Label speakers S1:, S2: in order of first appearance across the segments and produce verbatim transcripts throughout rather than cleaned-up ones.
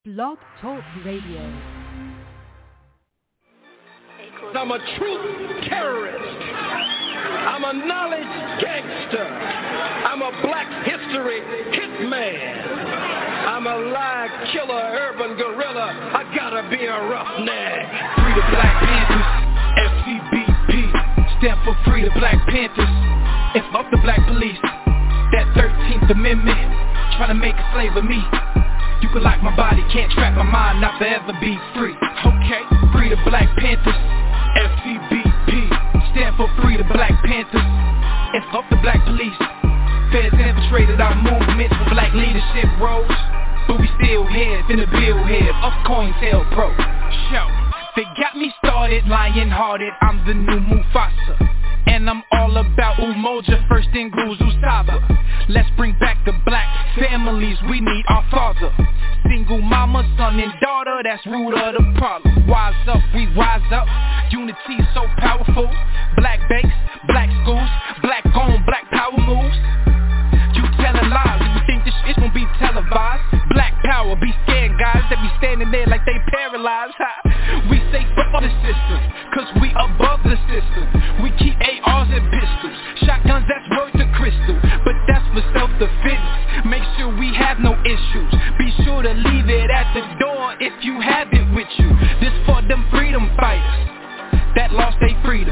S1: Blog Talk Radio.
S2: I'm a truth terrorist. I'm a knowledge gangster. I'm a black history hitman. I'm a lie killer, urban gorilla. I gotta be a roughneck.
S3: Free the Black Panthers, F C B P. Stand for Free the Black Panthers. And fuck the black police. That thirteenth Amendment, trying to make a slave of me. You can lock my body, can't trap my mind, not forever be free. Okay, free the Black Panthers, F C B P. Stand for Free the Black Panthers. And fuck the black police. Feds infiltrated our movements for black leadership roles, but we still here, finna build here, up COINTELPRO. Show, they got me started, lion-hearted, I'm the new Mufasa. And I'm all about Umoja, first in Guzu Saba. Let's bring back the black families, we need our father. Single mama, son and daughter, that's root of the problem. Wise up, we wise up, unity so powerful. Black banks, black schools, black on, black power moves. You telling lies, you think this shit gon' be televised? Black power, be scared guys that be standing there like they paralyzed. Ha. We say fuck the system, cause we above the system. We keep A Rs and pistols, shotguns that's worth a crystal, but that's for self-defense. Make sure we have no issues, be sure to leave it at the door if you have it with you. This for them freedom fighters that lost their freedom,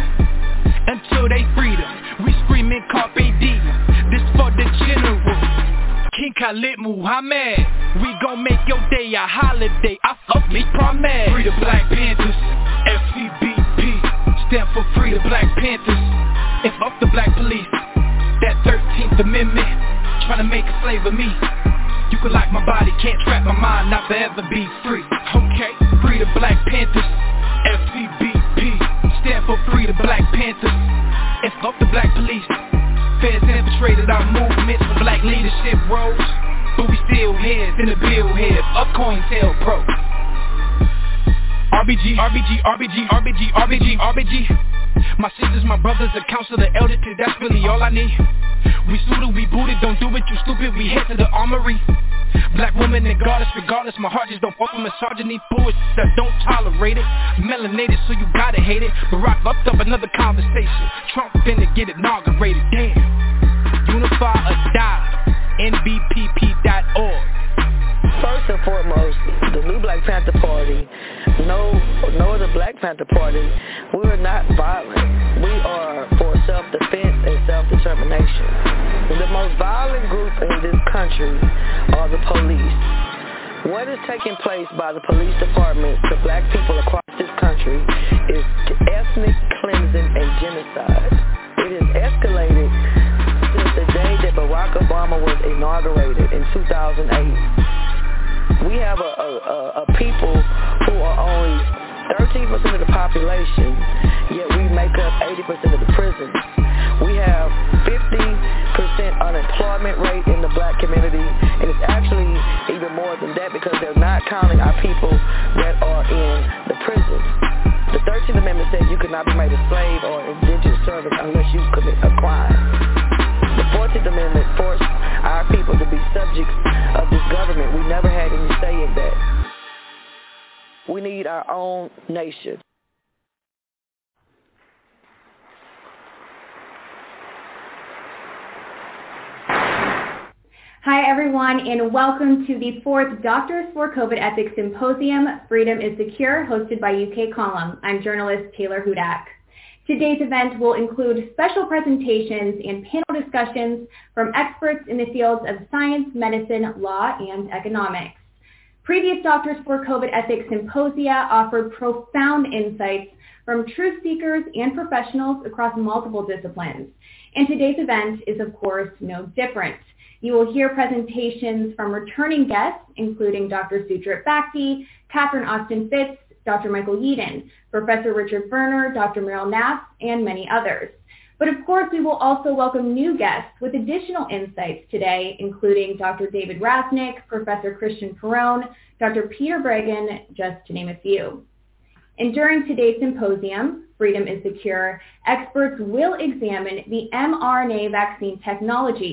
S3: until they freedom, we screaming carpe diem. This for the general, King Khalid Muhammad. We gon' make your day a holiday, I fuck me promise. Free the Black Panthers, F C B P. Stand for Free the Black Panthers. And fuck the black police. That thirteenth Amendment, trying to make a slave of me. You can lock my body, can't trap my mind, not forever be free. Okay, Free the Black Panthers, F C B P. Stand for Free the Black Panthers. And fuck the black police. Feds infiltrated our movements for black leadership roles, but we still here, finna build here, up COINTELPRO. R B G, R B G, R B G, R B G, R B G, R B G. My sisters, my brothers, the council, the elder, that's really all I need. We suited, we booted, don't do it, you stupid, we head to the armory. Black woman and goddess, regardless, my heart just don't fuck with misogyny, bullshit that don't tolerate it. Melanated, so you gotta hate it. Barack fucked up another conversation. Trump finna get inaugurated, damn. Unify or die, N B P P dot org.
S4: First and foremost, the new Black Panther Party, no, no other Black Panther Party, we are not violent. We are for self-defense and self-determination. The most violent group in this country are the police. What is taking place by the police department to black people across this country is ethnic cleansing and genocide. It has escalated since the day that Barack Obama was inaugurated in two thousand eight. We have a, a, a people who are only thirteen percent of the population, yet we make up eighty percent of the prisons. We have fifty percent unemployment rate in the black community, and it's actually even more than that because they're not counting our people that are in the prisons. The thirteenth Amendment says you cannot be made a slave or indentured servant unless you commit a crime. The fourteenth Amendment forced our people to be subjects of this government. We never had any say in that. We need our own nation.
S5: Hi everyone, and welcome to the fourth Doctors for COVID Ethics Symposium, Freedom is the Cure, hosted by U K Column. I'm journalist Taylor Hudak. Today's event will include special presentations and panel discussions from experts in the fields of science, medicine, law, and economics. Previous Doctors for COVID Ethics Symposia offered profound insights from truth seekers and professionals across multiple disciplines. And today's event is, of course, no different. You will hear presentations from returning guests, including Doctor Sujit Bhakdi, Catherine Austin Fitz, Doctor Michael Yeadon, Professor Richard Berner, Doctor Meryl Nass, and many others. But of course, we will also welcome new guests with additional insights today, including Doctor David Rasnick, Professor Christian Perrone, Doctor Peter Breggin, just to name a few. And during today's symposium, Freedom is the Cure, experts will examine the mRNA vaccine technology.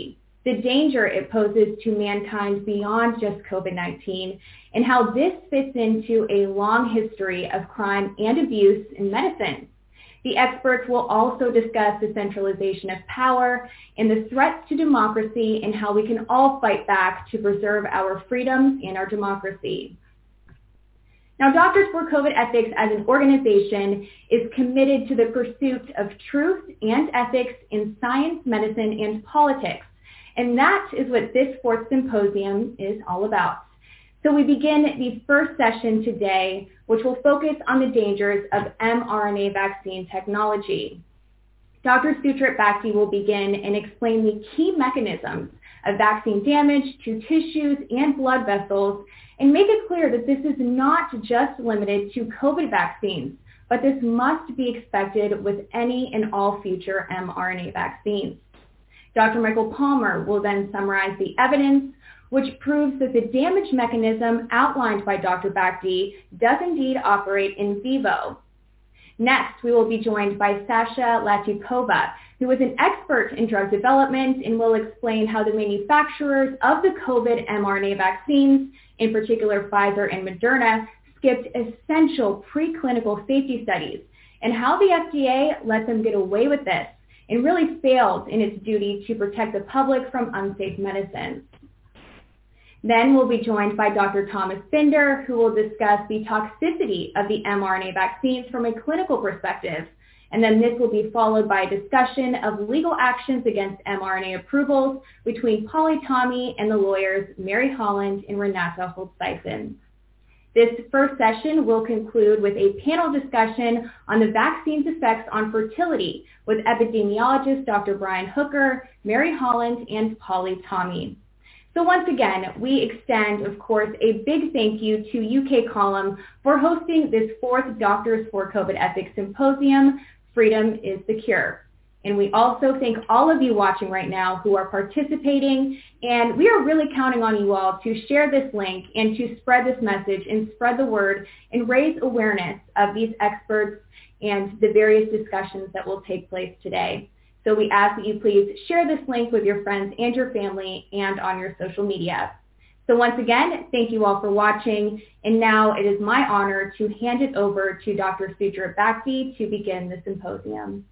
S5: the danger it poses to mankind beyond just COVID nineteen, and how this fits into a long history of crime and abuse in medicine. The experts will also discuss the centralization of power and the threats to democracy and how we can all fight back to preserve our freedoms and our democracy. Now, Doctors for COVID Ethics as an organization is committed to the pursuit of truth and ethics in science, medicine, and politics. And that is what this fourth symposium is all about. So we begin the first session today, which will focus on the dangers of mRNA vaccine technology. Doctor Suchrit Bhakdi will begin and explain the key mechanisms of vaccine damage to tissues and blood vessels, and make it clear that this is not just limited to COVID vaccines, but this must be expected with any and all future mRNA vaccines. Doctor Michael Palmer will then summarize the evidence, which proves that the damage mechanism outlined by Doctor Bhakdi does indeed operate in vivo. Next, we will be joined by Sasha Latypova, who is an expert in drug development and will explain how the manufacturers of the COVID mRNA vaccines, in particular Pfizer and Moderna, skipped essential preclinical safety studies, and how the F D A let them get away with this and really failed in its duty to protect the public from unsafe medicines. Then we'll be joined by Doctor Thomas Binder, who will discuss the toxicity of the mRNA vaccines from a clinical perspective. And then this will be followed by a discussion of legal actions against mRNA approvals between Polly Tommey and the lawyers Mary Holland and Renata Holtzeisen. This first session will conclude with a panel discussion on the vaccine's effects on fertility with epidemiologist Doctor Brian Hooker, Mary Holland, and Polly Tommey. So once again, we extend, of course, a big thank you to U K Column for hosting this fourth Doctors for COVID Ethics Symposium, Freedom is the Cure. And we also thank all of you watching right now who are participating, and we are really counting on you all to share this link and to spread this message and spread the word and raise awareness of these experts and the various discussions that will take place today. So we ask that you please share this link with your friends and your family and on your social media. So once again, thank you all for watching. And now it is my honor to hand it over to Doctor Suchrit Bhakdi to begin the symposium.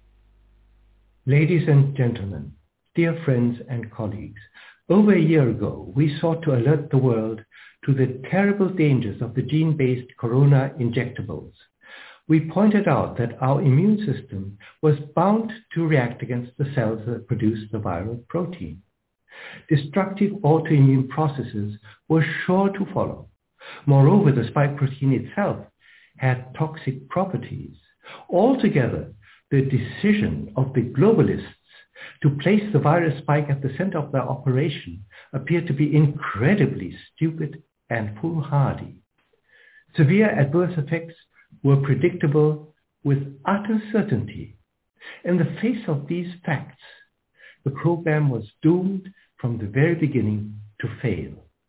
S1: Ladies and gentlemen, dear friends and colleagues, over a year ago, we sought to alert the world to the terrible dangers of the gene-based corona injectables. We pointed out that our immune system was bound to react against the cells that produce the viral protein. Destructive autoimmune processes were sure to follow. Moreover, the spike protein itself had toxic properties. Altogether, the decision of the globalists to place the virus spike at the center of their operation appeared to be incredibly stupid and foolhardy. Severe adverse effects were predictable with utter certainty. In the face of these facts, the program was doomed from the very beginning to fail.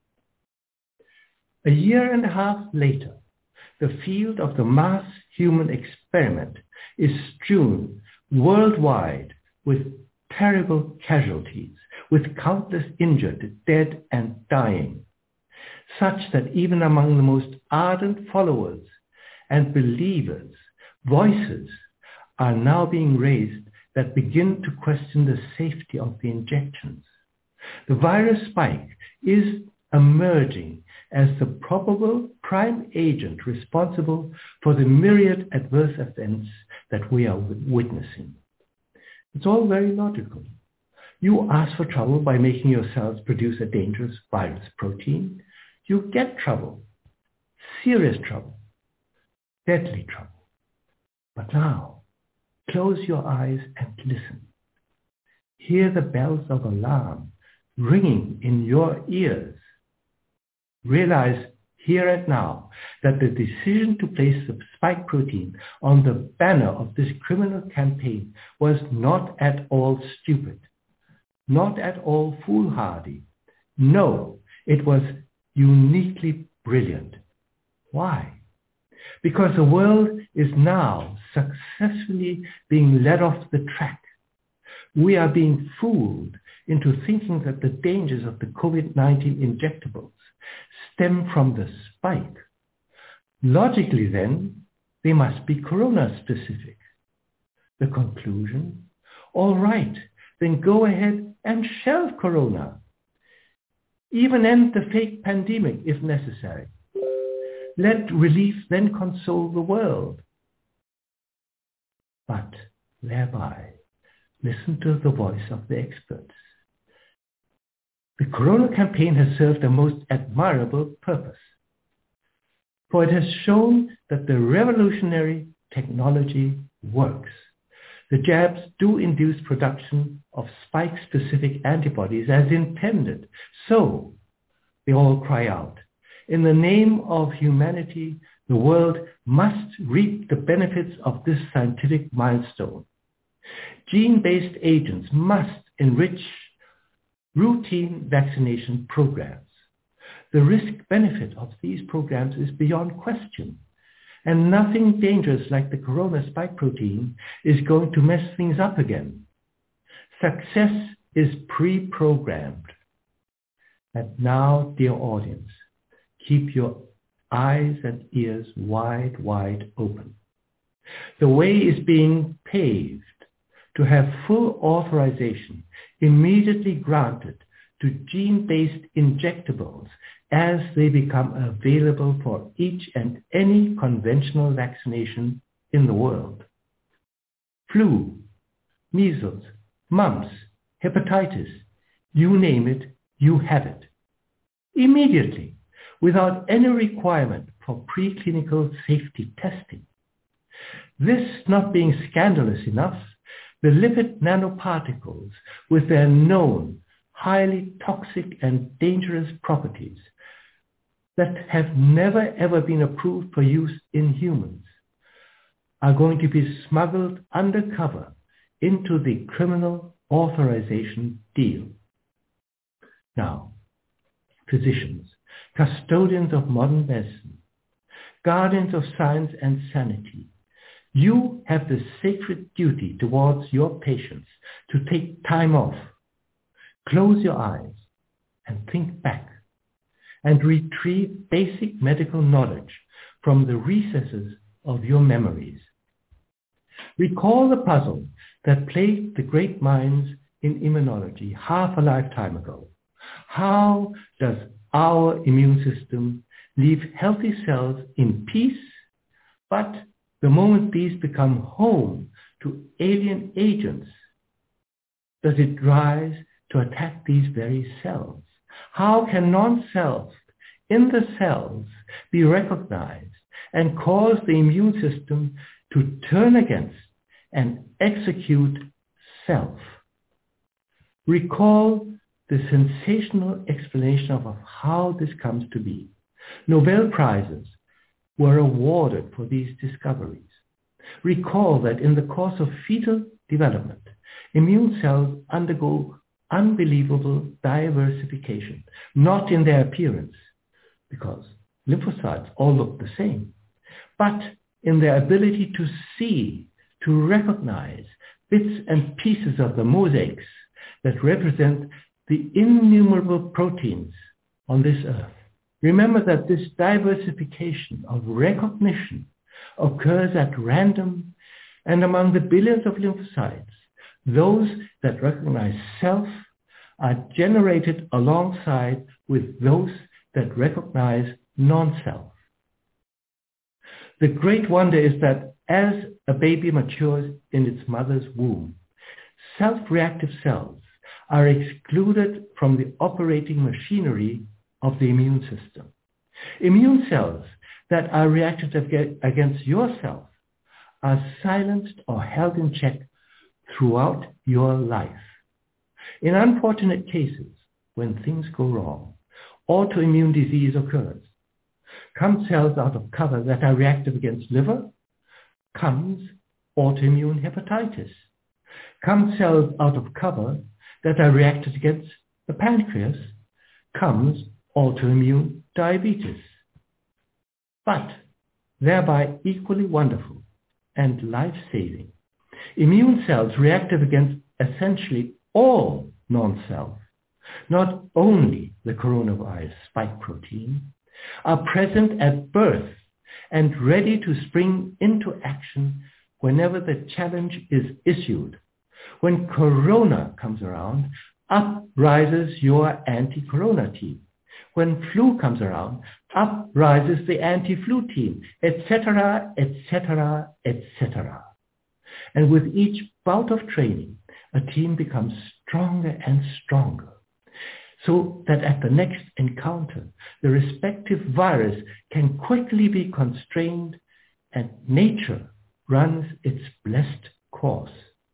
S1: A year and a half later, the field of the mass human experiment is strewn worldwide with terrible casualties, with countless injured, dead, and dying, such that even among the most ardent followers and believers, voices are now being raised that begin to question the safety of the injections. The virus spike is emerging as the probable prime agent responsible for the myriad adverse events that we are witnessing. It's all very logical. You ask for trouble by making your cells produce a dangerous virus protein. You get trouble, serious trouble, deadly trouble. But now, close your eyes and listen. Hear the bells of alarm ringing in your ears. Realize here and now that the decision to place the spike protein on the banner of this criminal campaign was not at all stupid, not at all foolhardy. No, it was uniquely brilliant. Why? Because the world is now successfully being led off the track. We are being fooled into thinking that the dangers of the COVID nineteen injectables stem from the spike, logically then, they must be corona-specific. The conclusion? All right, then go ahead and shelve corona. Even end the fake pandemic if necessary. Let relief then console the world. But thereby, listen to the voice of the experts. The Corona campaign has served a most admirable purpose, for it has shown that the revolutionary technology works. The jabs do induce production of spike-specific antibodies as intended. So, they all cry out, in the name of humanity, the world must reap the benefits of this scientific milestone. Gene-based agents must enrich routine vaccination programs. The risk-benefit of these programs is beyond question, and nothing dangerous like the corona spike protein is going to mess things up again. Success is pre-programmed. And now, dear audience, keep your eyes and ears wide, wide open. The way is being paved to have full authorization immediately granted to gene-based injectables as they become available for each and any conventional vaccination in the world. Flu, measles, mumps, hepatitis, you name it, you have it. Immediately, without any requirement for preclinical safety testing. This not being scandalous enough, the lipid nanoparticles, with their known highly toxic and dangerous properties that have never ever been approved for use in humans, are going to be smuggled undercover into the criminal authorization deal. Now, physicians, custodians of modern medicine, guardians of science and sanity, you have the sacred duty towards your patients to take time off, close your eyes, and think back, and retrieve basic medical knowledge from the recesses of your memories. Recall the puzzle that plagued the great minds in immunology half a lifetime ago. How does our immune system leave healthy cells in peace, but the moment these become home to alien agents, does it rise to attack these very cells? How can non-self in the cells be recognized and cause the immune system to turn against and execute self? Recall the sensational explanation of how this comes to be. Nobel Prizes were awarded for these discoveries. Recall that in the course of fetal development, immune cells undergo unbelievable diversification, not in their appearance, because lymphocytes all look the same, but in their ability to see, to recognize bits and pieces of the mosaics that represent the innumerable proteins on this earth. Remember that this diversification of recognition occurs at random, and among the billions of lymphocytes, those that recognize self are generated alongside with those that recognize non-self. The great wonder is that as a baby matures in its mother's womb, self-reactive cells are excluded from the operating machinery of the immune system. Immune cells that are reactive against yourself are silenced or held in check throughout your life. In unfortunate cases, when things go wrong, autoimmune disease occurs. Come cells out of cover that are reactive against liver, comes autoimmune hepatitis. Come cells out of cover that are reactive against the pancreas, comes autoimmune diabetes. But thereby equally wonderful and life-saving, immune cells reactive against essentially all non-self, not only the coronavirus spike protein, are present at birth and ready to spring into action whenever the challenge is issued. When corona comes around, up rises your anti-corona team. When flu comes around, up rises the anti-flu team, et cetera, et cetera, et cetera. And with each bout of training, a team becomes stronger and stronger, so that at the next encounter, the respective virus can quickly be constrained and nature runs its blessed course.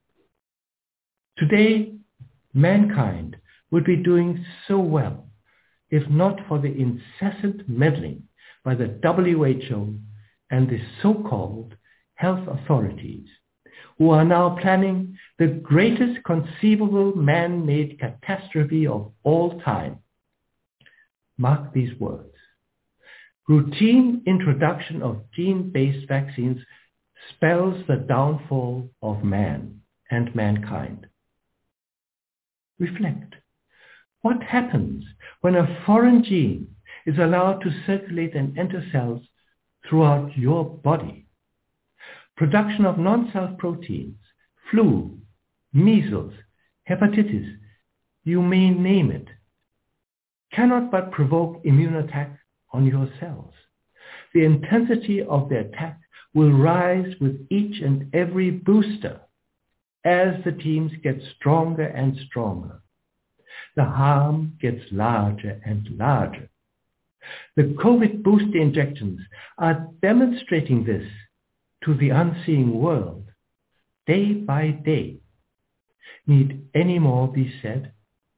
S1: Today, mankind would be doing so well if not for the incessant meddling by the W H O and the so-called health authorities, who are now planning the greatest conceivable man-made catastrophe of all time. Mark these words. Routine introduction of gene-based vaccines spells the downfall of man and mankind. Reflect. What happens when a foreign gene is allowed to circulate and enter cells throughout your body? Production of non-self proteins, flu, measles, hepatitis, you may name it, cannot but provoke immune attack on your cells. The intensity of the attack will rise with each and every booster as the teams get stronger and stronger. The harm gets larger and larger. The COVID booster injections are demonstrating this to the unseeing world day by day. Need any more be said?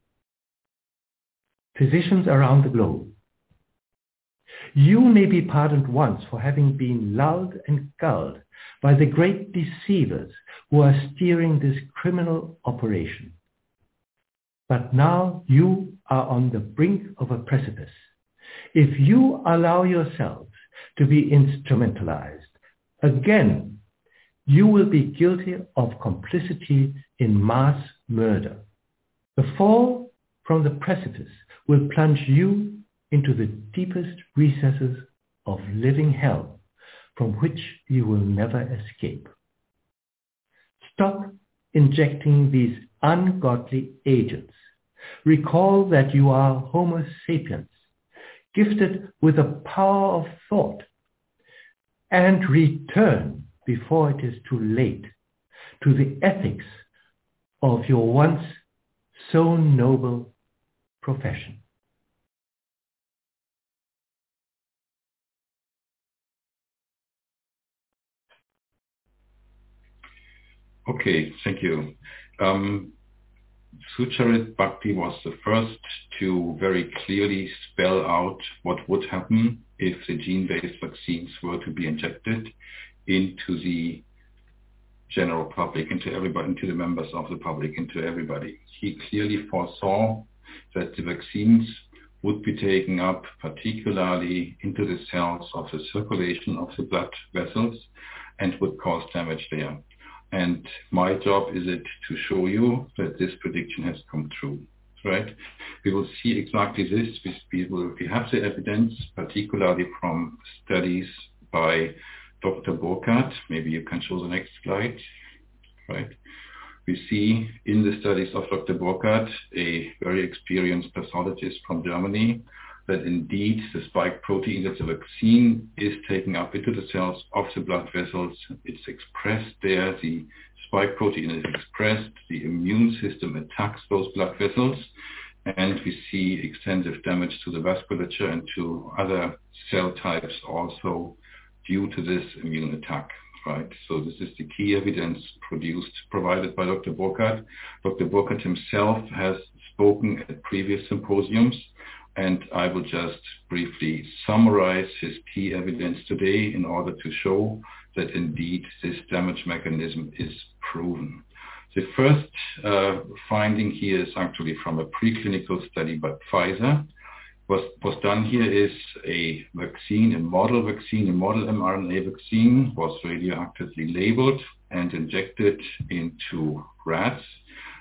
S1: Physicians around the globe, you may be pardoned once for having been lulled and gulled by the great deceivers who are steering this criminal operation. But now you are on the brink of a precipice. If you allow yourselves to be instrumentalized, again, you will be guilty of complicity in mass murder. The fall from the precipice will plunge you into the deepest recesses of living hell, from which you will never escape. Stop injecting these ungodly agents. Recall that you are Homo sapiens, gifted with the power of thought, and return before it is too late to the ethics of your once so noble profession.
S6: Okay, thank you. Um, Sucharit Bhakti was the first to very clearly spell out what would happen if the gene-based vaccines were to be injected into the general public, into everybody, into the members of the public, into everybody. He clearly foresaw that the vaccines would be taken up particularly into the cells of the circulation of the blood vessels and would cause damage there. And my job is it to show you that this prediction has come true, right? We will see exactly this. We, will, we have the evidence, particularly from studies by Doctor Burkhardt. Maybe you can show the next slide, right? We see in the studies of Doctor Burkhardt, a very experienced pathologist from Germany, that indeed the spike protein that the vaccine is taken up into the cells of the blood vessels. It's expressed there. The spike protein is expressed. The immune system attacks those blood vessels. And we see extensive damage to the vasculature and to other cell types also due to this immune attack. Right. So this is the key evidence produced, provided by Doctor Burkhardt. Doctor Burkhardt himself has spoken at previous symposiums, and I will just briefly summarize his key evidence today in order to show that indeed this damage mechanism is proven. The first uh, finding here is actually from a preclinical study by Pfizer. What was done here is a vaccine, a model vaccine, a model mRNA vaccine was radioactively labeled and injected into rats.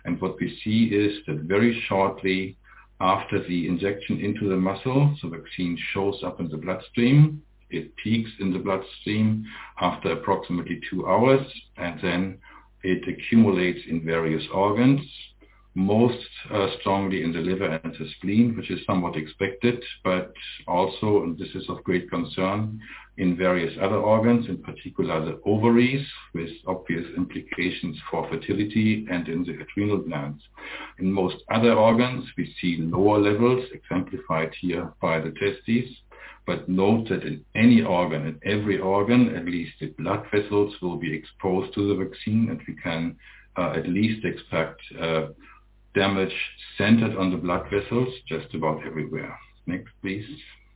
S6: And what we see is that very shortly after the injection into the muscle, the vaccine shows up in the bloodstream. It peaks in the bloodstream after approximately two hours, and then it accumulates in various organs, most uh, strongly in the liver and the spleen, which is somewhat expected, but also, and this is of great concern, in various other organs, in particular the ovaries, with obvious implications for fertility, and in the adrenal glands. In most other organs, we see lower levels, exemplified here by the testes, but note that in any organ, in every organ, at least the blood vessels will be exposed to the vaccine, and we can uh, at least expect uh, damage centered on the blood vessels just about everywhere. Next, please.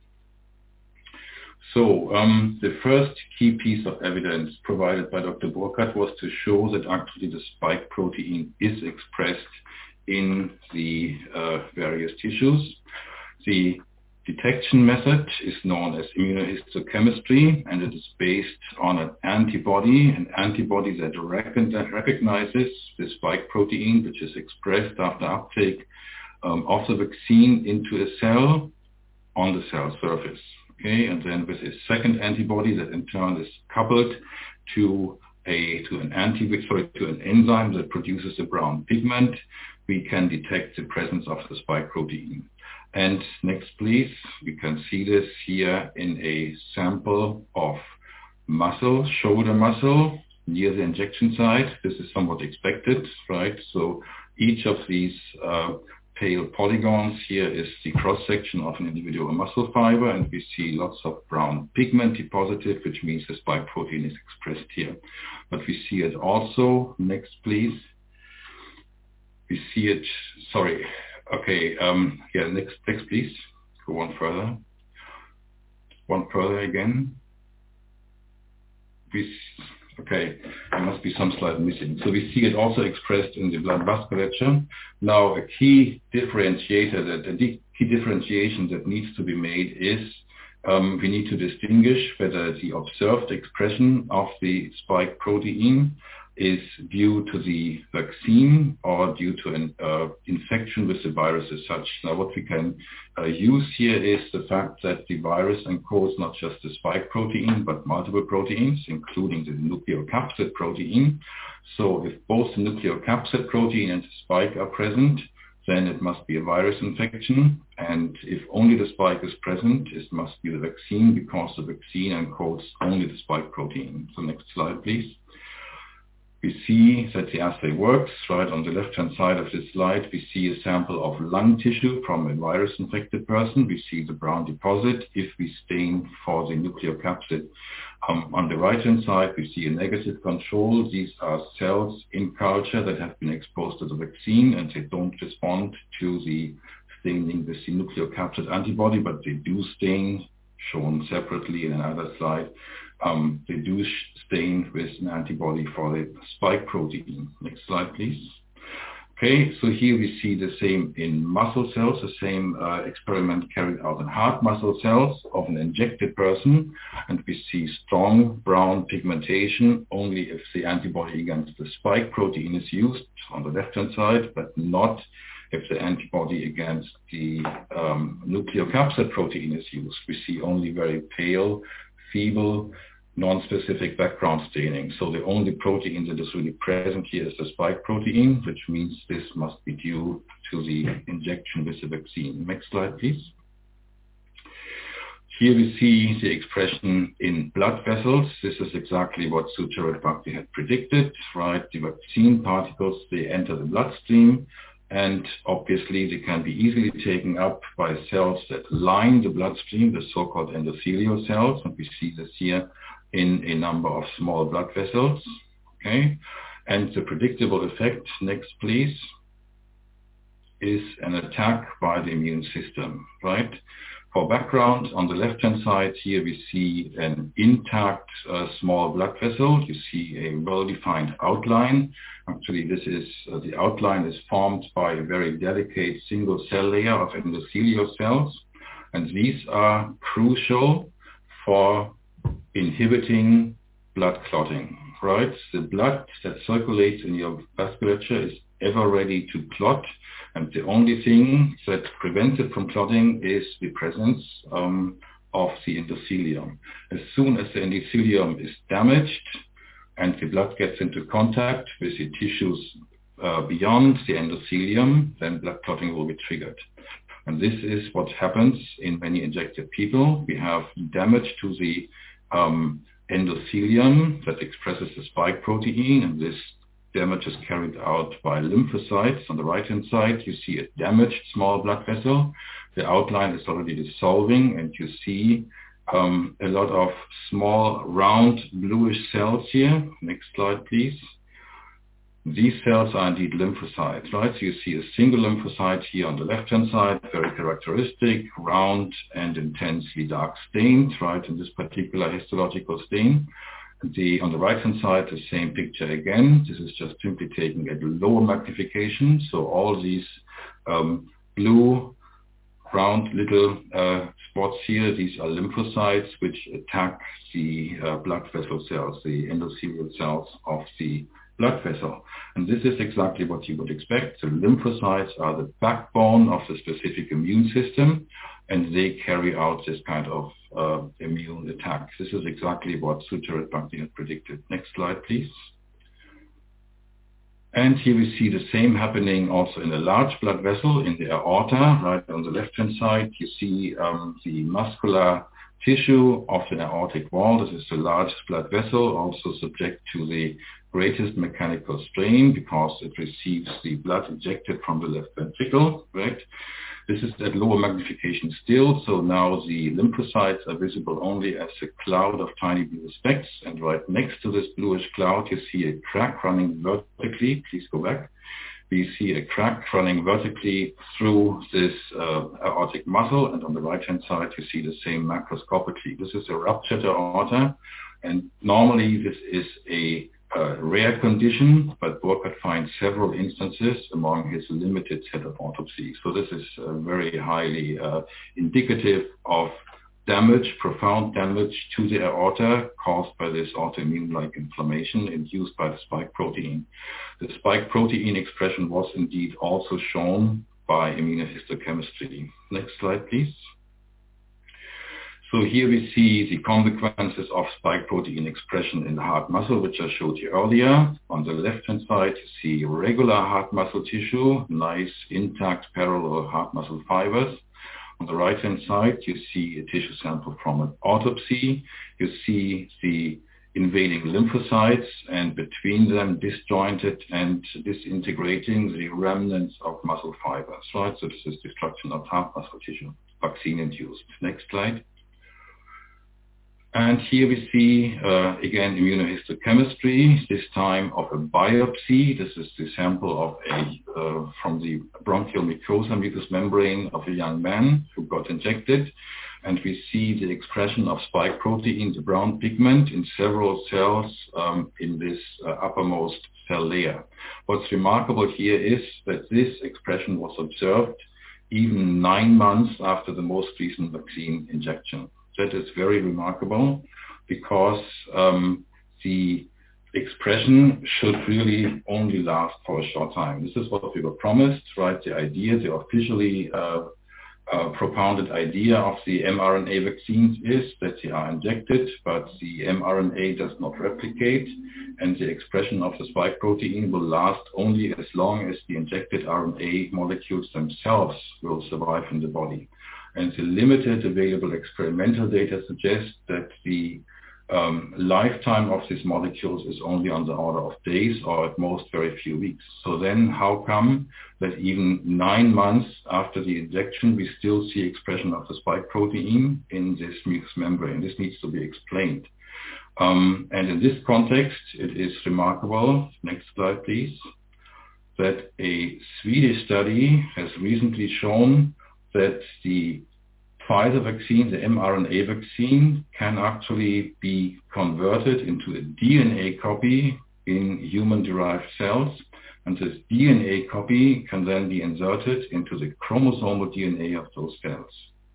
S6: So um, the first key piece of evidence provided by Doctor Burkhardt was to show that actually the spike protein is expressed in the uh, various tissues. The detection method is known as immunohistochemistry, and it is based on an antibody, an antibody that recognizes the spike protein, which is expressed after uptake um, of the vaccine into a cell on the cell surface. Okay, and then with a second antibody that in turn is coupled to a to an anti sorry to an enzyme that produces a brown pigment, we can detect the presence of the spike protein. And next, please, we can see this here in a sample of muscle, shoulder muscle, near the injection site. This is somewhat expected, right? So each of these uh, pale polygons here is the cross-section of an individual muscle fiber, and we see lots of brown pigment deposited, which means the spike protein is expressed here. But we see it also, next, please. We see it, sorry, Okay, um, yeah, next, next, please. Go one further. One further again. We, okay, there must be some slide missing. So we see it also expressed in the blood vasculature. Now, a key differentiator, that a key differentiation that needs to be made is um, we need to distinguish whether the observed expression of the spike protein is due to the vaccine or due to an uh, infection with the virus as such. Now, what we can uh, use here is the fact that the virus encodes not just the spike protein, but multiple proteins, including the nucleocapsid protein. So if both the nucleocapsid protein and the spike are present, then it must be a virus infection. And if only the spike is present, it must be the vaccine, because the vaccine encodes only the spike protein. So next slide, please. We see that the assay works. Right on the left-hand side of this slide, we see a sample of lung tissue from a virus-infected person. We see the brown deposit if we stain for the nucleocapsid. Um, on the right-hand side, we see a negative control. These are cells in culture that have been exposed to the vaccine, and they don't respond to the staining with the nucleocapsid antibody, but they do stain, shown separately in another slide. Um, they do stain with an antibody for the spike protein. Next slide, please. Okay, so here we see the same in muscle cells, the same uh, experiment carried out in heart muscle cells of an injected person, and we see strong brown pigmentation only if the antibody against the spike protein is used on the left-hand side, but not if the antibody against the um, nucleocapsid protein is used. We see only very pale, feeble, non-specific background staining. So the only protein that is really present here is the spike protein, which means this must be due to the injection with the vaccine. Next slide, please. Here we see the expression in blood vessels. This is exactly what Sucharit Bhakdi had predicted, right? The vaccine particles, they enter the bloodstream, and obviously they can be easily taken up by cells that line the bloodstream, the so-called endothelial cells, and we see this here in a number of small blood vessels, okay? And the predictable effect, next please, is an attack by the immune system, right? For background, on the left-hand side here we see an intact uh, small blood vessel. You see a well-defined outline. Actually, this is uh, the outline is formed by a very delicate single cell layer of endothelial cells, and these are crucial for inhibiting blood clotting, right? The blood that circulates in your vasculature is ever ready to clot. And the only thing that prevents it from clotting is the presence um, of the endothelium. As soon as the endothelium is damaged and the blood gets into contact with the tissues uh, beyond the endothelium, then blood clotting will be triggered. And this is what happens in many injected people. We have damage to the um, endothelium that expresses the spike protein, and this damage is carried out by lymphocytes. On the right-hand side, you see a damaged small blood vessel. The outline is already dissolving, and you see um, a lot of small, round, bluish cells here. Next slide, please. These cells are indeed lymphocytes, right? So you see a single lymphocyte here on the left-hand side, very characteristic, round and intensely dark stained, right, in this particular histological stain. The, on the right-hand side, the same picture again. This is just simply taken at lower magnification. So all these um, blue, round little uh, spots here, these are lymphocytes which attack the uh, blood vessel cells, the endothelial cells of the blood vessel. And this is exactly what you would expect. The lymphocytes are the backbone of the specific immune system, and they carry out this kind of uh, immune attack. This is exactly what Sucharit Bhakti had predicted. Next slide, please. And here we see the same happening also in a large blood vessel in the aorta. Right on the left-hand side, you see um, the muscular tissue of the aortic wall. This is the largest blood vessel, also subject to the greatest mechanical strain because it receives the blood injected from the left ventricle, right? This is at lower magnification still, so now the lymphocytes are visible only as a cloud of tiny blue specks, and right next to this bluish cloud you see a crack running vertically. Please go back. We see a crack running vertically through this uh, aortic muscle, and on the right-hand side you see the same macroscopically. This is a ruptured aorta, and normally this is a Uh, rare condition, but Burkhardt finds several instances among his limited set of autopsies. So this is uh, very highly uh, indicative of damage, profound damage to the aorta caused by this autoimmune-like inflammation induced by the spike protein. The spike protein expression was indeed also shown by immunohistochemistry. Next slide, please. So here we see the consequences of spike protein expression in the heart muscle, which I showed you earlier. On the left-hand side, you see regular heart muscle tissue, nice, intact, parallel heart muscle fibers. On the right-hand side, you see a tissue sample from an autopsy. You see the invading lymphocytes, and between them disjointed and disintegrating the remnants of muscle fibers, right? So this is destruction of heart muscle tissue, vaccine-induced. Next slide. And here we see, uh, again, immunohistochemistry, this time of a biopsy. This is the sample of a, uh, from the bronchial mucosa mucous membrane of a young man who got injected. And we see the expression of spike protein, the brown pigment, in several cells um, in this uh, uppermost cell layer. What's remarkable here is that this expression was observed even nine months after the most recent vaccine injection. That is very remarkable because um, the expression should really only last for a short time. This is what we were promised, right? The idea, the officially uh, uh, propounded idea of the mRNA vaccines is that they are injected, but the mRNA does not replicate, and the expression of the spike protein will last only as long as the injected R N A molecules themselves will survive in the body. And the limited available experimental data suggests that the um, lifetime of these molecules is only on the order of days or at most very few weeks. So then how come that even nine months after the injection, we still see expression of the spike protein in this mucous membrane? This needs to be explained. Um, and in this context, it is remarkable, next slide please, that a Swedish study has recently shown that the Pfizer vaccine, the mRNA vaccine, can actually be converted into a D N A copy in human-derived cells, and this D N A copy can then be inserted into the chromosomal D N A of those cells.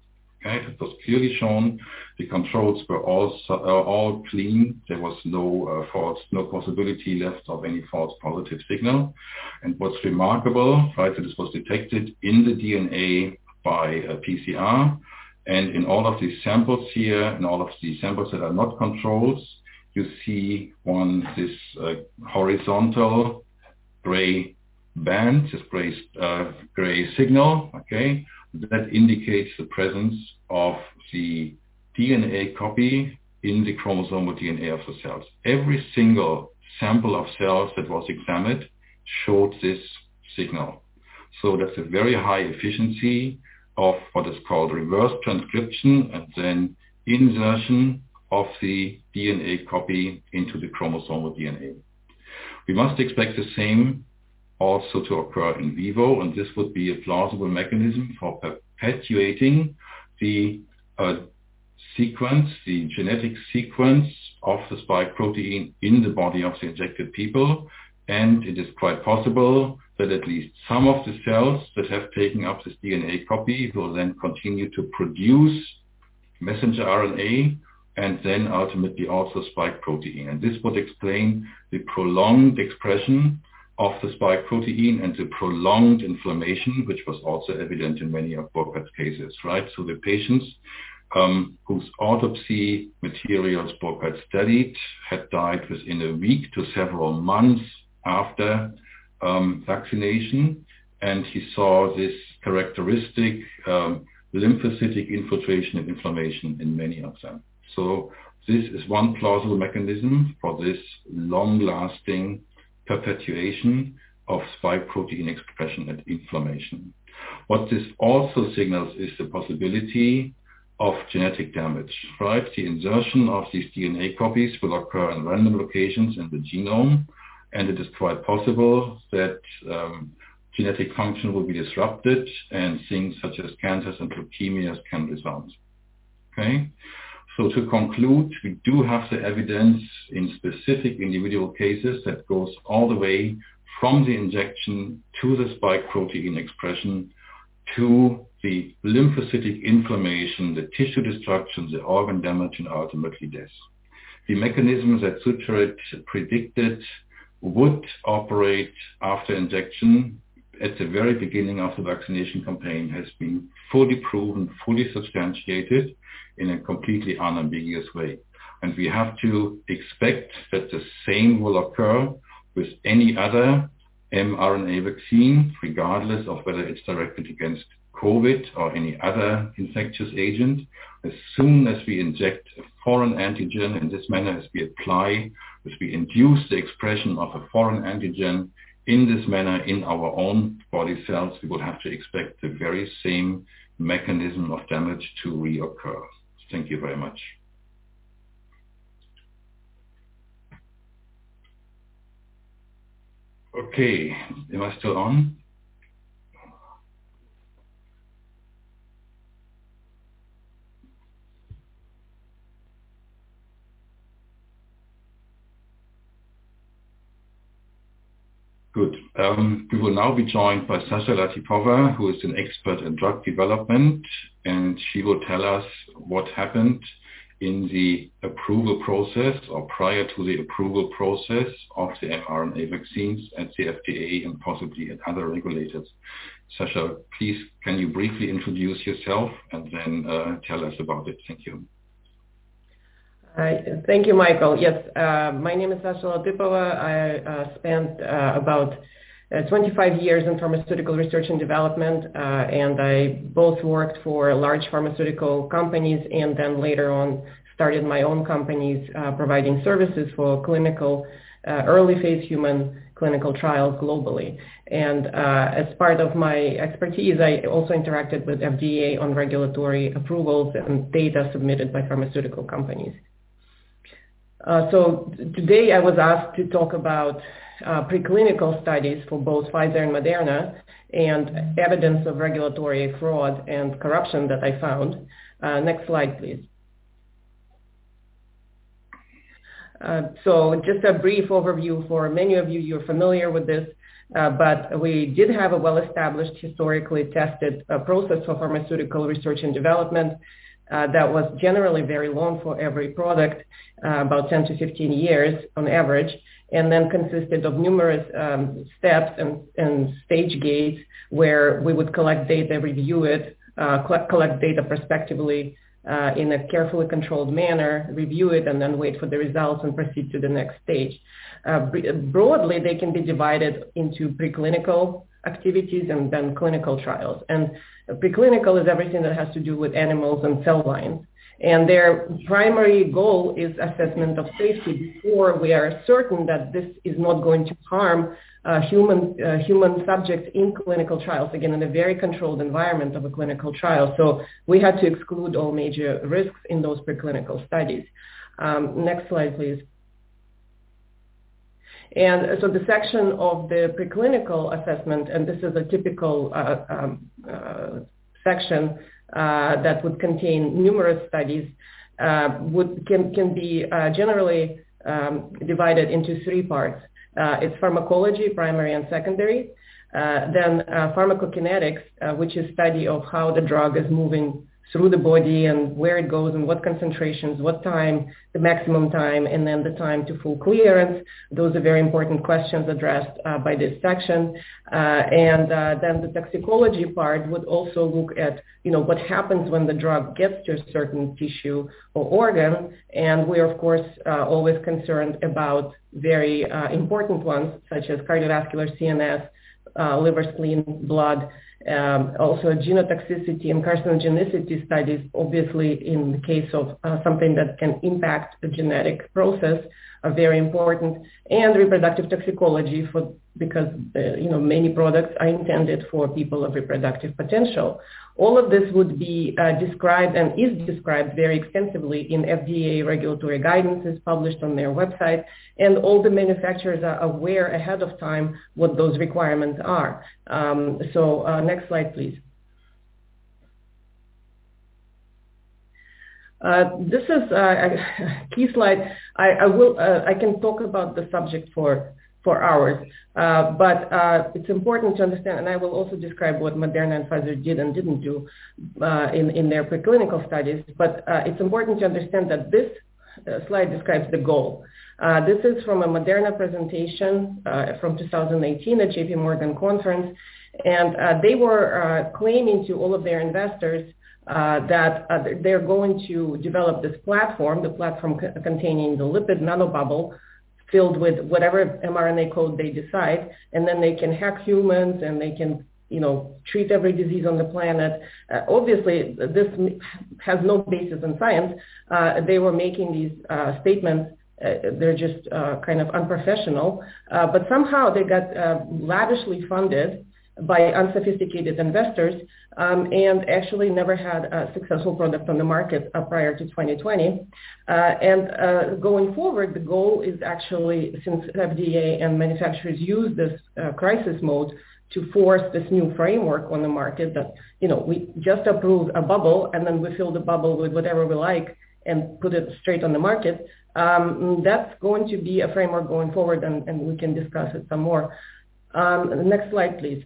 S6: Okay, it was clearly shown. The controls were all uh, all clean. There was no uh, false, no possibility left of any false positive signal. And what's remarkable, right, that this was detected in the D N A by uh, P C R, and in all of these samples here, in all of the samples that are not controls, you see one this uh, horizontal gray band, this gray uh, gray signal, okay. That indicates the presence of the D N A copy in the chromosomal D N A of the cells. Every single sample of cells that was examined showed this signal. So that's a very high efficiency of what is called reverse transcription and then insertion of the D N A copy into the chromosomal D N A. We must expect the same also to occur in vivo, and this would be a plausible mechanism for perpetuating the uh, sequence, the genetic sequence of the spike protein in the body of the injected people. And it is quite possible that at least some of the cells that have taken up this D N A copy will then continue to produce messenger R N A and then ultimately also spike protein. And this would explain the prolonged expression of the spike protein and the prolonged inflammation, which was also evident in many of Burkhardt cases, right? So the patients um, whose autopsy materials Burkhardt studied had died within a week to several months after um, vaccination, and he saw this characteristic um, lymphocytic infiltration and inflammation in many of them. So this is one plausible mechanism for this long-lasting perpetuation of spike protein expression and inflammation. What this also signals is the possibility of genetic damage, right? The insertion of these D N A copies will occur in random locations in the genome, and it is quite possible that um, genetic function will be disrupted and things such as cancers and leukemias can result. Okay? So to conclude, we do have the evidence in specific individual cases that goes all the way from the injection to the spike protein expression to the lymphocytic inflammation, the tissue destruction, the organ damage, and ultimately death. The mechanisms that Sucharit predicted would operate after injection at the very beginning of the vaccination campaign has been fully proven, fully substantiated in a completely unambiguous way. And we have to expect that the same will occur with any other mRNA vaccine, regardless of whether it's directed against COVID or any other infectious agent. As soon as we inject a foreign antigen in this manner, as we apply, as we induce the expression of a foreign antigen in this manner in our own body cells, we will have to expect the very same mechanism of damage to reoccur. Thank you very much. Okay, am I still on? Good. Um, we will now be joined by Sasha Latipova, who is an expert in drug development, and she will tell us what happened in the approval process or prior to the approval process of the mRNA vaccines at the F D A and possibly at other regulators. Sasha, please, can you briefly introduce yourself and then uh, tell us about it? Thank you.
S7: Hi. Thank you, Michael. Yes, uh, my name is Sasha Latipova. I uh, spent uh, about uh, twenty-five years in pharmaceutical research and development, uh, and I both worked for large pharmaceutical companies and then later on started my own companies uh, providing services for clinical, uh, early phase human clinical trials globally. And uh, as part of my expertise, I also interacted with F D A on regulatory approvals and data submitted by pharmaceutical companies. Uh, so today I was asked to talk about uh, preclinical studies for both Pfizer and Moderna and evidence of regulatory fraud and corruption that I found. Uh, next slide, please. Uh, so just a brief overview for many of you, you're familiar with this. uh, but we did have a well-established, historically tested uh, process for pharmaceutical research and development uh, that was generally very long for every product, uh, about ten to fifteen years on average, and then consisted of numerous um, steps and, and stage gates where we would collect data, review it, uh, collect, collect data prospectively uh, in a carefully controlled manner, review it, and then wait for the results and proceed to the next stage. Uh, broadly, they can be divided into preclinical activities and then clinical trials. And preclinical is everything that has to do with animals and cell lines. And their primary goal is assessment of safety before we are certain that this is not going to harm uh, human uh, human subjects in clinical trials, again, in a very controlled environment of a clinical trial. So we had to exclude all major risks in those preclinical studies. Um, next slide, please. And so the section of the preclinical assessment, and this is a typical uh, um, uh, section uh, that would contain numerous studies, uh, would can, can be uh, generally um, divided into three parts. Uh, it's pharmacology, primary and secondary, uh, then uh, pharmacokinetics, uh, which is study of how the drug is moving through the body and where it goes and what concentrations, what time, the maximum time, and then the time to full clearance. Those are very important questions addressed uh, by this section. Uh, and uh, then the toxicology part would also look at, you know, what happens when the drug gets to a certain tissue or organ. And we're, of course, uh, always concerned about very uh, important ones, such as cardiovascular, C N S, uh, liver, spleen, blood. Um, also genotoxicity and carcinogenicity studies, obviously in the case of uh, something that can impact the genetic process, are very important, and reproductive toxicology for because uh, you know many products are intended for people of reproductive potential. All of this would be uh, described and is described very extensively in F D A regulatory guidances published on their website, and all the manufacturers are aware ahead of time what those requirements are. Um, so uh, next slide, please. Uh, this is uh, a key slide. I, I will. Uh, I can talk about the subject for for hours, uh, but uh, it's important to understand, and I will also describe what Moderna and Pfizer did and didn't do uh, in in their preclinical studies. But uh, it's important to understand that this uh, slide describes the goal. Uh, this is from a Moderna presentation uh, from two thousand eighteen at J P Morgan conference, and uh, they were uh, claiming to all of their investors Uh, that uh, they're going to develop this platform, the platform c- containing the lipid nanobubble filled with whatever mRNA code they decide, and then they can hack humans and they can, you know, treat every disease on the planet. Uh, obviously, this has no basis in science. Uh, they were making these uh, statements. Uh, they're just uh, kind of unprofessional, uh, but somehow they got uh, lavishly funded by unsophisticated investors, um, and actually never had a successful product on the market uh, prior to twenty twenty. Uh, and uh, going forward, the goal is actually, since F D A and manufacturers use this uh, crisis mode to force this new framework on the market that, you know, we just approved a bubble and then we fill the bubble with whatever we like and put it straight on the market. Um, that's going to be a framework going forward, and, and we can discuss it some more. Um, next slide, please.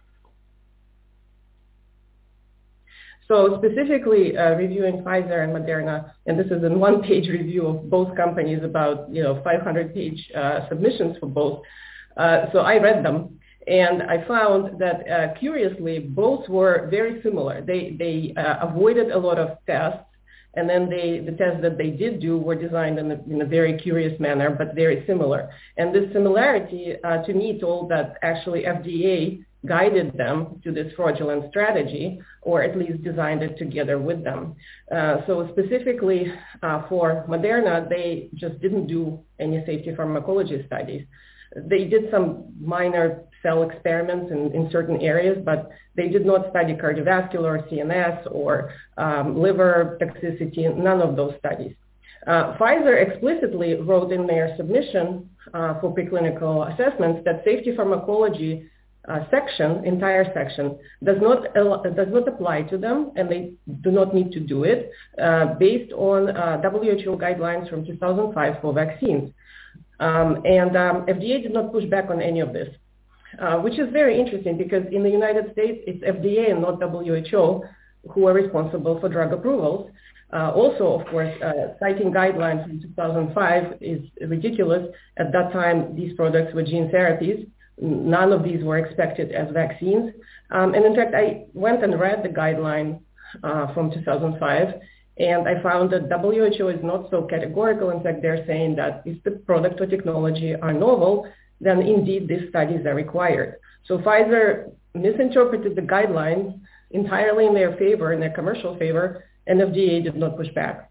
S7: So specifically uh, reviewing Pfizer and Moderna, and this is a one-page review of both companies, about you know five hundred page uh, submissions for both. Uh, so I read them, and I found that uh, curiously both were very similar. They they uh, avoided a lot of tests, and then they the tests that they did do were designed in a, in a very curious manner, but very similar. And this similarity uh, to me told that actually F D A guided them to this fraudulent strategy, or at least designed it together with them. Uh, so specifically uh, for Moderna, they just didn't do any safety pharmacology studies. They did some minor cell experiments in, in certain areas, but they did not study cardiovascular, C N S, or um, liver toxicity, none of those studies. Uh, Pfizer explicitly wrote in their submission uh, for preclinical assessments that safety pharmacology Uh, section, entire section, does not uh, does not apply to them, and they do not need to do it uh, based on uh, W H O guidelines from two thousand five for vaccines. Um, and um, F D A did not push back on any of this. uh, which is very interesting because in the United States, it's F D A and not W H O who are responsible for drug approvals. Uh, also, of course, uh, citing guidelines from two thousand five is ridiculous. At that time, these products were gene therapies. None of these were expected as vaccines. Um, and in fact, I went and read the guideline uh, from two thousand five, and I found that W H O is not so categorical. In fact, they're saying that if the product or technology are novel, then indeed these studies are required. So Pfizer misinterpreted the guidelines entirely in their favor, in their commercial favor, and F D A did not push back.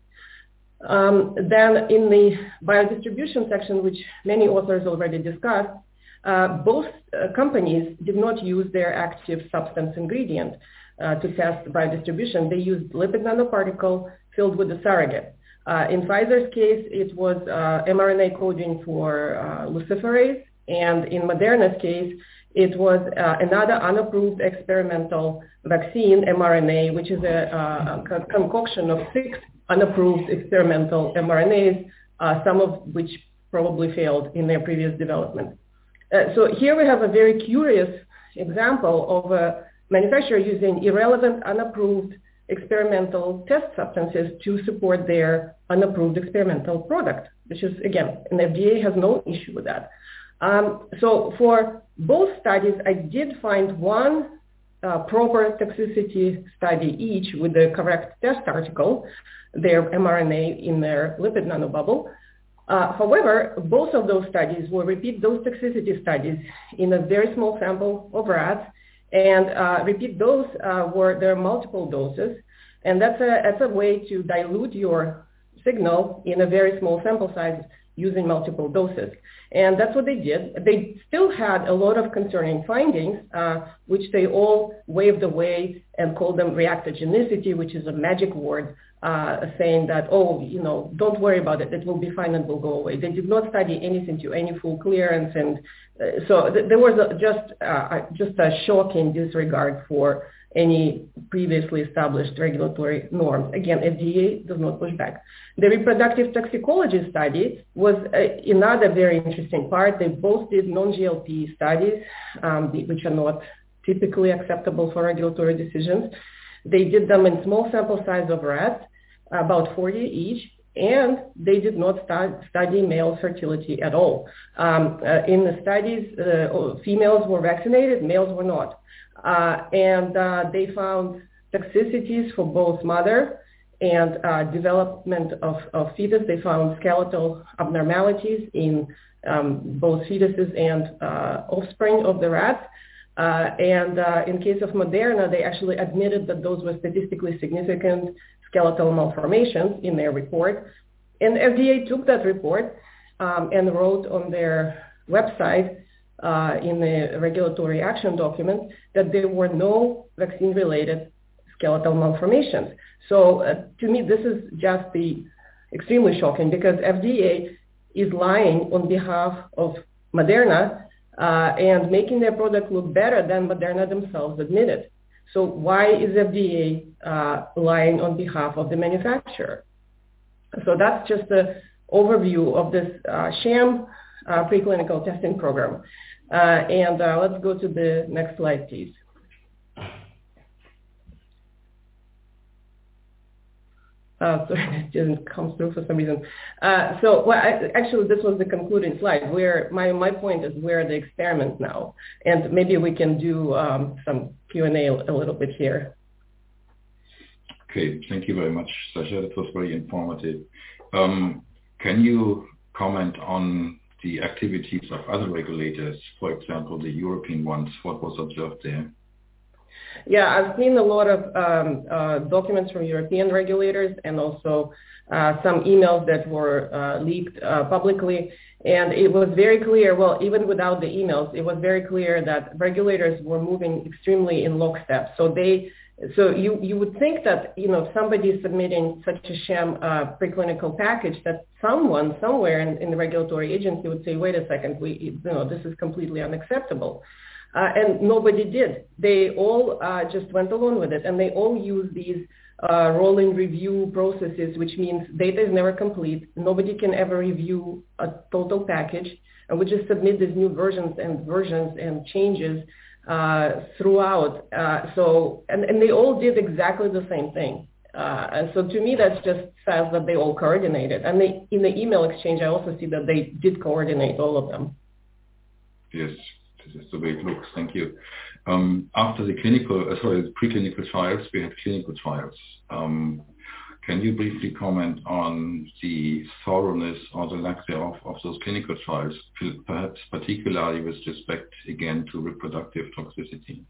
S7: Um, then in the biodistribution section, which many authors already discussed, uh, both uh, companies did not use their active substance ingredient uh, to test biodistribution. They used lipid nanoparticle filled with a surrogate. Uh, in Pfizer's case, it was uh, mRNA coding for uh, luciferase, and in Moderna's case, it was uh, another unapproved experimental vaccine, mRNA, which is a, uh, a concoction of six unapproved experimental mRNAs, uh, some of which probably failed in their previous development. Uh, so here we have a very curious example of a manufacturer using irrelevant, unapproved experimental test substances to support their unapproved experimental product, which is, again, and F D A has no issue with that. Um, so for both studies, I did find one uh, proper toxicity study each with the correct test article, their mRNA in their lipid nanobubble. Uh, however, both of those studies will repeat those toxicity studies in a very small sample of rats, and uh, repeat those uh, where there are multiple doses, and that's a, that's a way to dilute your signal in a very small sample size using multiple doses. And that's what they did. They still had a lot of concerning findings, uh, which they all waved away and called them reactogenicity, which is a magic word, uh, saying that, oh, you know, don't worry about it. It will be fine and will go away. They did not study anything to any full clearance. And uh, so th- there was a, just, uh, just a shocking disregard for any previously established regulatory norms. Again, F D A does not push back. The reproductive toxicology study was uh, another very interesting part. They both did non-G L P studies, um, which are not typically acceptable for regulatory decisions. They did them in small sample size of rats, about forty each, and they did not start, study male fertility at all. Um, uh, in the studies, uh, females were vaccinated, males were not. Uh, and uh, they found toxicities for both mother and uh, development of, of fetus. They found skeletal abnormalities in um, both fetuses and uh, offspring of the rats. Uh, and uh, in case of Moderna, they actually admitted that those were statistically significant skeletal malformations in their report. And F D A took that report um, and wrote on their website uh, in the regulatory action document that there were no vaccine-related skeletal malformations. So uh, to me, this is just the extremely shocking because F D A is lying on behalf of Moderna uh, and making their product look better than Moderna themselves admitted. So why is F D A uh, lying on behalf of the manufacturer? So that's just an overview of this uh, sham uh, preclinical testing program. Uh, and uh, let's go to the next slide, please. Uh, sorry, it didn't come through for some reason. Uh, so, well, I, actually, this was the concluding slide. Where my, my point is, where are the experiments now? And maybe we can do um, some Q and A a little bit here.
S6: Okay, thank you very much, Sasha. That was very informative. Um, can you comment on the activities of other regulators, for example, the European ones? What was observed there?
S7: Yeah, I've seen a lot of um, uh, documents from European regulators and also uh, some emails that were uh, leaked uh, publicly. And it was very clear, well, even without the emails, it was very clear that regulators were moving extremely in lockstep. So they, so you, you would think that, you know, somebody is submitting such a sham uh, preclinical package that someone somewhere in, in the regulatory agency would say, wait a second, we, you know, this is completely unacceptable. Uh, and nobody did. They all uh, just went along with it, and they all used these uh, rolling review processes, which means data is never complete. Nobody can ever review a total package. And we just submit these new versions and versions and changes uh, throughout. Uh, so, and, and they all did exactly the same thing. Uh, and so to me, that just says that they all coordinated. And they, in the email exchange, I also see that they did coordinate all of them.
S6: Yes, this is the way it looks. Thank you. Um, after the clinical, uh, sorry, the preclinical trials, we had clinical trials. Um, can you briefly comment on the thoroughness or the lack thereof of those clinical trials, perhaps particularly with respect, again, to reproductive toxicity?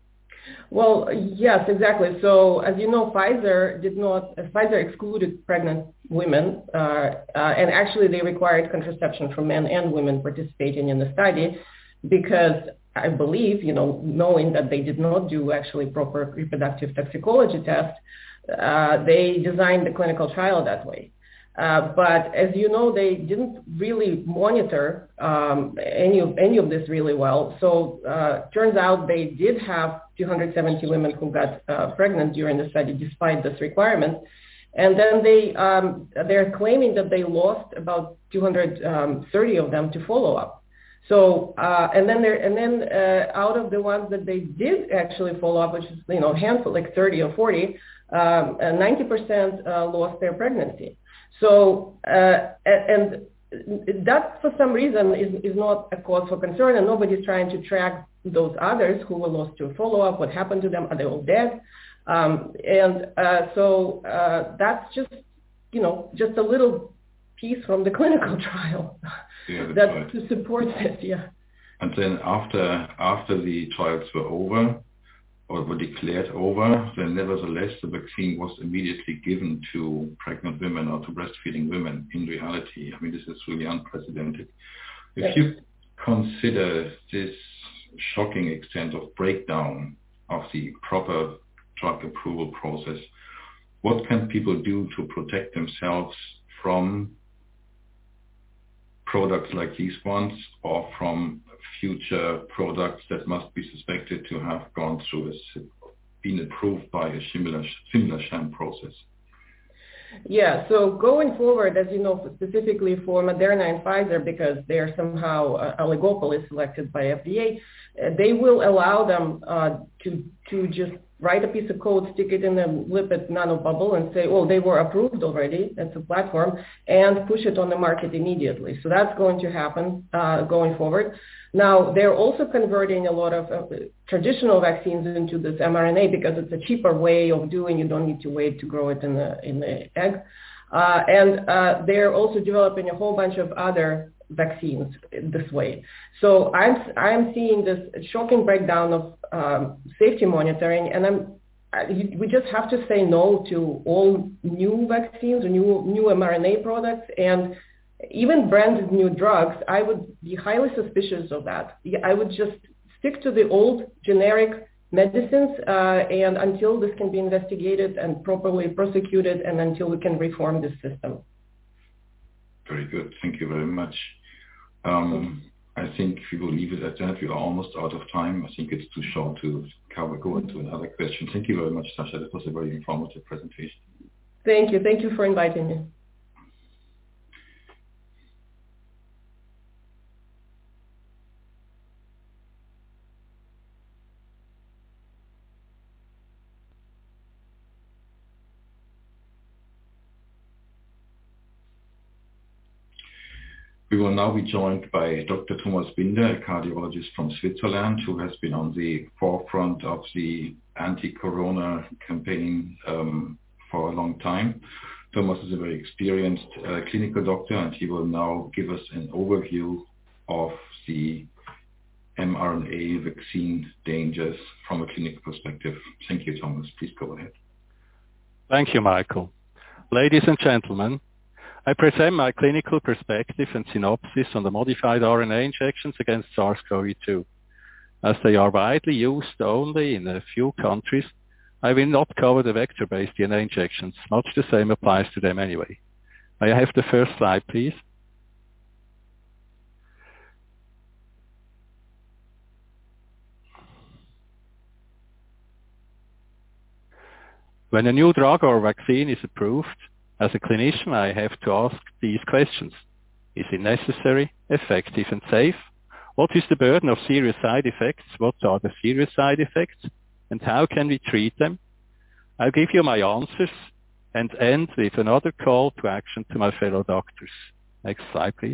S7: Well, yes, exactly. So as you know, Pfizer did not, uh, Pfizer excluded pregnant women, uh, uh, and actually they required contraception for men and women participating in the study because I believe, you know, knowing that they did not do actually proper reproductive toxicology tests, uh, they designed the clinical trial that way. Uh, but as you know, they didn't really monitor um, any of any of this really well. So uh, turns out they did have two hundred seventy women who got uh, pregnant during the study, despite this requirement. And then they um, they're claiming that they lost about two hundred thirty of them to follow up. So uh, and then there and then uh, out of the ones that they did actually follow up, which is you know handful like thirty or forty, um, uh, ninety percent uh, lost their pregnancy. So, uh, and that for some reason is, is not a cause for concern, and nobody's trying to track those others who were lost to follow-up, what happened to them, are they all dead? Um, and uh, so uh, that's just, you know, just a little piece from the clinical trial
S6: yeah, that's
S7: that
S6: right.
S7: to support this, yeah.
S6: And then after after the trials were over, or were declared over, then nevertheless the vaccine was immediately given to pregnant women or to breastfeeding women in reality. I mean, this is really unprecedented. If
S7: Yes.
S6: you consider this shocking extent of breakdown of the proper drug approval process, what can people do to protect themselves from products like these ones or from future products that must be suspected to have gone through, a, been approved by a similar, similar sham process?
S7: Yeah, so going forward, as you know, specifically for Moderna and Pfizer, because they are somehow uh, oligopoly selected by F D A, uh, they will allow them uh, to to just write a piece of code, stick it in a lipid nanobubble and say, oh, they were approved already, that's a platform, and push it on the market immediately. So that's going to happen uh, going forward. Now, they're also converting a lot of uh, traditional vaccines into this mRNA because it's a cheaper way of doing. You don't need to wait to grow it in the, in the egg. Uh, and uh, they're also developing a whole bunch of other vaccines this way. So I'm I'm seeing this shocking breakdown of um, safety monitoring, and I'm I, we just have to say no to all new vaccines, new new mRNA products, and even branded new drugs. I would be highly suspicious of that. I would just stick to the old generic medicines, uh, and until this can be investigated and properly prosecuted, and until we can reform this system.
S6: Very good. Thank you very much. Um, I think we will leave it at that. We are almost out of time. I think it's too short to cover, go into another question. Thank you very much, Sasha. That was a very informative presentation.
S7: Thank you. Thank you for inviting me.
S6: We will now be joined by Doctor Thomas Binder, a cardiologist from Switzerland, who has been on the forefront of the anti-corona campaign um, for a long time. Thomas is a very experienced uh, clinical doctor, and he will now give us an overview of the mRNA vaccine dangers from a clinical perspective. Thank you, Thomas. Please go ahead.
S8: Thank you, Michael. Ladies and gentlemen, I present my clinical perspective and synopsis on the modified R N A injections against SARS CoV two. As they are widely used only in a few countries, I will not cover the vector-based D N A injections. Much the same applies to them anyway. May I have the first slide, please? When a new drug or vaccine is approved, as a clinician, I have to ask these questions. Is it necessary, effective, and safe? What is the burden of serious side effects? What are the serious side effects? And how can we treat them? I'll give you my answers and end with another call to action to my fellow doctors. Next slide, please.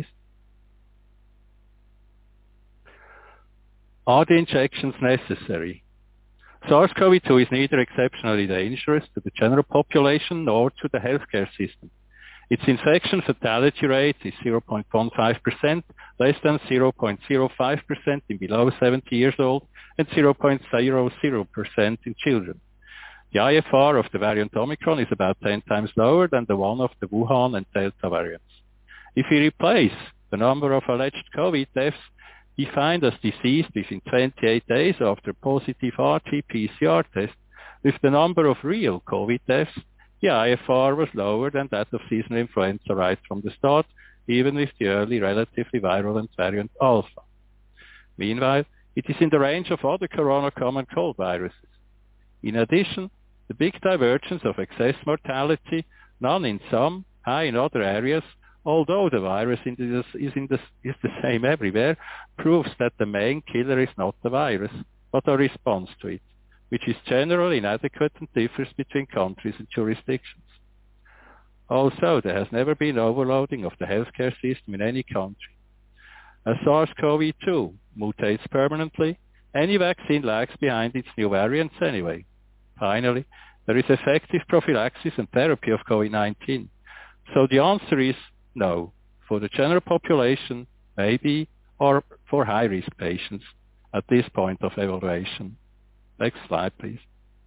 S8: Are the injections necessary? SARS-C o V two is neither exceptionally dangerous to the general population nor to the healthcare system. Its infection fatality rate is zero point one five percent, less than zero point zero five percent in below seventy years old, and zero point zero zero percent in children. The I F R of the variant Omicron is about ten times lower than the one of the Wuhan and Delta variants. If we replace the number of alleged COVID deaths defined as deceased within twenty-eight days after positive R T P C R test with the number of real COVID deaths, the I F R was lower than that of seasonal influenza right from the start, even with the early relatively virulent variant Alpha. Meanwhile, it is in the range of other corona common cold viruses. In addition, the big divergence of excess mortality, none in some, high in other areas, although the virus is, is, in the, is the same everywhere, proves that the main killer is not the virus, but a response to it, which is generally inadequate and differs between countries and jurisdictions. Also, there has never been overloading of the healthcare system in any country. As SARS-C o V two mutates permanently, any vaccine lags behind its new variants anyway. Finally, there is effective prophylaxis and therapy of COVID nineteen. So the answer is no, for the general population, maybe, or for high-risk patients at this point of evaluation. Next slide, please.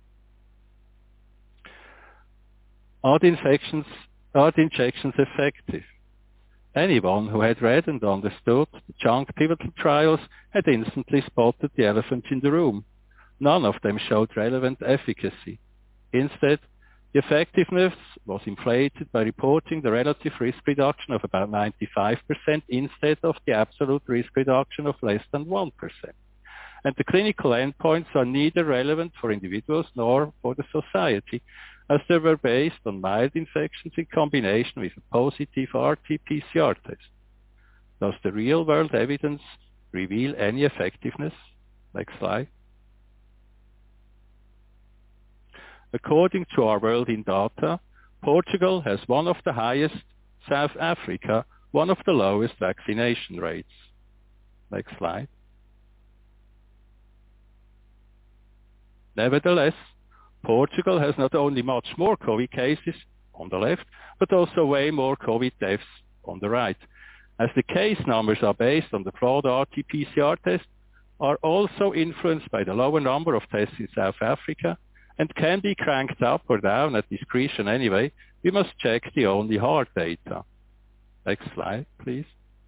S8: Are the infections, are the injections effective? Anyone who had read and understood the junk pivotal trials had instantly spotted the elephant in the room. None of them showed relevant efficacy. Instead, the effectiveness was inflated by reporting the relative risk reduction of about ninety-five percent instead of the absolute risk reduction of less than one percent. And the clinical endpoints are neither relevant for individuals nor for the society, as they were based on mild infections in combination with a positive R T P C R test. Does the real-world evidence reveal any effectiveness? Next slide. According to our World in Data, Portugal has one of the highest, South Africa one of the lowest vaccination rates. Next slide. Nevertheless, Portugal has not only much more COVID cases on the left, but also way more COVID deaths on the right, as the case numbers are based on the flawed R T P C R test, are also influenced by the lower number of tests in South Africa, and can be cranked up or down at discretion anyway. We must check the only hard data. Next slide, please.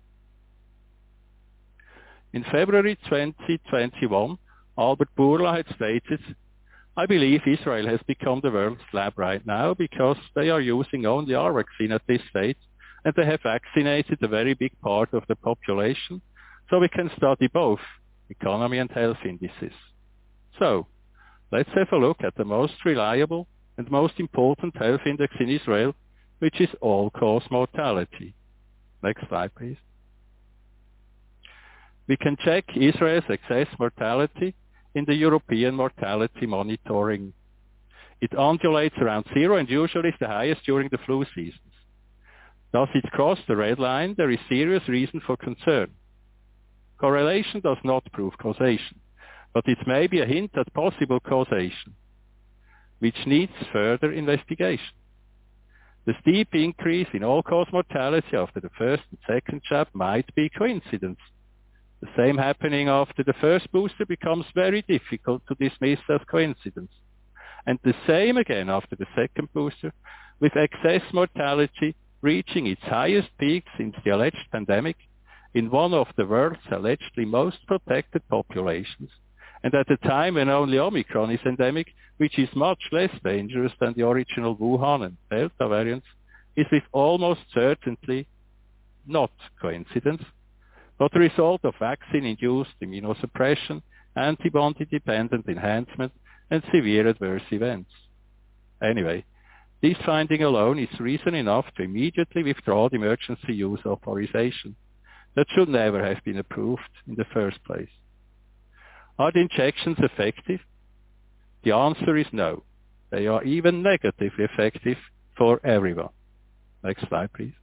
S8: In February twenty twenty-one, Albert Bourla had stated, I believe Israel has become the world's lab right now because they are using only our vaccine at this stage, and they have vaccinated a very big part of the population, so we can study both economy and health indices. So, let's have a look at the most reliable and most important health index in Israel, which is all-cause mortality. Next slide, please. We can check Israel's excess mortality in the European Mortality Monitoring. It undulates around zero and usually is the highest during the flu seasons. Does it cross the red line? There is serious reason for concern. Correlation does not prove causation, but it may be a hint at possible causation, which needs further investigation. The steep increase in all-cause mortality after the first and second jab might be coincidence. The same happening after the first booster becomes very difficult to dismiss as coincidence. And the same again after the second booster, with excess mortality reaching its highest peak since the alleged pandemic in one of the world's allegedly most protected populations, and at a time when only Omicron is endemic, which is much less dangerous than the original Wuhan and Delta variants, is with almost certainty not coincidence, but the result of vaccine-induced immunosuppression, antibody-dependent enhancement, and severe adverse events. Anyway, this finding alone is reason enough to immediately withdraw the emergency use authorization. That should never have been approved in the first place. Are the injections effective? The answer is no. They are even negatively effective for everyone. Next slide, please.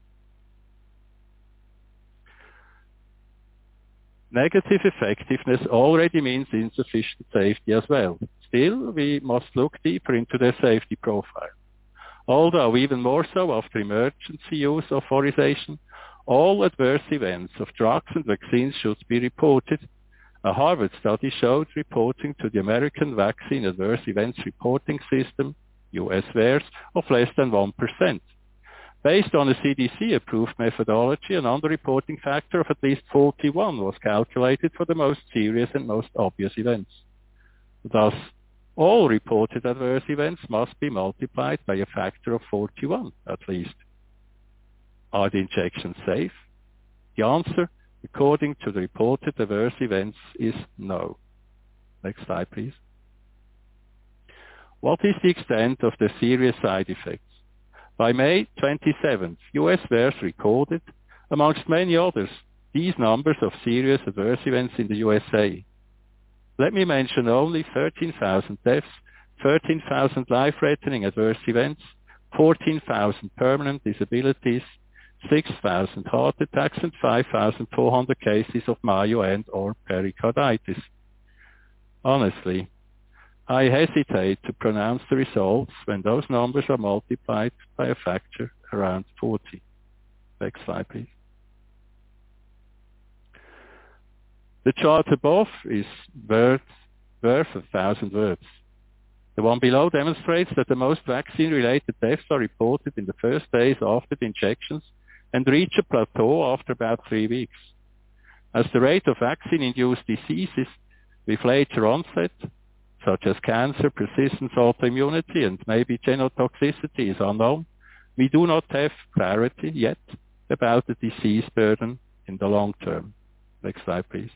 S8: Negative effectiveness already means insufficient safety as well. Still, we must look deeper into their safety profile. Although even more so after emergency use authorization, all adverse events of drugs and vaccines should be reported. A Harvard study showed reporting to the American Vaccine Adverse Events Reporting System, U S VAERS, of less than one percent. Based on a C D C-approved methodology, an underreporting factor of at least forty-one was calculated for the most serious and most obvious events. Thus, all reported adverse events must be multiplied by a factor of forty-one, at least. Are the injections safe? The answer, according to the reported adverse events, is no. Next slide, please. What is the extent of the serious side effects? By May twenty-seventh, U S VAERS recorded, amongst many others, these numbers of serious adverse events in the U S A. Let me mention only thirteen thousand deaths, thirteen thousand life-threatening adverse events, fourteen thousand permanent disabilities, six thousand heart attacks, and five thousand four hundred cases of myo and or pericarditis. Honestly, I hesitate to pronounce the results when those numbers are multiplied by a factor around forty. Next slide, please. The chart above is worth, worth a thousand words. The one below demonstrates that the most vaccine-related deaths are reported in the first days after the injections and reach a plateau after about three weeks. As the rate of vaccine-induced diseases with later onset, such as cancer, persistent autoimmunity, and maybe genotoxicity is unknown, we do not have clarity yet about the disease burden in the long term. Next slide, please.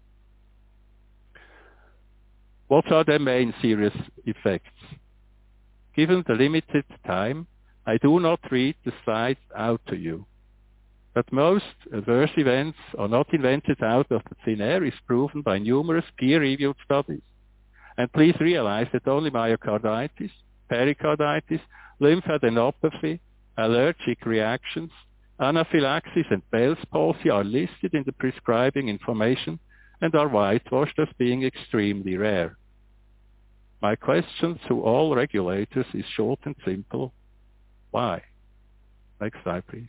S8: What are the main serious effects? Given the limited time, I do not read the slides out to you. But most adverse events are not invented out of the thin air, is proven by numerous peer-reviewed studies. And please realize that only myocarditis, pericarditis, lymphadenopathy, allergic reactions, anaphylaxis, and Bell's palsy are listed in the prescribing information and are whitewashed as being extremely rare. My question to all regulators is short and simple. Why? Next slide, please.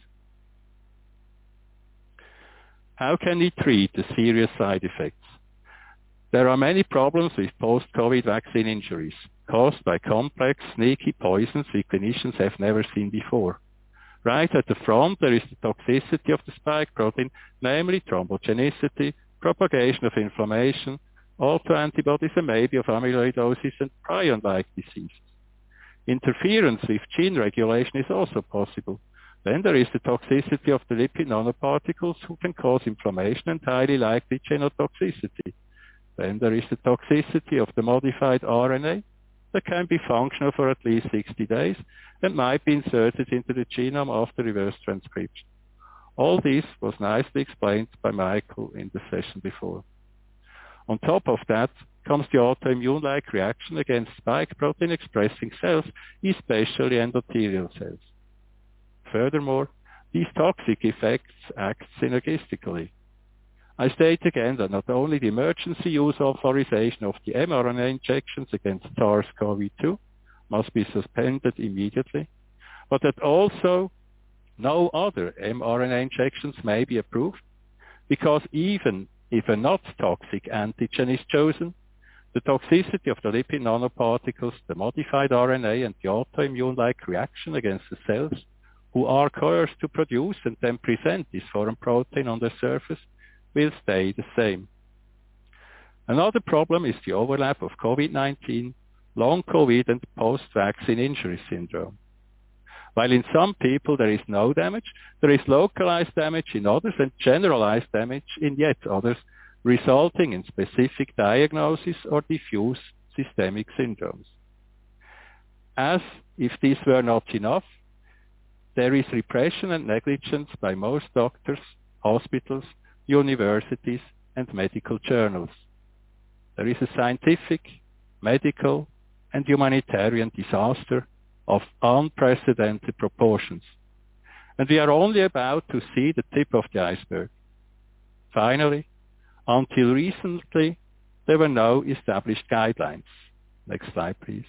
S8: How can we treat the serious side effects? There are many problems with post-COVID vaccine injuries caused by complex, sneaky poisons we clinicians have never seen before. Right at the front, there is the toxicity of the spike protein, namely thrombogenicity, propagation of inflammation, autoantibodies, and maybe of amyloidosis and prion-like diseases. Interference with gene regulation is also possible. Then there is the toxicity of the lipid nanoparticles who can cause inflammation and highly likely genotoxicity. Then there is the toxicity of the modified R N A that can be functional for at least sixty days and might be inserted into the genome after reverse transcription. All this was nicely explained by Michael in the session before. On top of that comes the autoimmune-like reaction against spike protein-expressing cells, especially endothelial cells. Furthermore, these toxic effects act synergistically. I state again that not only the emergency use authorization of the mRNA injections against SARS CoV two must be suspended immediately, but that also no other mRNA injections may be approved, because even if a not toxic antigen is chosen, the toxicity of the lipid nanoparticles, the modified R N A, and the autoimmune-like reaction against the cells who are coerced to produce and then present this foreign protein on the surface will stay the same. Another problem is the overlap of COVID nineteen, long COVID, and post-vaccine injury syndrome. While in some people there is no damage, there is localized damage in others and generalized damage in yet others, resulting in specific diagnosis or diffuse systemic syndromes. As if these were not enough, there is repression and negligence by most doctors, hospitals, universities, and medical journals. There is a scientific, medical, and humanitarian disaster of unprecedented proportions. And we are only about to see the tip of the iceberg. Finally, until recently, there were no established guidelines. Next slide, please.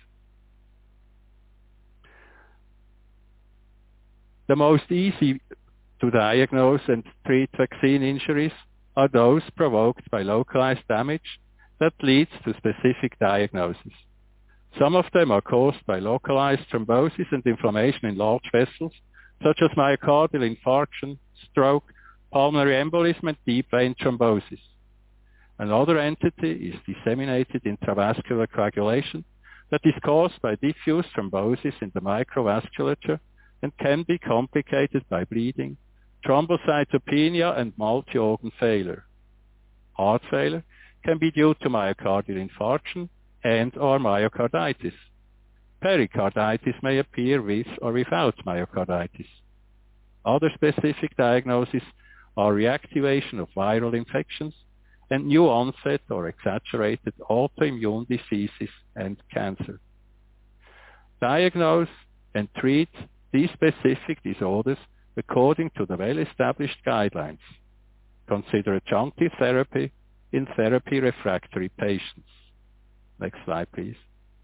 S8: The most easy to diagnose and treat vaccine injuries are those provoked by localized damage that leads to specific diagnosis. Some of them are caused by localized thrombosis and inflammation in large vessels, such as myocardial infarction, stroke, pulmonary embolism, and deep vein thrombosis. Another entity is disseminated intravascular coagulation that is caused by diffuse thrombosis in the microvasculature and can be complicated by bleeding, thrombocytopenia, and multi-organ failure. Heart failure can be due to myocardial infarction and or myocarditis. Pericarditis may appear with or without myocarditis. Other specific diagnoses are reactivation of viral infections and new onset or exaggerated autoimmune diseases and cancer. Diagnose and treat these specific disorders according to the well-established guidelines. Consider adjunctive therapy in therapy refractory patients. Next slide, please.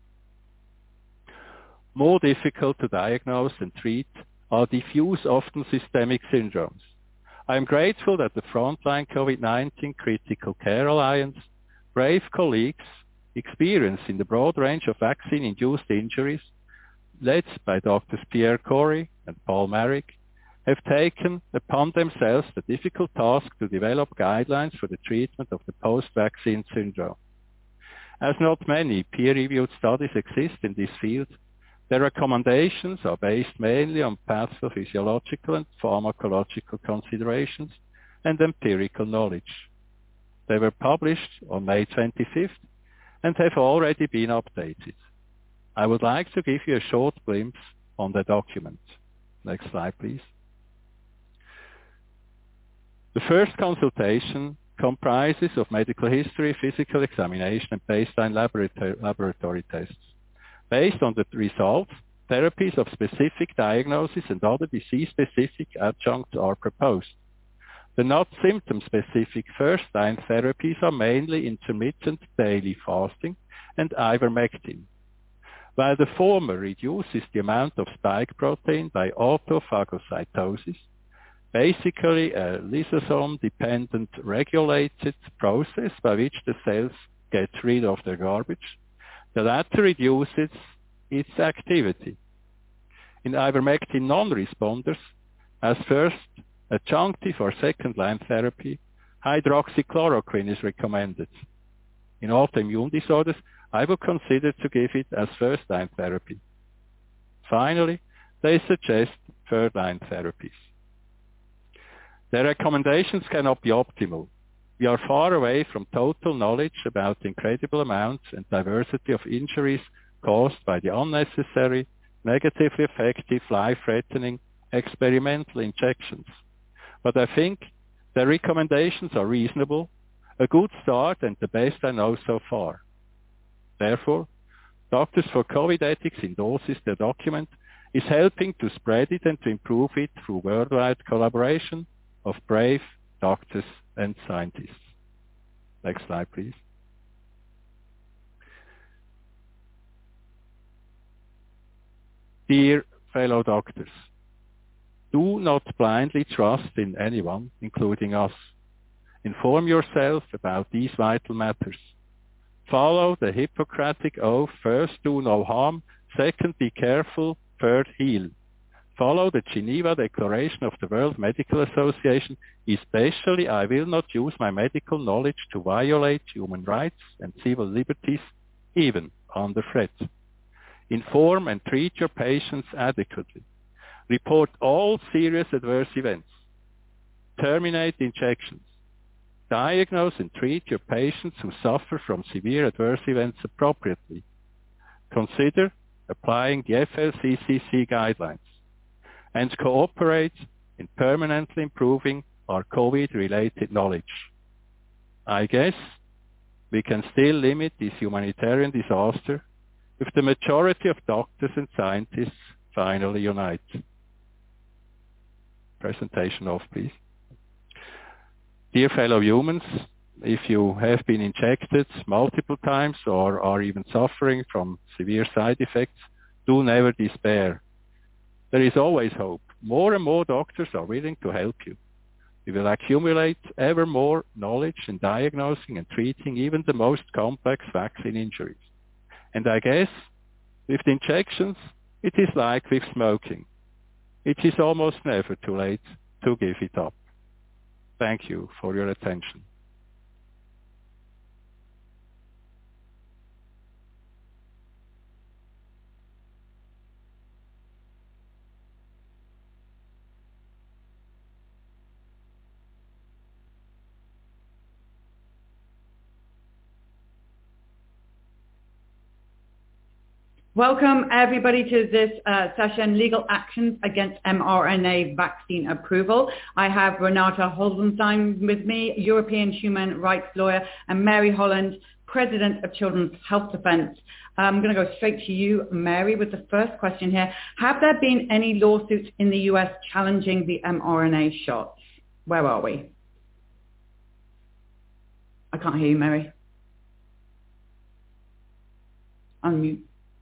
S8: More difficult to diagnose and treat are diffuse, often systemic syndromes. I am grateful that the Frontline COVID nineteen Critical Care Alliance, brave colleagues experienced in the broad range of vaccine-induced injuries, led by Doctors Pierre Corey and Paul Marrick, have taken upon themselves the difficult task to develop guidelines for the treatment of the post-vaccine syndrome. As not many peer-reviewed studies exist in this field, their recommendations are based mainly on pathophysiological and pharmacological considerations and empirical knowledge. They were published on May twenty-fifth and have already been updated. I would like to give you a short glimpse on the document. Next slide, please. The first consultation comprises of medical history, physical examination, and baseline laboratory, laboratory tests. Based on the results, therapies of specific diagnosis and other disease-specific adjuncts are proposed. The not symptom-specific first-line therapies are mainly intermittent daily fasting and ivermectin, while the former reduces the amount of spike protein by autophagocytosis, basically a lysosome-dependent regulated process by which the cells get rid of their garbage. The latter reduces its activity. In ivermectin non-responders, as first adjunctive or second-line therapy, hydroxychloroquine is recommended. In autoimmune disorders, I would consider to give it as first-line therapy. Finally, they suggest third-line therapies. Their recommendations cannot be optimal. We are far away from total knowledge about the incredible amounts and diversity of injuries caused by the unnecessary, negatively effective, life-threatening experimental injections. But I think their recommendations are reasonable, a good start, and the best I know so far. Therefore, Doctors for COVID Ethics endorses the document, is helping to spread it and to improve it through worldwide collaboration of brave doctors and scientists. Next slide, please. Dear fellow doctors, do not blindly trust in anyone, including us. Inform yourself about these vital matters. Follow the Hippocratic Oath: first, do no harm; second, be careful; third, heal. Follow the Geneva Declaration of the World Medical Association, especially I will not use my medical knowledge to violate human rights and civil liberties, even under threat. Inform and treat your patients adequately. Report all serious adverse events. Terminate injections. Diagnose and treat your patients who suffer from severe adverse events appropriately. Consider applying the F L C C C guidelines and cooperate in permanently improving our COVID-related knowledge. I guess we can still limit this humanitarian disaster if the majority of doctors and scientists finally unite. Presentation off, please. Dear fellow humans, if you have been injected multiple times or are even suffering from severe side effects, do never despair. There is always hope. More and more doctors are willing to help you. We will accumulate ever more knowledge in diagnosing and treating even the most complex vaccine injuries. And I guess with the injections, it is like with smoking. It is almost never too late to give it up. Thank you for your attention.
S9: Welcome everybody to this uh, session, Legal Actions Against mRNA Vaccine Approval. I have Renata Holzenstein with me, European human rights lawyer, and Mary Holland, President of Children's Health Defense. I'm going to go straight to you, Mary, with the first question here. Have there been any lawsuits in the U S challenging the mRNA shots? Where are we? I can't hear you, Mary. Unmute.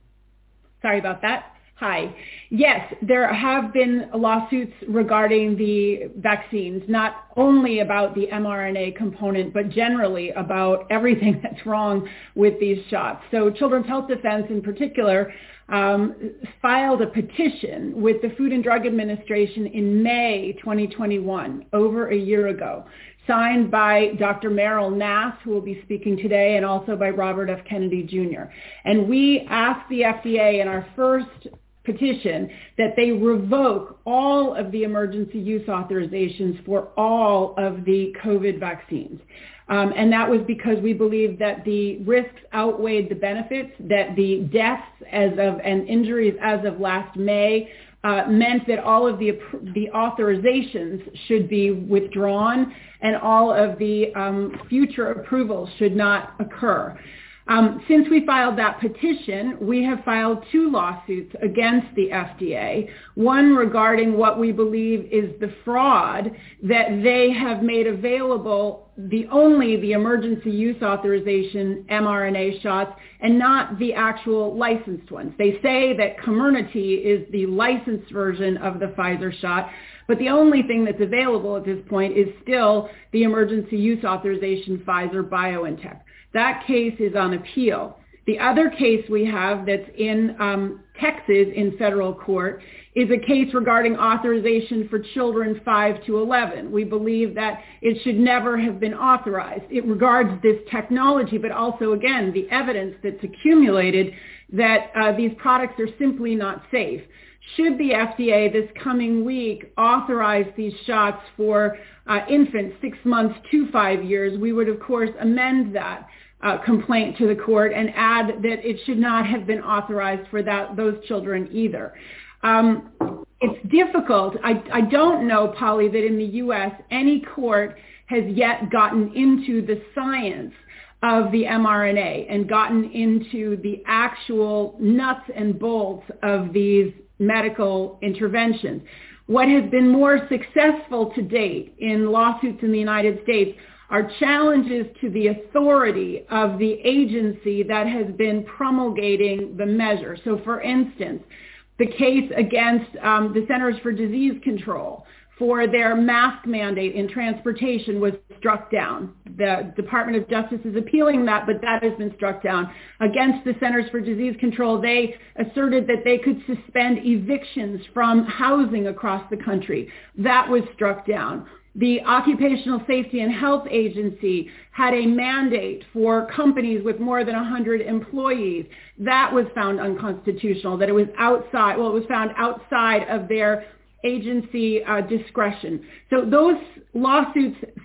S10: Sorry about that. Hi. Yes, there have been lawsuits regarding the vaccines, not only about the mRNA component, but generally about everything that's wrong with these shots. So Children's Health Defense in particular um, filed a petition with the Food and Drug Administration in May twenty twenty-one, over a year ago, signed by Doctor Meryl Nass, who will be speaking today, and also by Robert F. Kennedy Junior And we asked the F D A in our first petition that they revoke all of the emergency use authorizations for all of the COVID vaccines. Um, and that was because we believe that the risks outweighed the benefits, that the deaths as of and injuries as of last May Uh, meant that all of the the authorizations should be withdrawn and all of the um, future approvals should not occur. Um, since we filed that petition, we have filed two lawsuits against the F D A, one regarding what we believe is the fraud that they have made available the only the emergency use authorization mRNA shots and not the actual licensed ones. They say that Comirnaty is the licensed version of the Pfizer shot, but the only thing that's available at this point is still the emergency use authorization Pfizer BioNTech. That case is on appeal. The other case we have that's in um, Texas in federal court is a case regarding authorization for children five to eleven. We believe that it should never have been authorized. It regards this technology, but also, again, the evidence that's accumulated that uh, these products are simply not safe. Should the F D A this coming week authorize these shots for uh, infants six months to five years, we would, of course, amend that uh, complaint to the court and add that it should not have been authorized for that those children either. Um, it's difficult. I, I don't know, Polly, that in the U S any court has yet gotten into the science of the mRNA and gotten into the actual nuts and bolts of these medical interventions. What has been more successful to date in lawsuits in the United States are challenges to the authority of the agency that has been promulgating the measure. So for instance, the case against um, the Centers for Disease Control for their mask mandate in transportation was struck down. The Department of Justice is appealing that, but that has been struck down. Against the Centers for Disease Control, they asserted that they could suspend evictions from housing across the country. That was struck down. The Occupational Safety and Health Agency had a mandate for companies with more than one hundred employees. That was found unconstitutional, that it was outside, well, it was found outside of their agency uh, discretion. So those lawsuits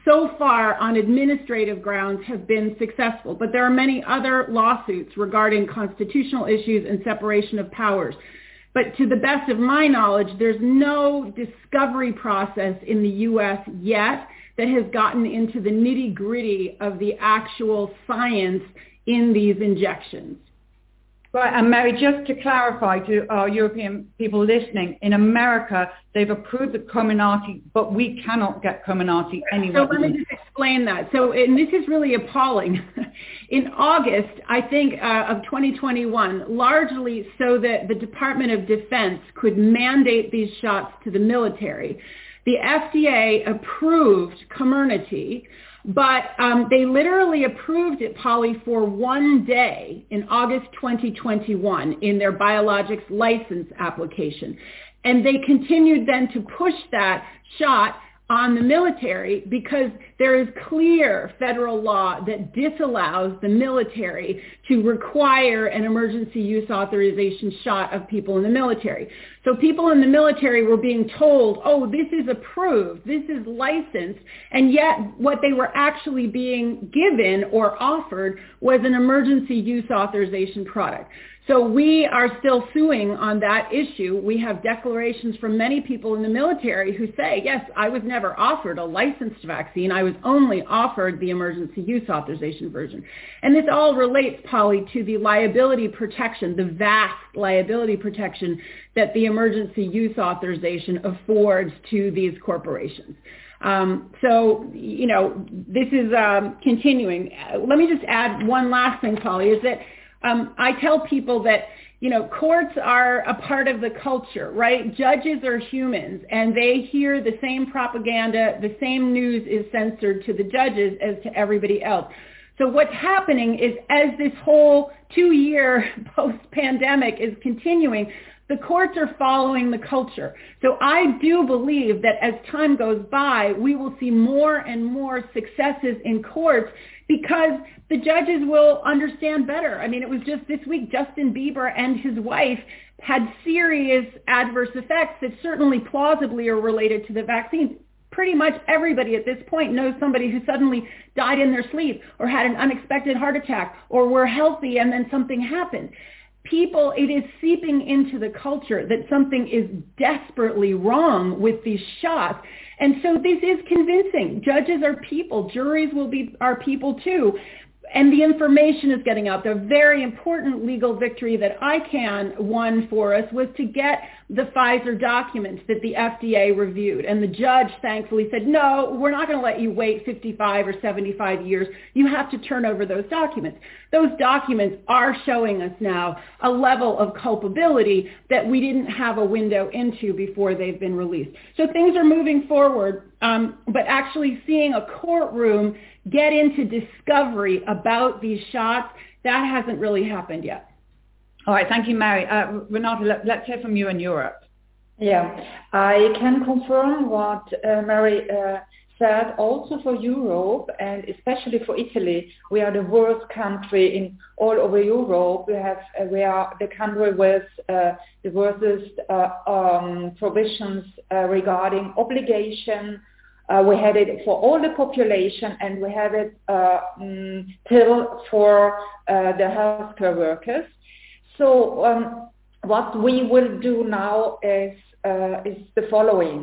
S10: so far on administrative grounds have been successful, but there are many other lawsuits regarding constitutional issues and separation of powers. But to the best of my knowledge, there's no discovery process in the U S yet that has gotten into the nitty-gritty of the actual science in these injections.
S9: Right, and Mary, just to clarify to our European people listening, in America, they've approved the Comirnaty, but we cannot get Comirnaty anywhere.
S10: So let me just explain that. So, and this is really appalling. In August, I think, uh, of twenty twenty-one, largely so that the Department of Defense could mandate these shots to the military, the F D A approved Comirnaty, but um, they literally approved it, Polly, for one day in August twenty twenty-one in their biologics license application. And they continued then to push that shot on the military because there is clear federal law that disallows the military to require an emergency use authorization shot of people in the military. So people in the military were being told, oh, this is approved, this is licensed, and yet what they were actually being given or offered was an emergency use authorization product. So we are still suing on that issue. We have declarations from many people in the military who say, yes, I was never offered a licensed vaccine. I was only offered the emergency use authorization version. And this all relates, Polly, to the liability protection, the vast liability protection that the emergency use authorization affords to these corporations. Um, so, you know, this is um, continuing. Uh, let me just add one last thing, Polly, is that Um, I tell people that, you know, courts are a part of the culture, right? Judges are humans, and they hear the same propaganda, the same news is censored to the judges as to everybody else. So what's happening is as this whole two-year post-pandemic is continuing, the courts are following the culture. So I do believe that as time goes by, we will see more and more successes in courts because the judges will understand better. I mean, it was just this week, Justin Bieber and his wife had serious adverse effects that certainly plausibly are related to the vaccine. Pretty much everybody at this point knows somebody who suddenly died in their sleep or had an unexpected heart attack or were healthy and then something happened. People, it is seeping into the culture that something is desperately wrong with these shots. And so this is convincing. Judges are people. Juries will be are people too. And the information is getting out. The very important legal victory that I can won for us was to get the Pfizer documents that the F D A reviewed. And the judge thankfully said, no, we're not going to let you wait fifty-five or seventy-five years. You have to turn over those documents. Those documents are showing us now a level of culpability that we didn't have a window into before they've been released. So things are moving forward, um, but actually seeing a courtroom get into discovery about these shots, that hasn't really happened yet.
S9: All right, thank you, Mary. Uh, Renata, let, let's hear from you in Europe.
S11: Yeah, I can confirm what uh, Mary uh, said. Also for Europe and especially for Italy, we are the worst country in all over Europe. We have uh, we are the country with uh, the worst uh, um, provisions uh, regarding obligation. Uh, we had it for all the population, and we have it uh, um, till for uh, the healthcare workers. So um, what we will do now is uh, is the following.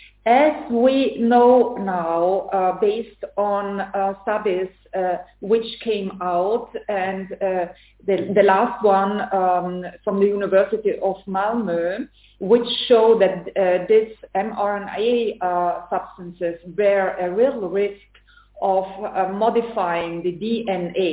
S11: As we know now, uh, based on uh, studies uh, which came out, and uh, the, the last one um, from the University of Malmö, which show that uh, this mRNA uh, substances bear a real risk of uh, modifying the D N A.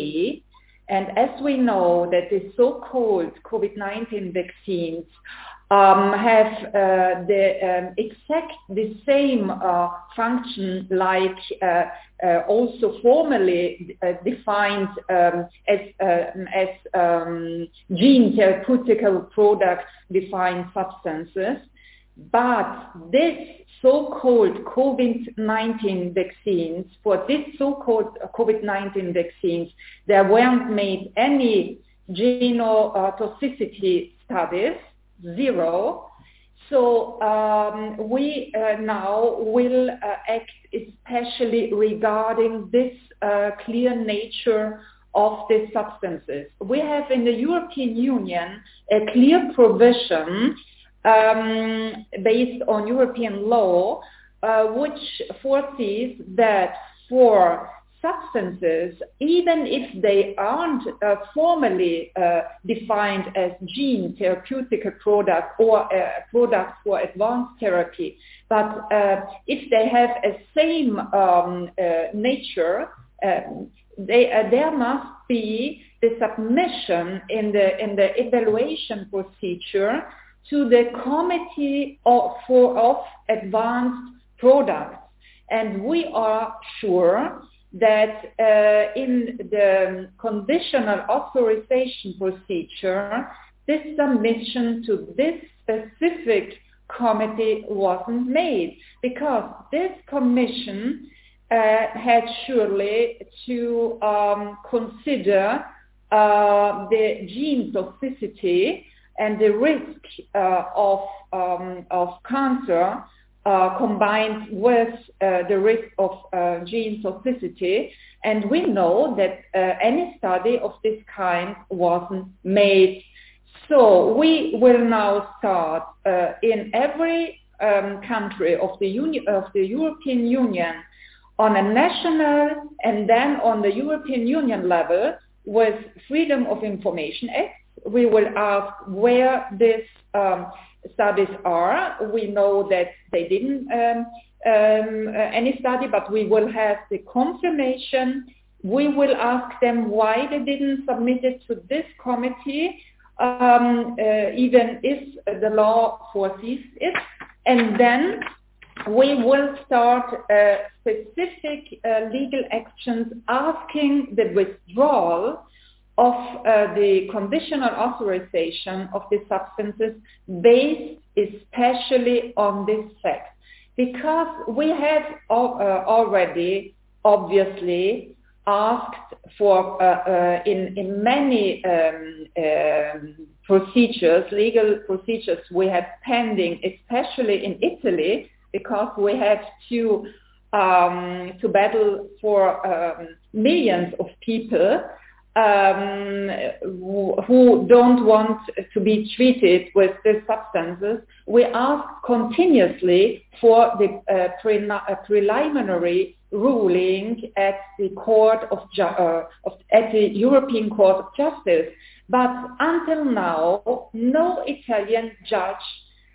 S11: And as we know that the so-called COVID nineteen vaccines um, have uh, the um, exact the same uh, function like uh, uh, also formally uh, defined um, as uh, as um, gene therapeutical products defined substances, but this so-called COVID nineteen vaccines, for this so-called COVID nineteen vaccines, there weren't made any genotoxicity studies, zero. So um, we uh, now will uh, act especially regarding this uh, clear nature of the substances. We have in the European Union a clear provision um, based on European law, uh, which foresees that for substances, even if they aren't uh, formally uh, defined as gene therapeutic product or a product for advanced therapy, but uh, if they have a same um, uh, nature, uh, they, uh, there must be the submission in the in the evaluation procedure to the Committee of, for, of Advanced Products. And we are sure that uh, in the conditional authorization procedure, this submission to this specific committee wasn't made, because this commission uh, had surely to um, consider uh, the gene toxicity and the risk uh, of, um, of cancer Uh, combined with uh, the risk of uh, gene toxicity. And we know that uh, any study of this kind wasn't made. So we will now start uh, in every um, country of the, Uni- of the European Union on a national and then on the European Union level with Freedom of Information Act. We will ask where this um, studies are. We know that they didn't um, um, uh, any study, but we will have the confirmation. We will ask them why they didn't submit it to this committee, um, uh, even if the law foresees it. And then we will start uh, specific uh, legal actions asking the withdrawal of uh, the conditional authorization of the substances based especially on this fact. Because we have al- uh, already obviously asked for uh, uh, in, in many um, um, procedures, legal procedures we have pending, especially in Italy, because we have to, um, to battle for um, millions of people Um, who don't want to be treated with these substances. We ask continuously for the uh, pre- uh, preliminary ruling at the court of, ju- uh, of at the European Court of Justice. But until now, no Italian judge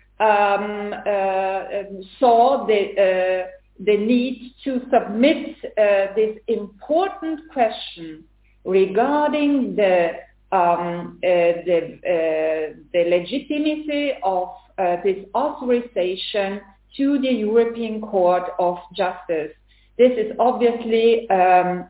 S11: um, uh, saw the uh, the need to submit uh, this important question regarding the um, uh, the, uh, the legitimacy of uh, this authorization to the European Court of Justice. This is obviously um,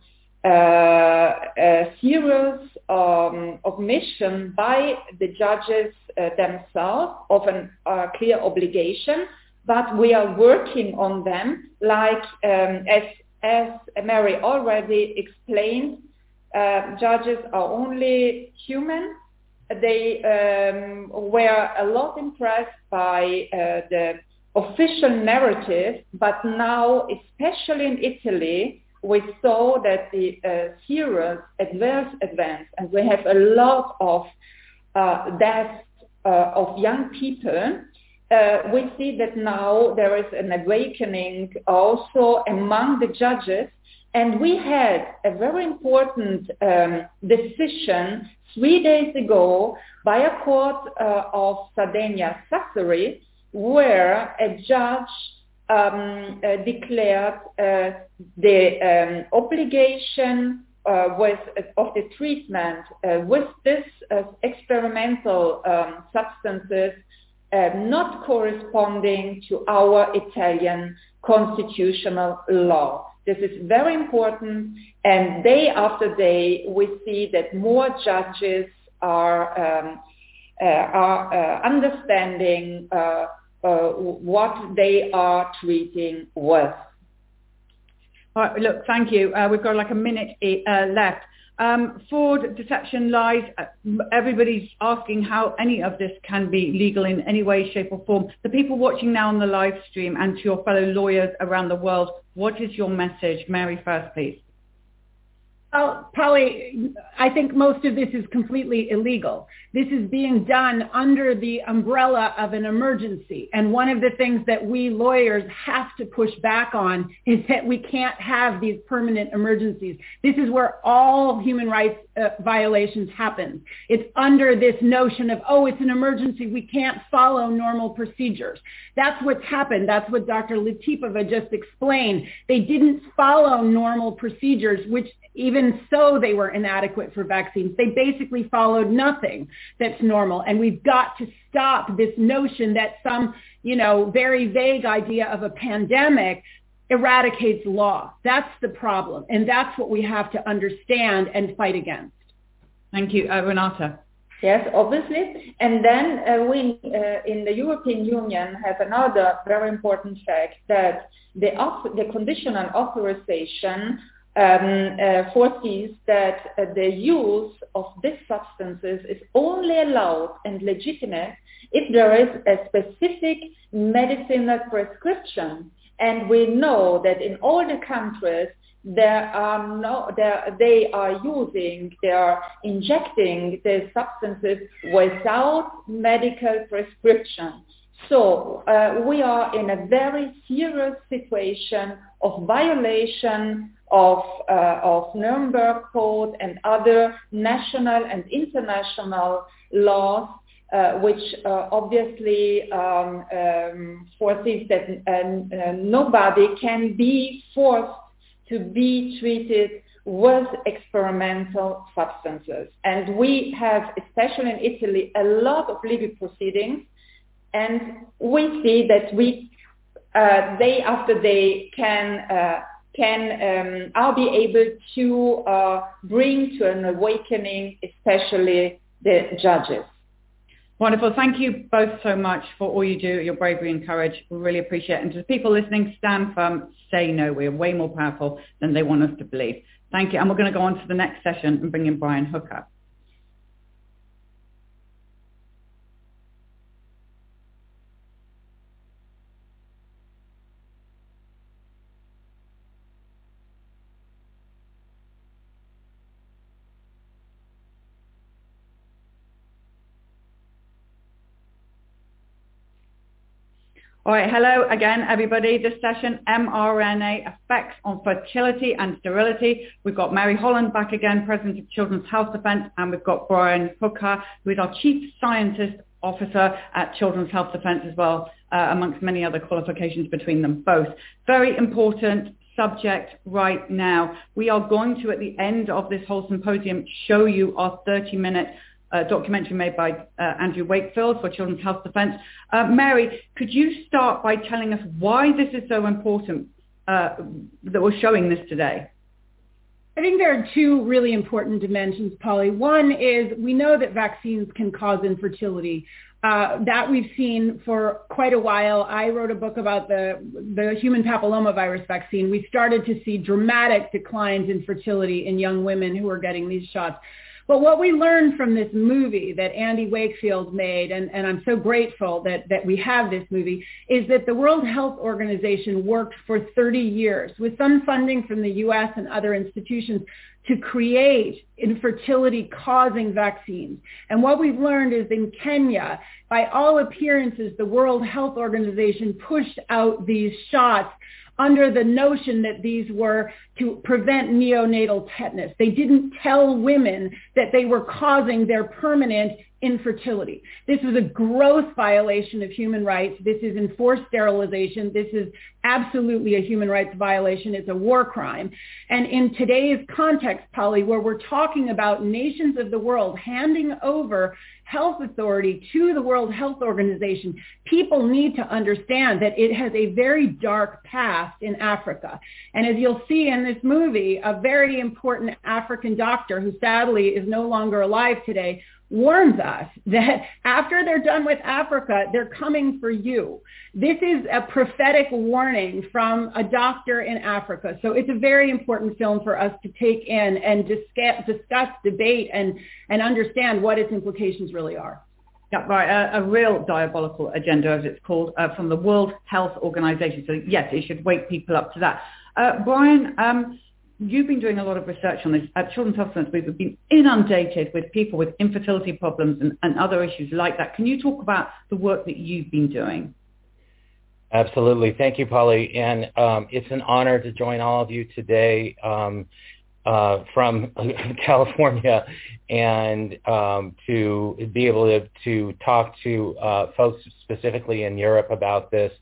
S11: uh, a serious um, omission by the judges uh, themselves of a uh, clear obligation, but we are working on them, like um, as, as Mary already explained. Uh, judges are only human. They um, were a lot impressed by uh, the official narrative, but now, especially in Italy, we saw that the uh, serious adverse events, and we have a lot of uh, deaths uh, of young people, uh, we see that now there is an awakening also among the judges. And we had a very important um, decision three days ago by a court uh, of Sardinia, Sassari, where a judge um, uh, declared uh, the um, obligation uh, with, uh, of the treatment uh, with this uh, experimental um, substances uh, not corresponding to our Italian constitutional law. This is very important, and day after day we see that more judges are um, uh, are uh, understanding uh, uh, what they are treating with.
S9: All right, look, thank you. Uh, we've got like a minute uh, left. Um, fraud, deception, lies, uh, everybody's asking how any of this can be legal in any way, shape or form. The people watching now on the live stream and to your fellow lawyers around the world, what is your message? Mary first, please.
S10: Well, Polly, I think most of this is completely illegal. This is being done under the umbrella of an emergency. And one of the things that we lawyers have to push back on is that we can't have these permanent emergencies. This is where all human rights uh, violations happen. It's under this notion of, oh, it's an emergency. We can't follow normal procedures. That's what's happened. That's what Doctor Latipova just explained. They didn't follow normal procedures, which even so, they were inadequate for vaccines. They basically followed nothing that's normal. And we've got to stop this notion that some, you know, very vague idea of a pandemic eradicates law. That's the problem. And that's what we have to understand and fight against.
S9: Thank you. Uh, Renata.
S11: Yes, obviously. And then uh, we uh, in the European Union have another very important fact that the, auth- the conditional authorization Um, uh, foresees that uh, the use of these substances is only allowed and legitimate if there is a specific medicinal prescription. And we know that in all the countries there are no, there, they are using, they are injecting the substances without medical prescription. So uh, we are in a very serious situation of violation of uh, of Nuremberg Code and other national and international laws, uh, which uh, obviously um, um, foresees that uh, uh, nobody can be forced to be treated with experimental substances. And we have, especially in Italy, a lot of legal proceedings, and we see that we uh, day after day can uh, can um, are be able to uh, bring to an awakening, especially the judges.
S9: Wonderful. Thank you both so much for all you do, your bravery and courage. We really appreciate it. And to the people listening, stand firm, say no. We're way more powerful than they want us to believe. Thank you. And we're going to go on to the next session and bring in Brian Hooker. All right, hello again, everybody. This session, mRNA effects on fertility and sterility. We've got Mary Holland back again, President of Children's Health Defence, and we've got Brian Hooker, who is our Chief Scientist Officer at Children's Health Defence as well, uh, amongst many other qualifications between them both. Very important subject right now. We are going to, at the end of this whole symposium, show you our thirty-minute Uh, documentary made by uh, Andrew Wakefield for Children's Health Defence. Uh, Mary, could you start by telling us why this is so important uh, that we're showing this today?
S10: I think there are two really important dimensions, Polly. One is we know that vaccines can cause infertility. Uh, that we've seen for quite a while. I wrote a book about the, the human papillomavirus vaccine. We started to see dramatic declines in fertility in young women who are getting these shots. But what we learned from this movie that Andy Wakefield made, and, and I'm so grateful that, that we have this movie, is that the World Health Organization worked for thirty years with some funding from the U S and other institutions to create infertility-causing vaccines. And what we've learned is in Kenya, by all appearances, the World Health Organization pushed out these shots under the notion that these were to prevent neonatal tetanus. They didn't tell women that they were causing their permanent infertility. This was a gross violation of human rights. This is enforced sterilization. This is absolutely a human rights violation. It's a war crime. And in today's context, Polly, where we're talking about nations of the world handing over health authority to the World Health Organization, people need to understand that it has a very dark past in Africa. And as you'll see in this movie, a very important African doctor who sadly is no longer alive today warns us that after they're done with Africa, they're coming for you. This is a prophetic warning from a doctor in Africa. So it's a very important film for us to take in and discuss, discuss debate, and, and understand what its implications really are.
S9: Yeah, right. A, a real diabolical agenda, as it's called, uh, from the World Health Organization. So yes, it should wake people up to that. Uh, Brian, um, you've been doing a lot of research on this. At Children's Health Centre, we've been inundated with people with infertility problems and, and other issues like that. Can you talk about the work that you've been doing?
S12: Absolutely. Thank you, Polly. And um, it's an honor to join all of you today um, uh, from California and um, to be able to, to talk to uh, folks specifically in Europe about this.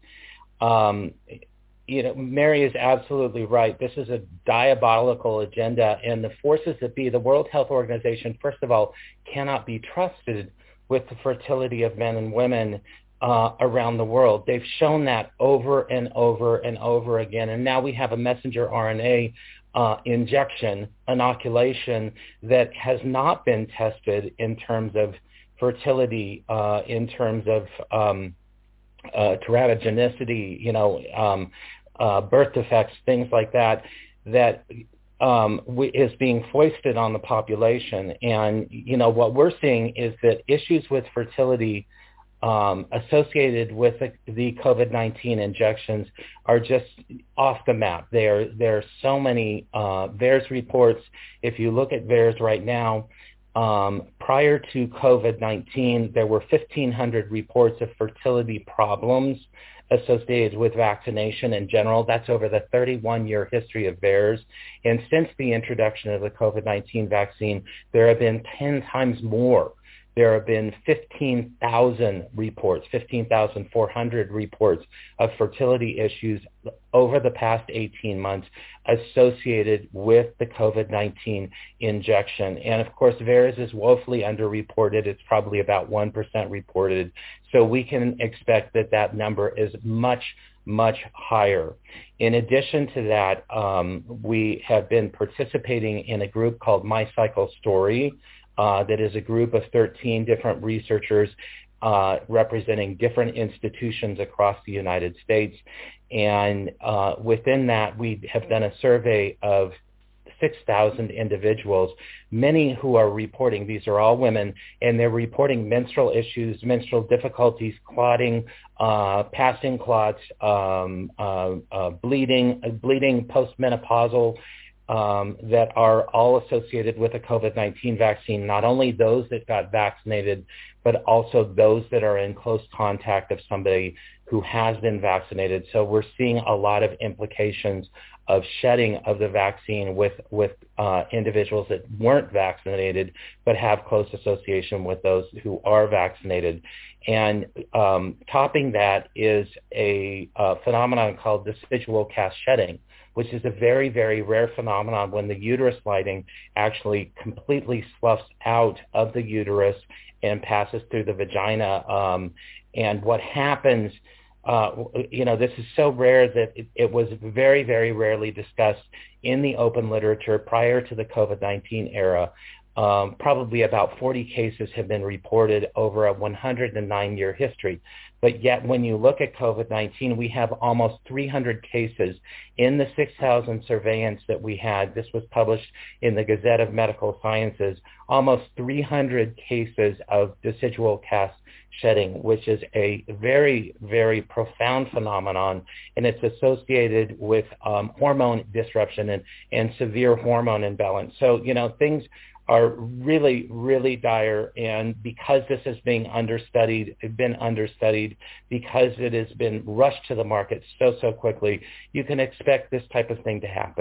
S12: Um, You know, Mary is absolutely right. This is a diabolical agenda, and the forces that be, the World Health Organization, first of all, cannot be trusted with the fertility of men and women uh, around the world. They've shown that over and over and over again, and now we have a messenger R N A uh, injection, inoculation, that has not been tested in terms of fertility, uh, in terms of um, uh, teratogenicity, you know, um, Uh, birth defects, things like that, that um, we, is being foisted on the population. And, you know, what we're seeing is that issues with fertility um, associated with the, the COVID nineteen injections are just off the map. There, there are so many uh, VAERS reports. If you look at VAERS right now, um, prior to COVID nineteen, there were fifteen hundred reports of fertility problems associated with vaccination in general. That's over the thirty-one-year history of VAERS. And since the introduction of the COVID nineteen vaccine, there have been ten times more. There have been fifteen thousand reports, fifteen thousand four hundred reports of fertility issues over the past eighteen months associated with the COVID nineteen injection. And of course, VAERS is woefully underreported. It's probably about one percent reported. So we can expect that that number is much, much higher. In addition to that, um, we have been participating in a group called My Cycle Story, uh, that is a group of thirteen different researchers uh, representing different institutions across the United States. And uh, within that, we have done a survey of six thousand individuals, many who are reporting, these are all women, and they're reporting menstrual issues, menstrual difficulties, clotting, uh, passing clots, um, uh, uh, bleeding, uh, bleeding postmenopausal, um, that are all associated with the COVID nineteen vaccine, not only those that got vaccinated, but also those that are in close contact of somebody who has been vaccinated. So we're seeing a lot of implications of shedding of the vaccine with, with uh, individuals that weren't vaccinated but have close association with those who are vaccinated. And um, topping that is a, a phenomenon called decidual cast shedding, which is a very, very rare phenomenon when the uterus lining actually completely sloughs out of the uterus and passes through the vagina. Um, and what happens, Uh, you know, this is so rare that it, it was very, very rarely discussed in the open literature prior to the COVID nineteen era. Um, probably about forty cases have been reported over a one hundred nine year history. But yet when you look at COVID nineteen, we have almost three hundred cases in the six thousand surveillance that we had. This was published in the Gazette of Medical Sciences, almost three hundred cases of decidual cast shedding, which is a very, very profound phenomenon, and it's associated with um, hormone disruption and, and severe hormone imbalance. So, you know, things are really, really dire, and because this is being understudied, been understudied, because it has been rushed to the market so, so quickly, you can expect this type of thing to happen.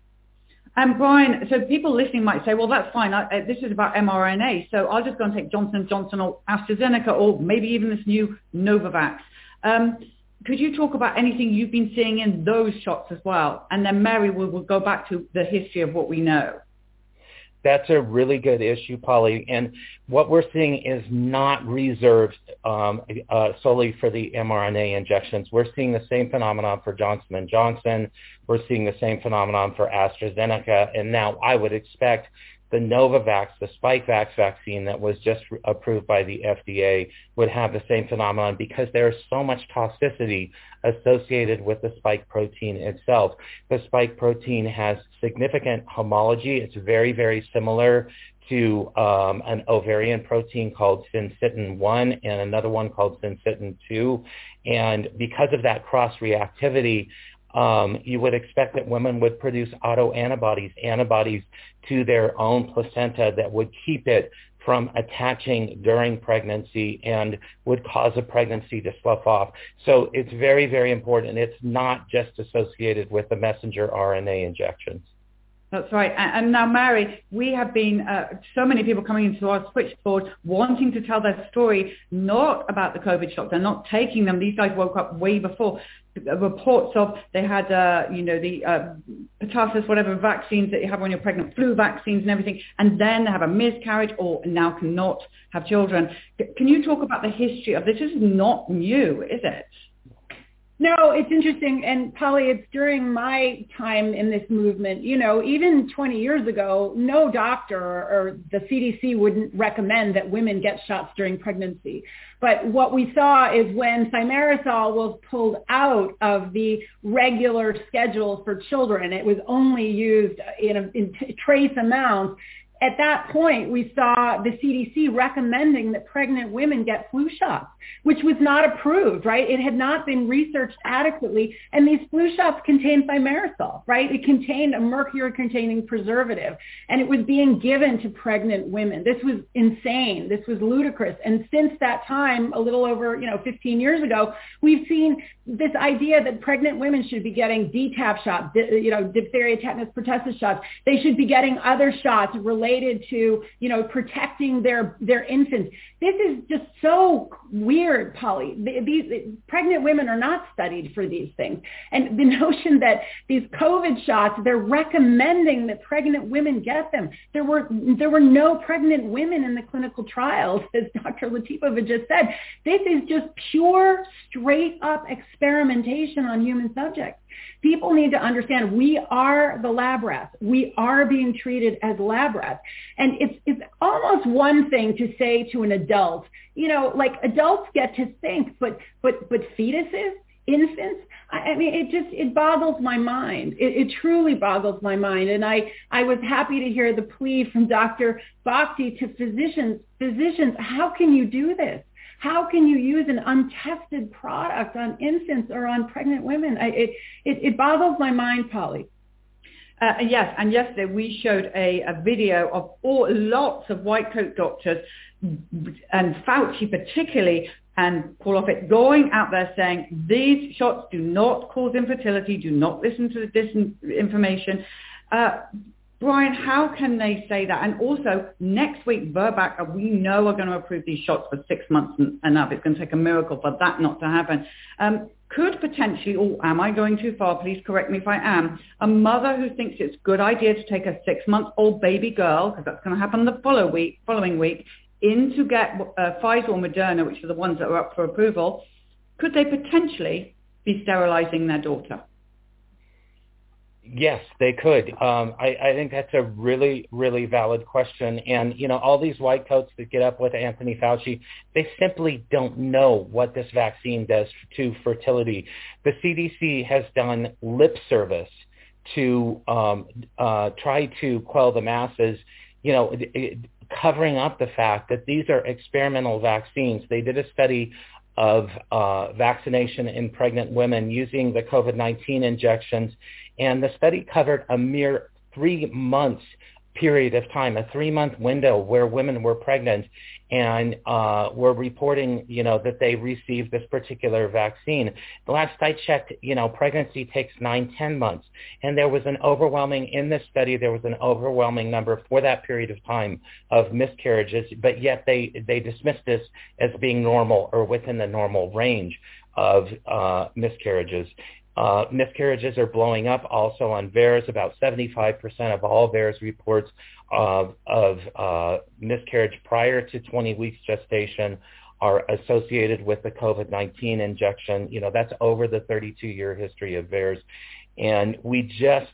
S9: And Brian, so people listening might say, well, that's fine. I, uh, this is about mRNA, so I'll just go and take Johnson and Johnson or AstraZeneca or maybe even this new Novavax. Um, could you talk about anything you've been seeing in those shots as well? And then Mary will we'll go back to the history of what we know.
S12: That's a really good issue, Polly. And what we're seeing is not reserved um, uh, solely for the mRNA injections. We're seeing the same phenomenon for Johnson and Johnson. We're seeing the same phenomenon for AstraZeneca. And now I would expect the Novavax, the Spikevax vaccine that was just approved by the F D A, would have the same phenomenon because there is so much toxicity associated with the spike protein itself. The spike protein has significant homology. It's very, very similar to um, an ovarian protein called syncytin one and another one called syncytin two. And because of that cross-reactivity, um, you would expect that women would produce autoantibodies, antibodies to their own placenta that would keep it from attaching during pregnancy and would cause a pregnancy to slough off. So it's very, very important. It's not just associated with the messenger R N A injections.
S9: That's right. And now, Mary, we have been, uh, so many people coming into our switchboard wanting to tell their story, not about the COVID shots. They're not taking them. These guys woke up way before. Reports of they had, uh, you know, the uh, pertussis, whatever vaccines that you have when you're pregnant, flu vaccines and everything, and then they have a miscarriage or now cannot have children. Can you talk about the history of this? This is not new, is it?
S10: No, it's interesting. And Polly, it's during my time in this movement, you know, even twenty years ago, no doctor or the C D C wouldn't recommend that women get shots during pregnancy. But what we saw is when thimerosal was pulled out of the regular schedule for children, it was only used in, a, in t- trace amounts. At that point, we saw the C D C recommending that pregnant women get flu shots, which was not approved, right? It had not been researched adequately. And these flu shots contained thimerosal, right? It contained a mercury-containing preservative, and it was being given to pregnant women. This was insane. This was ludicrous. And since that time, a little over, you know, fifteen years ago, we've seen this idea that pregnant women should be getting D TaP shots, you know, diphtheria, tetanus, pertussis shots. They should be getting other shots related to, you know, protecting their, their infants. This is just so weird, Polly. These pregnant women are not studied for these things. And the notion that these COVID shots, they're recommending that pregnant women get them. There were, there were no pregnant women in the clinical trials, as Doctor Latipova just said. This is just pure, straight up experimentation on human subjects. People need to understand we are the lab rats. We are being treated as lab rats. And it's it's almost one thing to say to an adult, you know, like adults get to think, but but but fetuses, infants, I, I mean, it just, it boggles my mind. It, it truly boggles my mind. And I, I was happy to hear the plea from Doctor Bhakdi to physicians, physicians, how can you do this? How can you use an untested product on infants or on pregnant women? I, it, it, it boggles my mind, Polly.
S9: Uh, yes, and yesterday we showed a, a video of all, lots of white coat doctors, and Fauci particularly, and Paul Offit going out there saying these shots do not cause infertility, do not listen to the disinformation. Uh, Brian, how can they say that? And also, next week, Virbac, we know are going to approve these shots for six months and, and up. It's going to take a miracle for that not to happen. Um, could potentially, or am I going too far? Please correct me if I am. A mother who thinks it's a good idea to take a six-month-old baby girl, because that's going to happen the following week, following week, in to get uh, Pfizer or Moderna, which are the ones that are up for approval, could they potentially be sterilizing their daughter?
S12: Yes, they could. Um, I, I think that's a really, really valid question. And, you know, all these white coats that get up with Anthony Fauci, they simply don't know what this vaccine does to fertility. The C D C has done lip service to um, uh, try to quell the masses, you know, it, it, covering up the fact that these are experimental vaccines. They did a study of uh, vaccination in pregnant women using the COVID nineteen injections, and the study covered a mere three months period of time, a three-month window where women were pregnant and uh, were reporting, you know, that they received this particular vaccine. The last I checked, you know, pregnancy takes nine, ten months. And there was an overwhelming, in this study, there was an overwhelming number for that period of time of miscarriages, but yet they, they dismissed this as being normal or within the normal range of uh, miscarriages. Uh, miscarriages are blowing up also on V A E R S. About seventy-five percent of all V A E R S reports of, of uh, miscarriage prior to twenty weeks gestation are associated with the COVID nineteen injection. You know, that's over the thirty-two year history of V A E R S. And we just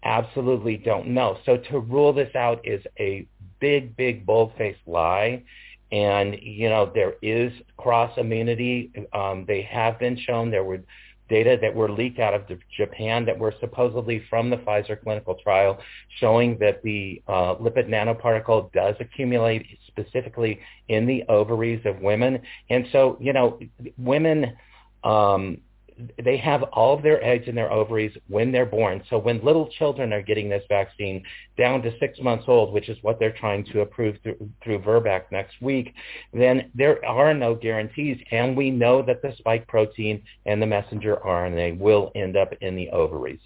S12: absolutely don't know. So to rule this out is a big, big, bold-faced lie. And, you know, there is cross-immunity. Um, they have been shown. There were data that were leaked out of Japan that were supposedly from the Pfizer clinical trial showing that the uh, lipid nanoparticle does accumulate specifically in the ovaries of women. And so, you know, women, um, they have all of their eggs in their ovaries when they're born. So when little children are getting this vaccine down to six months old, which is what they're trying to approve through, through VRBPAC next week, then there are no guarantees. And we know that the spike protein and the messenger R N A will end up in the ovaries.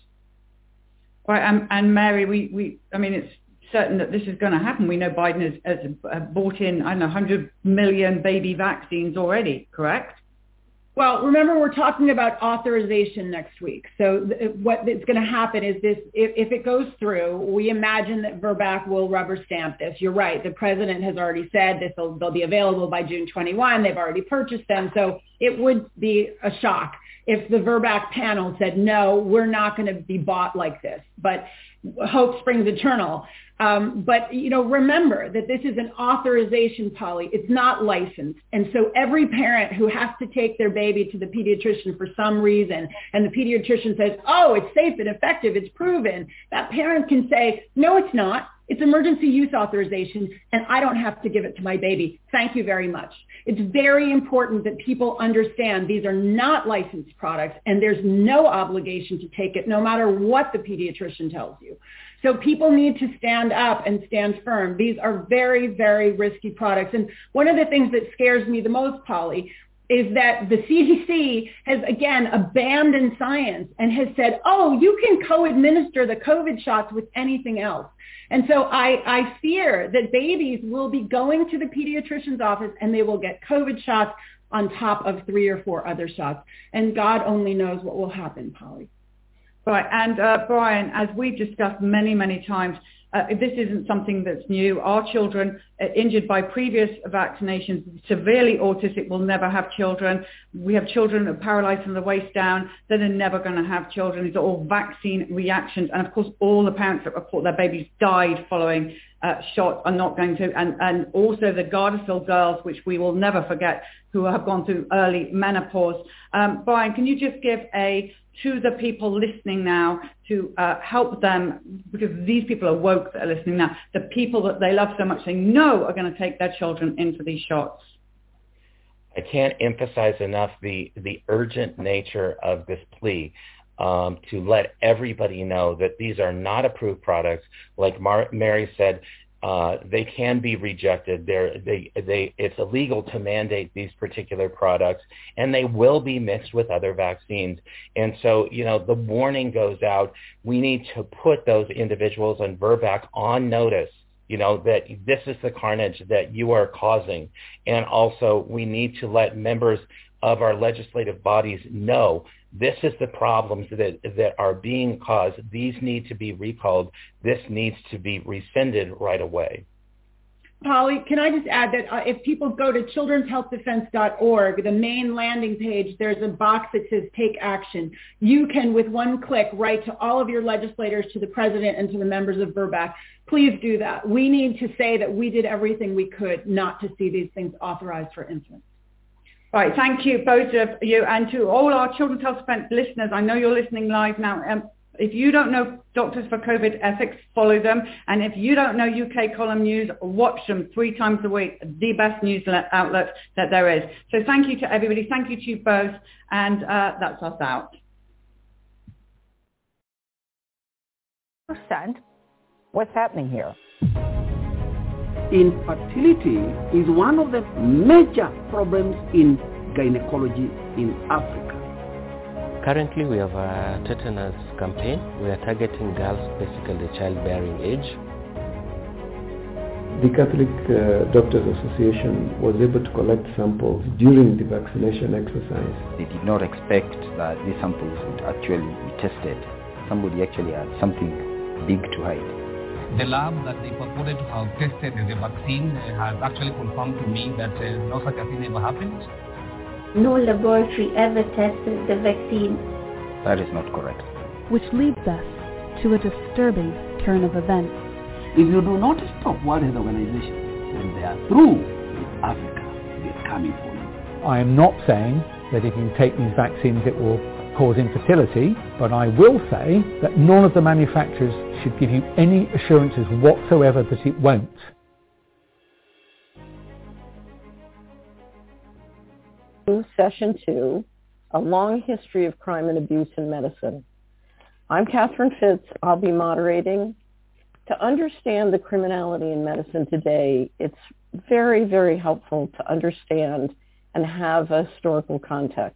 S9: Right, and, and Mary, we, we, I mean, it's certain that this is going to happen. We know Biden has, has bought in, I don't know, one hundred million baby vaccines already, correct?
S10: Well, remember, we're talking about authorization next week. So th- what is going to happen is this, if, if it goes through, we imagine that VRBPAC will rubber stamp this. You're right. The president has already said this will, they'll be available by June twenty-first. They've already purchased them. So it would be a shock if the VRBPAC panel said, no, we're not going to be bought like this. But hope springs eternal. Um, but, you know, remember that this is an authorization, Polly. It's not licensed. And so every parent who has to take their baby to the pediatrician for some reason, and the pediatrician says, oh, it's safe and effective, it's proven, that parent can say, no, it's not. It's emergency use authorization, and I don't have to give it to my baby. Thank you very much. It's very important that people understand these are not licensed products, and there's no obligation to take it, no matter what the pediatrician tells you. So people need to stand up and stand firm. These are very, very risky products. And one of the things that scares me the most, Polly, is that the C D C has, again, abandoned science and has said, oh, you can co-administer the COVID shots with anything else. And so I, I fear that babies will be going to the pediatrician's office and they will get COVID shots on top of three or four other shots. And God only knows what will happen, Polly.
S9: Right, and uh, Brian, as we've discussed many, many times, uh, this isn't something that's new. Our children uh, injured by previous vaccinations, severely autistic, will never have children. We have children that are paralyzed from the waist down that are never going to have children. These are all vaccine reactions. And of course, all the parents that report their babies died following uh, shots are not going to. And, and also the Gardasil girls, which we will never forget, who have gone through early menopause. Um, Brian, can you just give a to the people listening now to uh, help them, because these people are woke that are listening now, the people that they love so much they know are going to take their children in for these shots?
S12: I can't emphasize enough the, the urgent nature of this plea um, to let everybody know that these are not approved products. Like Mar- Mary said, Uh, they can be rejected. They're, they, they, it's illegal to mandate these particular products, and they will be mixed with other vaccines. And so, you know, the warning goes out. We need to put those individuals on VRBPAC on notice, you know, that this is the carnage that you are causing. And also, we need to let members of our legislative bodies know this is the problems that that are being caused. These need to be recalled. This needs to be rescinded right away.
S10: Polly, can I just add that uh, if people go to children's health defense dot org, the main landing page, there's a box that says take action. You can, with one click, write to all of your legislators, to the president, and to the members of VRBPAC. Please do that. We need to say that we did everything we could not to see these things authorized for infants.
S9: Right, thank you, both of you, and to all our Children's Health Defense listeners. I know you're listening live now. Um, if you don't know Doctors for COVID Ethics, follow them. And if you don't know U K Column News, watch them three times a week, the best news outlet that there is. So thank you to everybody. Thank you to you both. And uh, that's us out.
S13: Understand what's happening here?
S14: Infertility is one of the major problems in gynecology in Africa.
S15: Currently, we have a tetanus campaign. We are targeting girls, basically childbearing age.
S16: The Catholic uh, Doctors Association was able to collect samples during the vaccination exercise.
S17: They did not expect that these samples would actually be tested. Somebody actually had something big to hide.
S18: The lab that they purported to have tested the vaccine has actually confirmed to me that uh, no such a thing ever happened.
S19: No laboratory ever tested the vaccine.
S17: That is not correct.
S20: Which leads us
S19: to a disturbing turn of events.
S14: If you do not stop World Health Organization, then they are through with Africa. They're coming for you.
S20: I am not saying that if you take these vaccines it will cause infertility, but I will say that none of the manufacturers should give you any assurances whatsoever that it won't.
S21: Session two, A Long History of Crime and Abuse in Medicine. I'm Catherine Fitz. I'll be moderating. To understand the criminality in medicine today, it's very, very helpful to understand and have a historical context.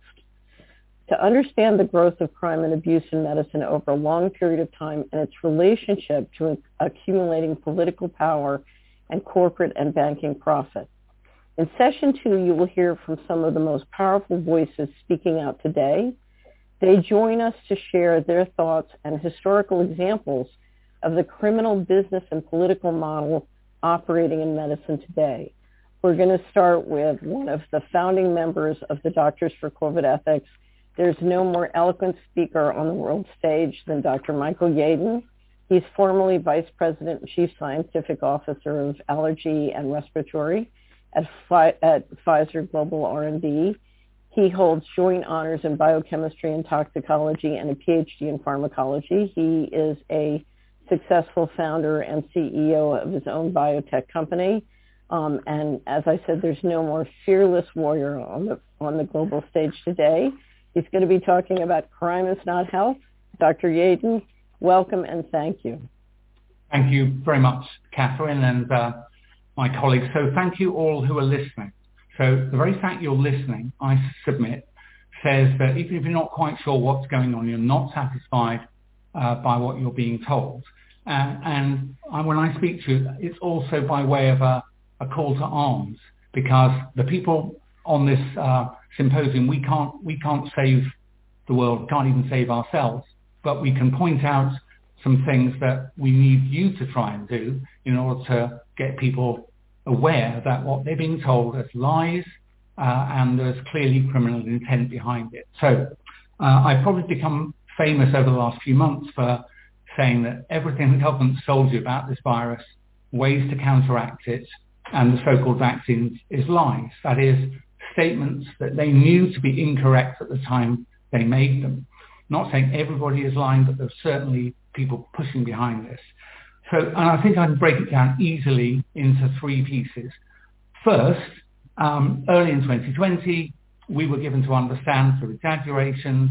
S21: To understand the growth of crime and abuse in medicine over a long period of time and its relationship to accumulating political power and corporate and banking profit. In session two, you will hear from some of the most powerful voices speaking out today. They join us to share their thoughts and historical examples of the criminal business and political model operating in medicine today. We're going to start with one of the founding members of the Doctors for COVID Ethics. There's no more eloquent speaker on the world stage than Doctor Michael Yeadon. He's formerly Vice President and Chief Scientific Officer of Allergy and Respiratory at, Pfi- at Pfizer Global R and D. He holds joint honors in biochemistry and toxicology and a P H D in pharmacology. He is a successful founder and C E O of his own biotech company. Um, and as I said, there's no more fearless warrior on the on the global stage today. He's going to be talking about crime is not health. Doctor Yeadon, welcome and thank you.
S22: Thank you very much, Catherine, and uh, my colleagues. So thank you all who are listening. So the very fact you're listening, I submit, says that even if you're not quite sure what's going on, you're not satisfied uh, by what you're being told. Uh, and I, when I speak to you, it's also by way of a, a call to arms, because the people on this uh, symposium, we can't we can't save the world, can't even save ourselves, but we can point out some things that we need you to try and do in order to get people aware that what they're being told is lies uh, and there's clearly criminal intent behind it. So uh, I've probably become famous over the last few months for saying that everything the government told you about this virus, ways to counteract it, and the so-called vaccines is lies. That is, statements that they knew to be incorrect at the time they made them. Not saying everybody is lying, but there's certainly people pushing behind this. So, and I think I can break it down easily into three pieces. First, um, early in twenty twenty, we were given to understand through exaggerations,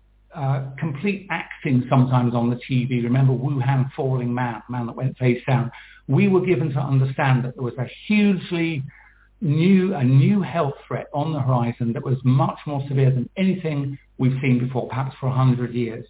S22: uh, complete acting sometimes on the T V. Remember Wuhan falling man, man that went face down. We were given to understand that there was a hugely new, a new health threat on the horizon that was much more severe than anything we've seen before, perhaps for a hundred years.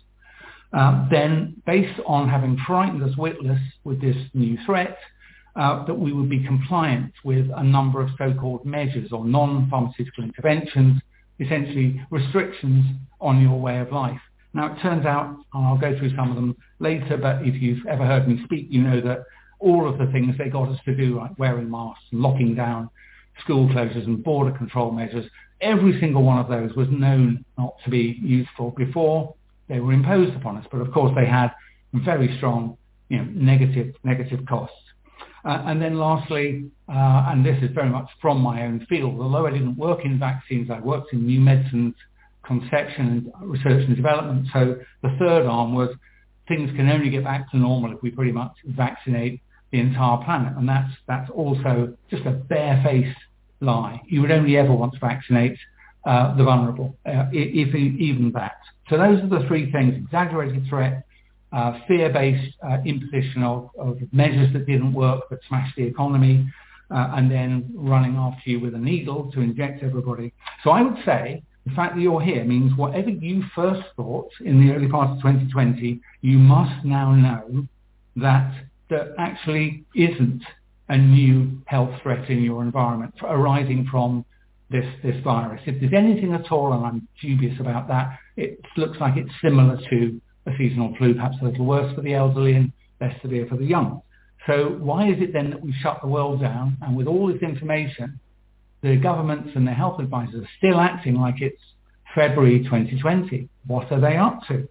S22: Uh, then, based on having frightened us witless with this new threat, uh, that we would be compliant with a number of so-called measures or non-pharmaceutical interventions, essentially restrictions on your way of life. Now, it turns out, and I'll go through some of them later, but if you've ever heard me speak, you know that all of the things they got us to do, like wearing masks and locking down school closures and border control measures, every single one of those was known not to be useful before they were imposed upon us. But of course they had very strong, you know, negative, negative costs. Uh, and then lastly, uh, and this is very much from my own field, although I didn't work in vaccines, I worked in new medicines, conception and research and development. So the third arm was things can only get back to normal if we pretty much vaccinate the entire planet. And that's, that's also just a barefaced lie. You would only ever want to vaccinate uh, the vulnerable, uh, if even that. So those are the three things: exaggerated threat, uh, fear-based uh, imposition of, of measures that didn't work but smashed the economy, uh, and then running after you with a needle to inject everybody. So I would say the fact that you're here means whatever you first thought in the early part of twenty twenty, you must now know that there actually isn't a new health threat in your environment arising from this, this virus. If there's anything at all, and I'm dubious about that, it looks like it's similar to a seasonal flu, perhaps a little worse for the elderly and less severe for the young. So why is it then that we shut the world down, and with all this information, the governments and their health advisors are still acting like it's February twenty twenty? What are they up to?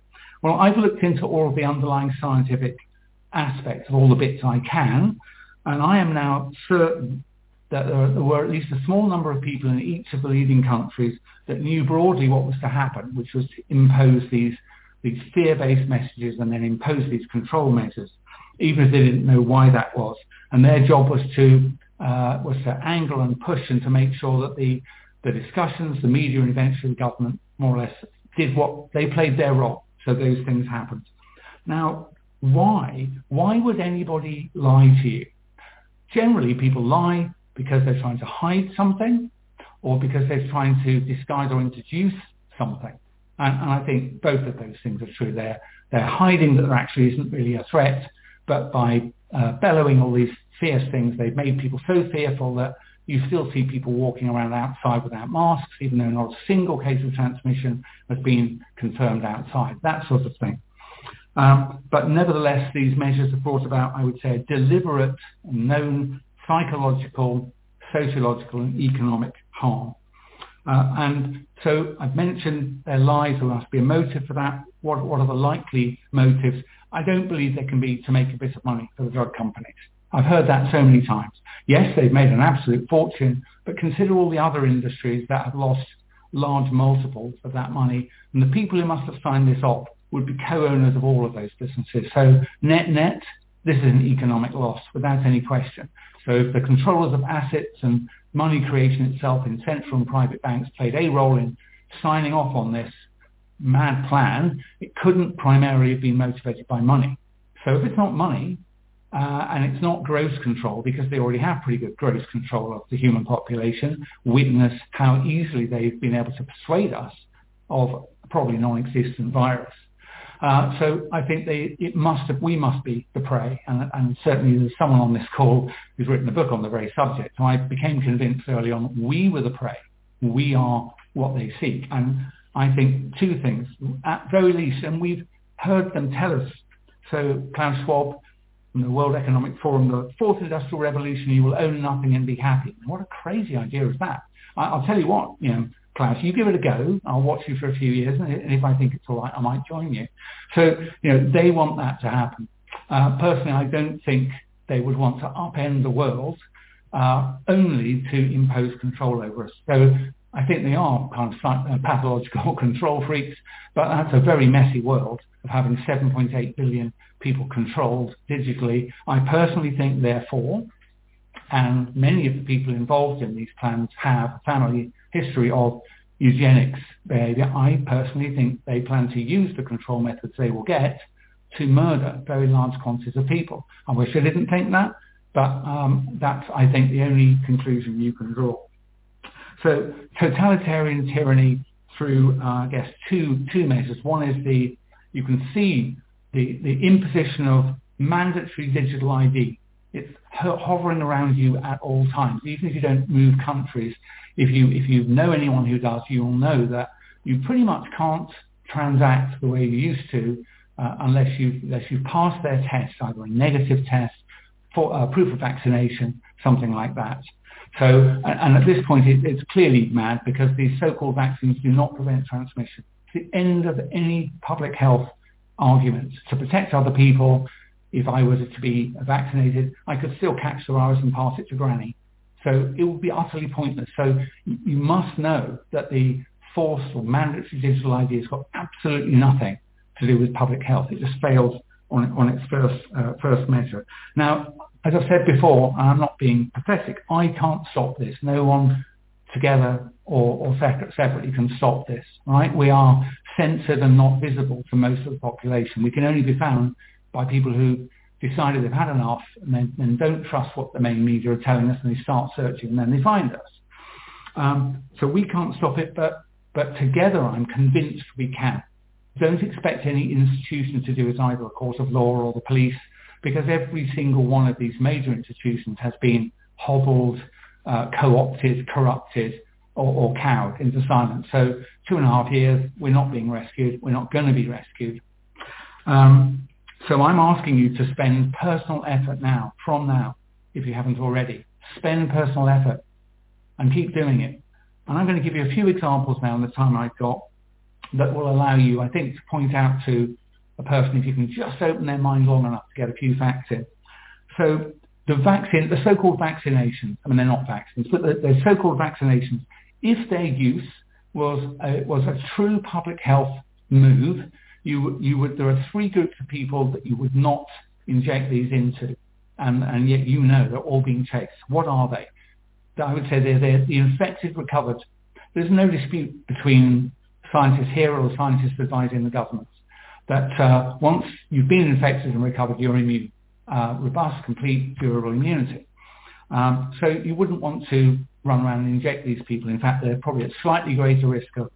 S22: Well, I've looked into all of the underlying scientific aspects of all the bits I can, and I am now certain that there were at least a small number of people in each of the leading countries that knew broadly what was to happen, which was to impose these, these fear-based messages and then impose these control measures, even if they didn't know why that was. And their job was to uh, was to angle and push and to make sure that the, the discussions, the media, and eventually the government more or less did what they played their role. So those things happened. Now, why? Why would anybody lie to you? Generally, people lie because they're trying to hide something or because they're trying to disguise or introduce something. And, and I think both of those things are true. They're, they're hiding that there actually isn't really a threat, but by uh, bellowing all these fierce things, they've made people so fearful that you still see people walking around outside without masks, even though not a single case of transmission has been confirmed outside, that sort of thing. Um, but nevertheless, these measures have brought about, I would say, a deliberate and known psychological, sociological and economic harm. Uh, and so I've mentioned their lies, there must be a motive for that. What, what are the likely motives? I don't believe they can be to make a bit of money for the drug companies. I've heard that so many times. Yes, they've made an absolute fortune, but consider all the other industries that have lost large multiples of that money, and the people who must have signed this off would be co-owners of all of those businesses. So net net, this is an economic loss without any question. So if the controllers of assets and money creation itself in central and private banks played a role in signing off on this mad plan, it couldn't primarily have been motivated by money. So if it's not money, uh, and it's not gross control, because they already have pretty good gross control of the human population, witness how easily they've been able to persuade us of a probably non-existent virus. Uh, so I think they, it must have, we must be the prey, and, and certainly there's someone on this call who's written a book on the very subject. So I became convinced early on we were the prey. We are what they seek. And I think two things, at very least, and we've heard them tell us. So Klaus Schwab from the World Economic Forum, the fourth industrial revolution, you will own nothing and be happy. What a crazy idea is that? I, I'll tell you what, you know, Klaus, you give it a go. I'll watch you for a few years, and if I think it's all right, I might join you. So, you know, they want that to happen. Uh, personally, I don't think they would want to upend the world uh, only to impose control over us. So I think they are kind of pathological control freaks, but that's a very messy world of having seven point eight billion people controlled digitally. I personally think, therefore, and many of the people involved in these plans have a family history of eugenics behavior. I personally think they plan to use the control methods they will get to murder very large quantities of people. I wish I didn't think that, but um, that's, I think, the only conclusion you can draw. So totalitarian tyranny through, uh, I guess, two two measures. One is the, you can see the, the imposition of mandatory digital I D. It's ho- hovering around you at all times, even if you don't move countries. If you if you know anyone who does, you will know that you pretty much can't transact the way you used to uh, unless you unless you pass their test, either a negative test, for uh, proof of vaccination, something like that. So, and, and at this point, it, it's clearly mad because these so-called vaccines do not prevent transmission. It's the end of any public health arguments. To protect other people, if I was to be vaccinated, I could still catch the virus and pass it to granny. So it would be utterly pointless. So you must know that the forced or mandatory digital I D has got absolutely nothing to do with public health. It just failed on, on its first uh, first measure. Now, as I've said before, and I'm not being pathetic, I can't stop this. No one together or, or separately can stop this, right? We are censored and not visible to most of the population. We can only be found by people who decided they've had enough and then, then don't trust what the main media are telling us, and they start searching and then they find us. Um, so we can't stop it, but, but together I'm convinced we can. Don't expect any institution to do it, either a court of law or the police, because every single one of these major institutions has been hobbled, uh, co-opted, corrupted, or, or cowed into silence. So two and a half years, we're not being rescued. We're not going to be rescued. Um, so I'm asking you to spend personal effort now, from now, if you haven't already. Spend personal effort and keep doing it. And I'm going to give you a few examples now in the time I've got that will allow you, I think, to point out to a person if you can just open their mind long enough to get a few facts in. So the vaccine, the so-called vaccinations, I mean, they're not vaccines, but the, the so-called vaccinations, if their use was a, was a true public health move, you, you would, there are three groups of people that you would not inject these into, and, and yet you know they're all being chased. What are they? I would say they're, they're the infected recovered. There's no dispute between scientists here or scientists advising the governments that uh, once you've been infected and recovered, you're immune, uh, robust, complete, durable immunity. Um, so you wouldn't want to run around and inject these people. In fact, they're probably at slightly greater risk of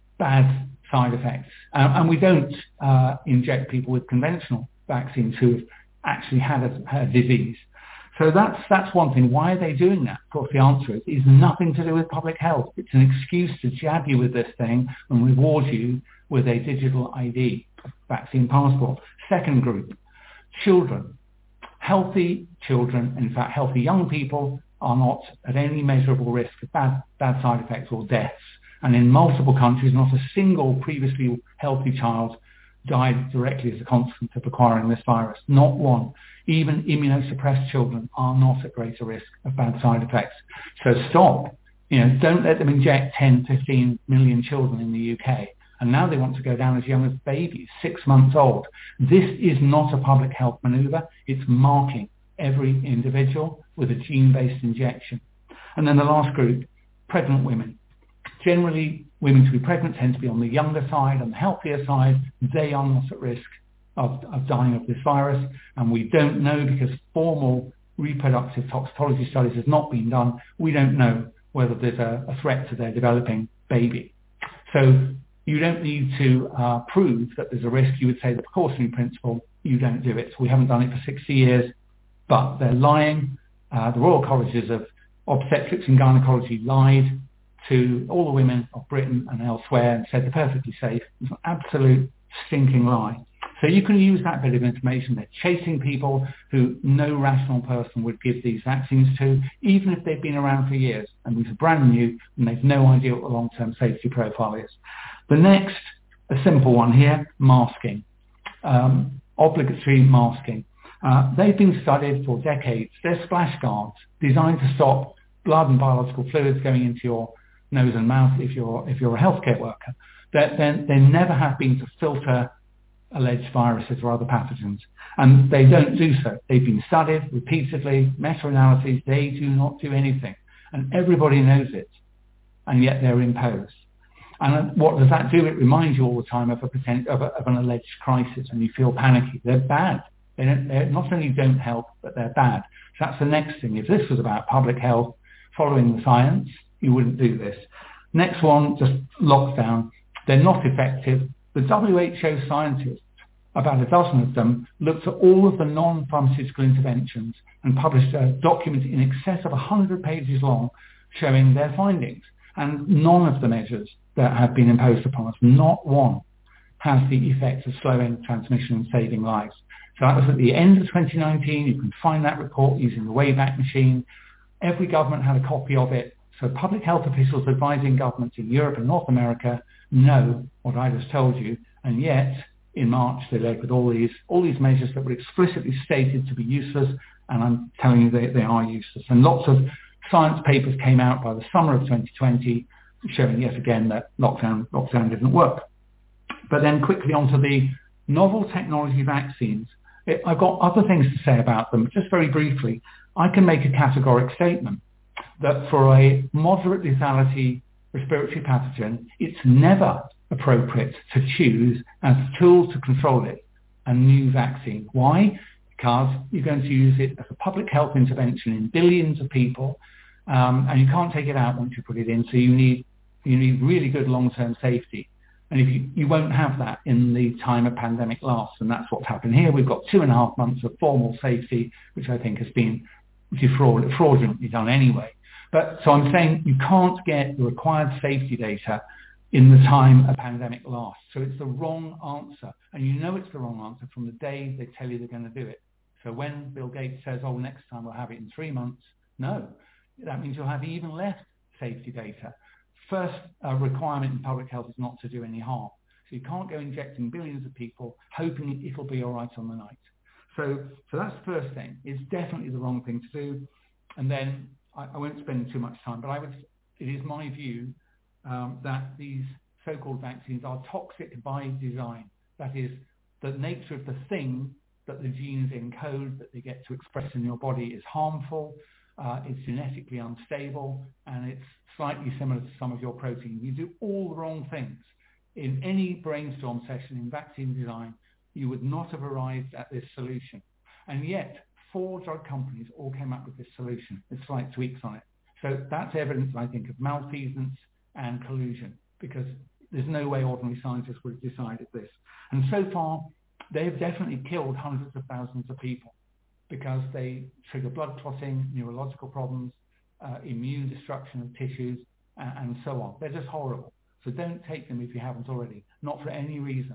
S22: bad side effects. Um, and we don't uh, inject people with conventional vaccines who have actually had a, had a disease. So that's that's one thing. Why are they doing that? Of course, the answer is, is nothing to do with public health. It's an excuse to jab you with this thing and reward you with a digital I D, vaccine passport. Second group, children. Healthy children, in fact, healthy young people are not at any measurable risk of bad, bad side effects or deaths. And in multiple countries, not a single previously healthy child died directly as a consequence of acquiring this virus. Not one. Even immunosuppressed children are not at greater risk of bad side effects. So stop. You know, don't let them inject ten, fifteen million children in the U K. And now they want to go down as young as babies, six months old. This is not a public health maneuver. It's marking every individual with a gene-based injection. And then the last group, pregnant women. Generally, women to be pregnant tend to be on the younger side, on the healthier side. They are not at risk of, of dying of this virus. And we don't know, because formal reproductive toxicology studies have not been done, we don't know whether there's a, a threat to their developing baby. So you don't need to uh, prove that there's a risk. You would say the precautionary principle, you don't do it. So we haven't done it for sixty years, but they're lying. Uh, the Royal Colleges of Obstetrics and Gynecology lied to all the women of Britain and elsewhere and said they're perfectly safe. It's an absolute stinking lie. So you can use that bit of information. They're chasing people who no rational person would give these vaccines to, even if they've been around for years. And these are brand new and they've no idea what the long-term safety profile is. The next, a simple one here, masking, um, obligatory masking. Uh, they've been studied for decades. They're splash guards designed to stop blood and biological fluids going into your nose and mouth if you're if you're a healthcare worker. They they never have been to filter alleged viruses or other pathogens, and they don't do so. They've been studied repeatedly, meta-analyses. They do not do anything, and everybody knows it, and yet they're imposed. And what does that do? It reminds you all the time of a potential of, a, of an alleged crisis, and you feel panicky. They're bad. They don't, they not only don't help, but they're bad. So that's the next thing. If this was about public health, following the science, you wouldn't do this. Next one, just lockdown. They're not effective. The W H O scientists, about a dozen of them, looked at all of the non-pharmaceutical interventions and published a document in excess of one hundred pages long showing their findings. And none of the measures that have been imposed upon us, not one, has the effect of slowing transmission and saving lives. So that was at the end of twenty nineteen. You can find that report using the Wayback Machine. Every government had a copy of it. So public health officials advising governments in Europe and North America know what I just told you. And yet, in March, they led with all these all these measures that were explicitly stated to be useless. And I'm telling you, they, they are useless. And lots of science papers came out by the summer of twenty twenty showing yet again that lockdown, lockdown didn't work. But then quickly onto the novel technology vaccines. It, I've got other things to say about them, but just very briefly, I can make a categoric statement that for a moderate lethality respiratory pathogen, it's never appropriate to choose as a tool to control it a new vaccine. Why? Because you're going to use it as a public health intervention in billions of people, um, and you can't take it out once you put it in, so you need you need really good long-term safety. And if you, you won't have that in the time a pandemic lasts, and that's what's happened here. We've got two and a half months of formal safety, which I think has been defraud- fraudulently done anyway. But so I'm saying you can't get the required safety data in the time a pandemic lasts. So it's the wrong answer. And you know it's the wrong answer from the day they tell you they're going to do it. So when Bill Gates says, oh, next time we'll have it in three months, no. That means you'll have even less safety data. First uh, requirement in public health is not to do any harm. So you can't go injecting billions of people hoping it'll be all right on the night. So, so that's the first thing. It's definitely the wrong thing to do. And then I, I won't spend too much time, but I would, it is my view um, that these so-called vaccines are toxic by design. That is, the nature of the thing that the genes encode that they get to express in your body is harmful, uh, it's genetically unstable, and it's slightly similar to some of your protein. You do all the wrong things. In any brainstorm session in vaccine design, you would not have arrived at this solution. And yet, four drug companies all came up with this solution with slight tweaks on it. So that's evidence, I think, of malfeasance and collusion, because there's no way ordinary scientists would have decided this. And so far, they've definitely killed hundreds of thousands of people because they trigger blood clotting, neurological problems, uh, immune destruction of tissues, and, and so on. They're just horrible. So don't take them if you haven't already, not for any reason.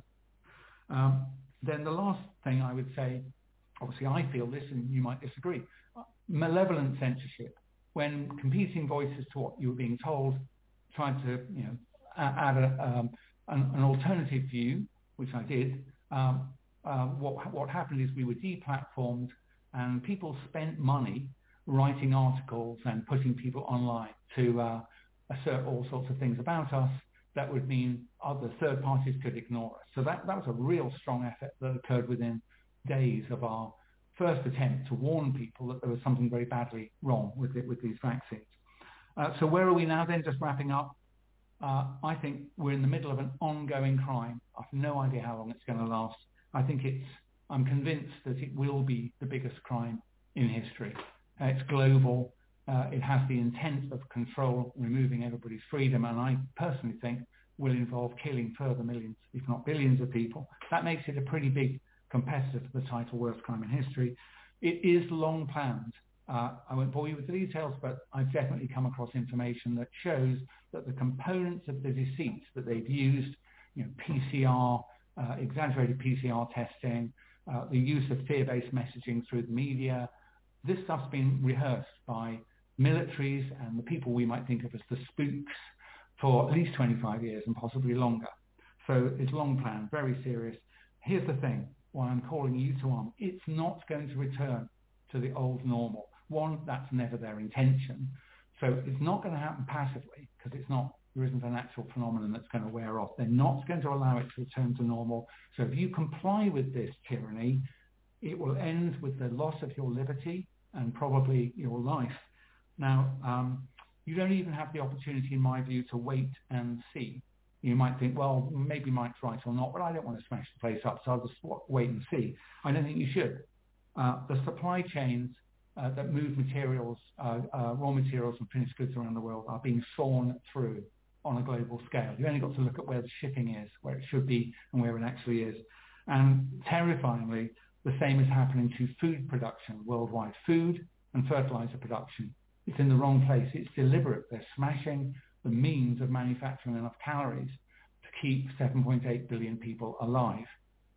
S22: Um, then the last thing I would say, obviously I feel this and you might disagree, malevolent censorship. When competing voices to what you were being told tried to, you know, add a, um, an, an alternative view, which I did, um, uh, what, what happened is we were deplatformed and people spent money writing articles and putting people online to uh, assert all sorts of things about us that would mean other third parties could ignore us. So that, that was a real strong effort that occurred within days of our first attempt to warn people that there was something very badly wrong with it, with these vaccines. Uh, so where are we now then, just wrapping up? Uh, I think we're in the middle of an ongoing crime. I have no idea how long it's going to last. I think it's, I'm convinced that it will be the biggest crime in history. Uh, it's global. Uh, it has the intent of control, removing everybody's freedom, and I personally think will involve killing further millions, if not billions of people. That makes it a pretty big competitor for the title Worst Crime in History. It is long planned. Uh, I won't bore you with the details, but I've definitely come across information that shows that the components of the deceit that they've used, you know, P C R, uh, exaggerated P C R testing, uh, the use of fear-based messaging through the media, this stuff's been rehearsed by militaries and the people we might think of as the spooks for at least twenty-five years and possibly longer. So it's long planned, very serious. Here's the thing, why I'm calling you to arm. It's not going to return to the old normal. One, that's never their intention. So it's not going to happen passively because it's not, there isn't a natural phenomenon that's going to wear off. They're not going to allow it to return to normal. So if you comply with this tyranny, it will end with the loss of your liberty and probably your life. Now, um, you don't even have the opportunity, in my view, to wait and see. You might think, well, maybe Mike's right or not, but I don't want to smash the place up, so I'll just wait and see. I don't think you should. Uh, the supply chains uh, that move materials, uh, uh, raw materials and finished goods around the world are being sawn through on a global scale. You've only got to look at where the shipping is, where it should be and where it actually is. And terrifyingly, the same is happening to food production worldwide. Food and fertilizer production. It's in the wrong place. It's deliberate. They're smashing the means of manufacturing enough calories to keep seven point eight billion people alive.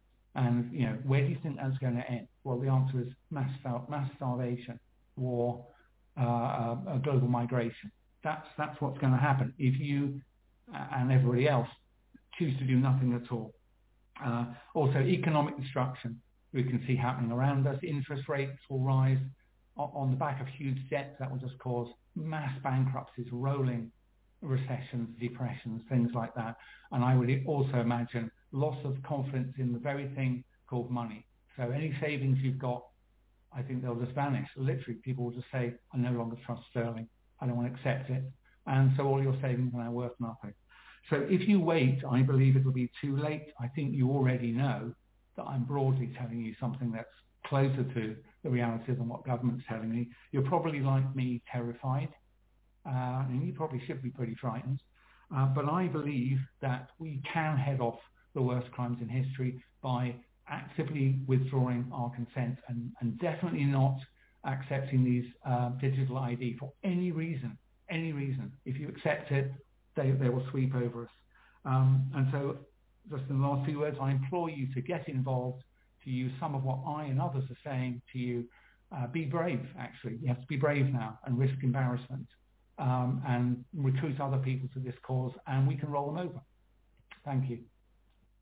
S22: And, you know, where do you think that's going to end? Well, the answer is mass, mass starvation, war, uh, uh, global migration. That's, that's what's going to happen if you uh, and everybody else choose to do nothing at all. Uh, also, economic destruction we can see happening around us. Interest rates will rise on the back of huge debts. That will just cause mass bankruptcies, rolling recessions, depressions, things like that. And I would also imagine loss of confidence in the very thing called money. So any savings you've got, I think they'll just vanish. Literally, people will just say, I no longer trust sterling. I don't want to accept it. And so all your savings are now worth nothing. So if you wait, I believe it will be too late. I think you already know that I'm broadly telling you something that's closer to the reality than what government's telling me. You're probably like me, terrified. Uh, and you probably should be pretty frightened. Uh, but I believe that we can head off the worst crimes in history by actively withdrawing our consent and, and definitely not accepting these uh, digital I D for any reason, any reason. If you accept it, they, they will sweep over us. Um, and so just in the last few words, I implore you to get involved, to use some of what I and others are saying to you. Uh, be brave, actually. You have to be brave now and risk embarrassment um, and recruit other people to this cause, and we can roll them over. Thank you.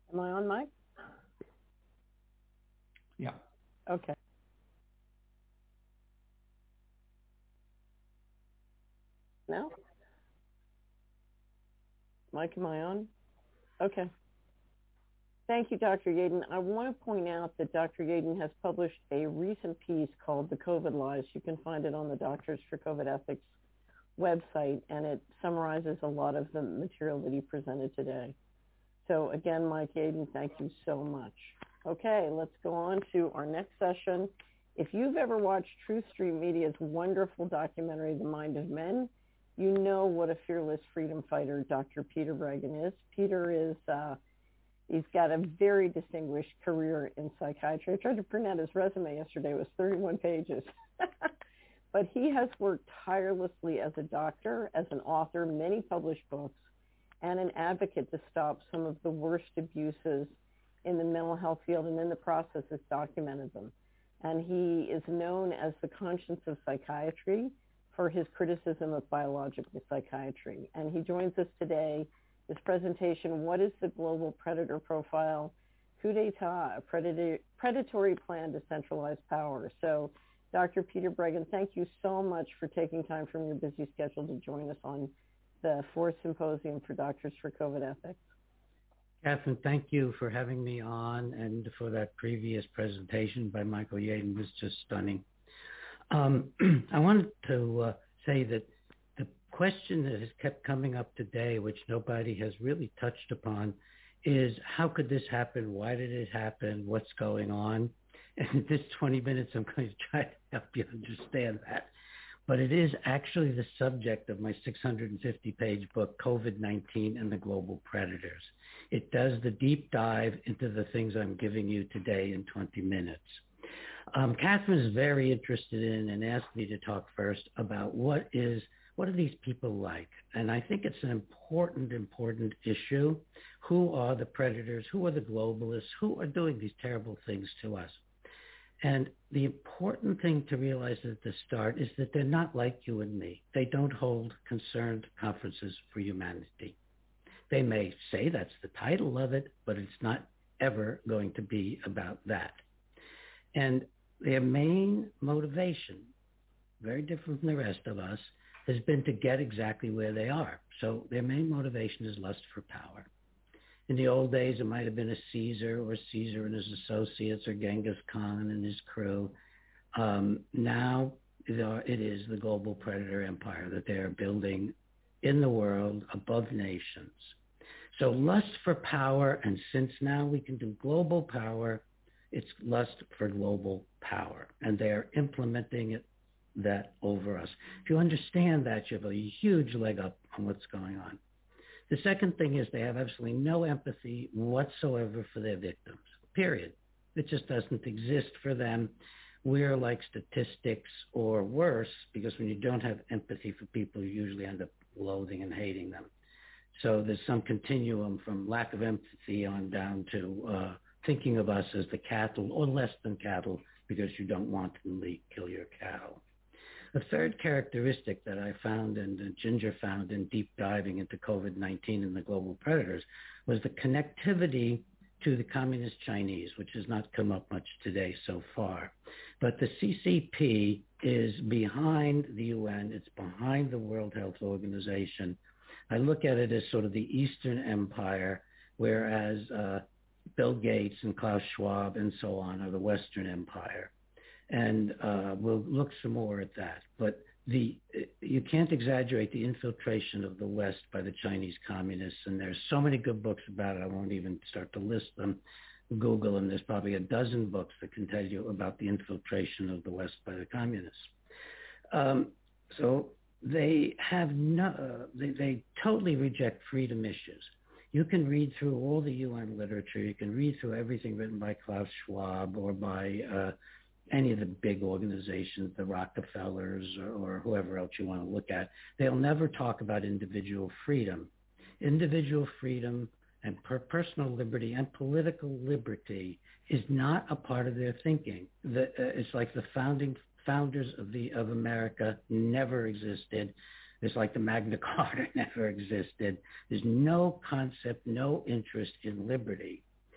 S21: Am I on mic?
S22: Yeah.
S21: Okay. No? Mike, am I on? Okay. Thank you, Doctor Yaden. I want to point out that Doctor Yaden has published a recent piece called The COVID Lies. You can find it on the Doctors for COVID Ethics website, and it summarizes a lot of the material that he presented today. So again, Mike Yaden, thank you so much. Okay, let's go on to our next session. If you've ever watched Truth Stream Media's wonderful documentary, The Mind of Men, you know what a fearless freedom fighter Doctor Peter Breggin is. Peter is, uh, he's got a very distinguished career in psychiatry. I tried to print out his resume yesterday. It was thirty-one pages. But he has worked tirelessly as a doctor, as an author, many published books, and an advocate to stop some of the worst abuses in the mental health field, and in the process has documented them. And he is known as the conscience of psychiatry for his criticism of biological psychiatry. And he joins us today. His presentation, What is the Global Predator Profile? Coup d'etat, a predatory, predatory plan to centralize power. So, Doctor Peter Breggin, thank you so much for taking time from your busy schedule to join us on the fourth Symposium for Doctors for COVID Ethics.
S2: Catherine, thank you for having me on, and for that previous presentation by Michael Yaden was just stunning. Um, I wanted to uh, say that the question that has kept coming up today, which nobody has really touched upon, is how could this happen? Why did it happen? What's going on? And in this twenty minutes, I'm going to try to help you understand that. But it is actually the subject of my six hundred fifty page book, COVID nineteen and the Global Predators. It does the deep dive into the things I'm giving you today in twenty minutes. Um, Catherine is very interested in and asked me to talk first about what is what are these people like? And I think it's an important, important issue. Who are the predators? Who are the globalists? Who are doing these terrible things to us? And the important thing to realize at the start is that they're not like you and me. They don't hold concerned conferences for humanity. They may say that's the title of it, but it's not ever going to be about that. And their main motivation, very different from the rest of us, has been to get exactly where they are. So their main motivation is lust for power. In the old days, it might have been a Caesar or Caesar and his associates, or Genghis Khan and his crew. Um, now it is the global predator empire that they are building in the world above nations. So lust for power, and since now we can do global power, it's lust for global power. And they are implementing it that over us. If you understand that, you have a huge leg up on what's going on. The second thing is they have absolutely no empathy whatsoever for their victims, period. It just doesn't exist for them. We're like statistics, or worse, because when you don't have empathy for people, you usually end up loathing and hating them. So there's some continuum from lack of empathy on down to uh, thinking of us as the cattle, or less than cattle, because you don't wantonly kill your cattle. The third characteristic that I found, and uh, Ginger found in deep diving into COVID nineteen and the global predators, was the connectivity to the communist Chinese, which has not come up much today so far. But the C C P is behind the U N. It's behind the World Health Organization. I look at it as sort of the Eastern Empire, whereas uh, Bill Gates and Klaus Schwab and so on are the Western Empire. And uh, we'll look some more at that. But the you can't exaggerate the infiltration of the West by the Chinese communists. And there's so many good books about it, I won't even start to list them. Google them. There's probably a dozen books that can tell you about the infiltration of the West by the communists. Um, so they have no, uh, they, they totally reject freedom issues. You can read through all the U N literature. You can read through everything written by Klaus Schwab or by uh, any of the big organizations, the Rockefellers or, or whoever else you want to look at. They'll never talk about individual freedom. Individual freedom and per- personal liberty and political liberty is not a part of their thinking. The, uh, it's like the founding founders of the of America never existed. It's like the Magna Carta never existed. There's no concept, no interest in liberty.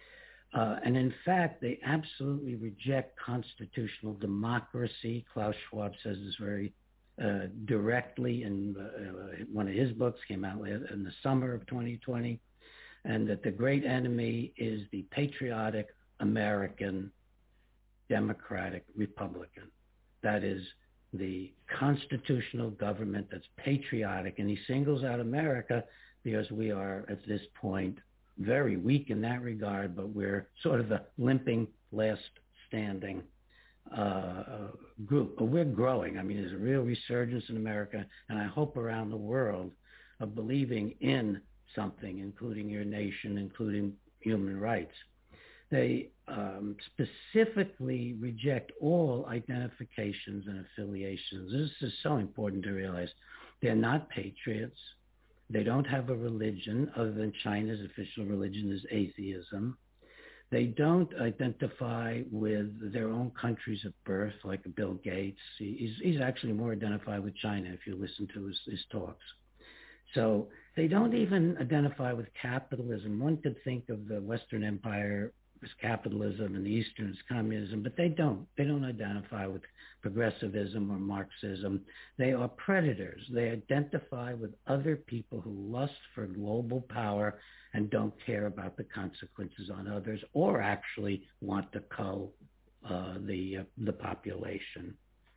S2: Uh, and in fact, they absolutely reject constitutional democracy. Klaus Schwab says this very uh, directly in uh, one of his books, came out in the summer of twenty twenty, and that the great enemy is the patriotic American Democratic Republican. That is the constitutional government that's patriotic, and he singles out America because we are, at this point, very weak in that regard, but we're sort of the limping last standing uh, group. But we're growing. I mean, there's a real resurgence in America, and I hope around the world, of believing in something, including your nation, including human rights. They um, specifically reject all identifications and affiliations. This is so important to realize. They're not patriots. They don't have a religion other than China's official religion is atheism. They don't identify with their own countries of birth, like Bill Gates. He's, he's actually more identified with China if you listen to his, his talks. So they don't even identify with capitalism. One could think of the Western Empire as capitalism and the Eastern as communism, but they don't. They don't identify with progressivism or Marxism. They are predators. They identify with other people who lust for global power and don't care about the consequences on others, or actually want to cull uh, the uh, the population.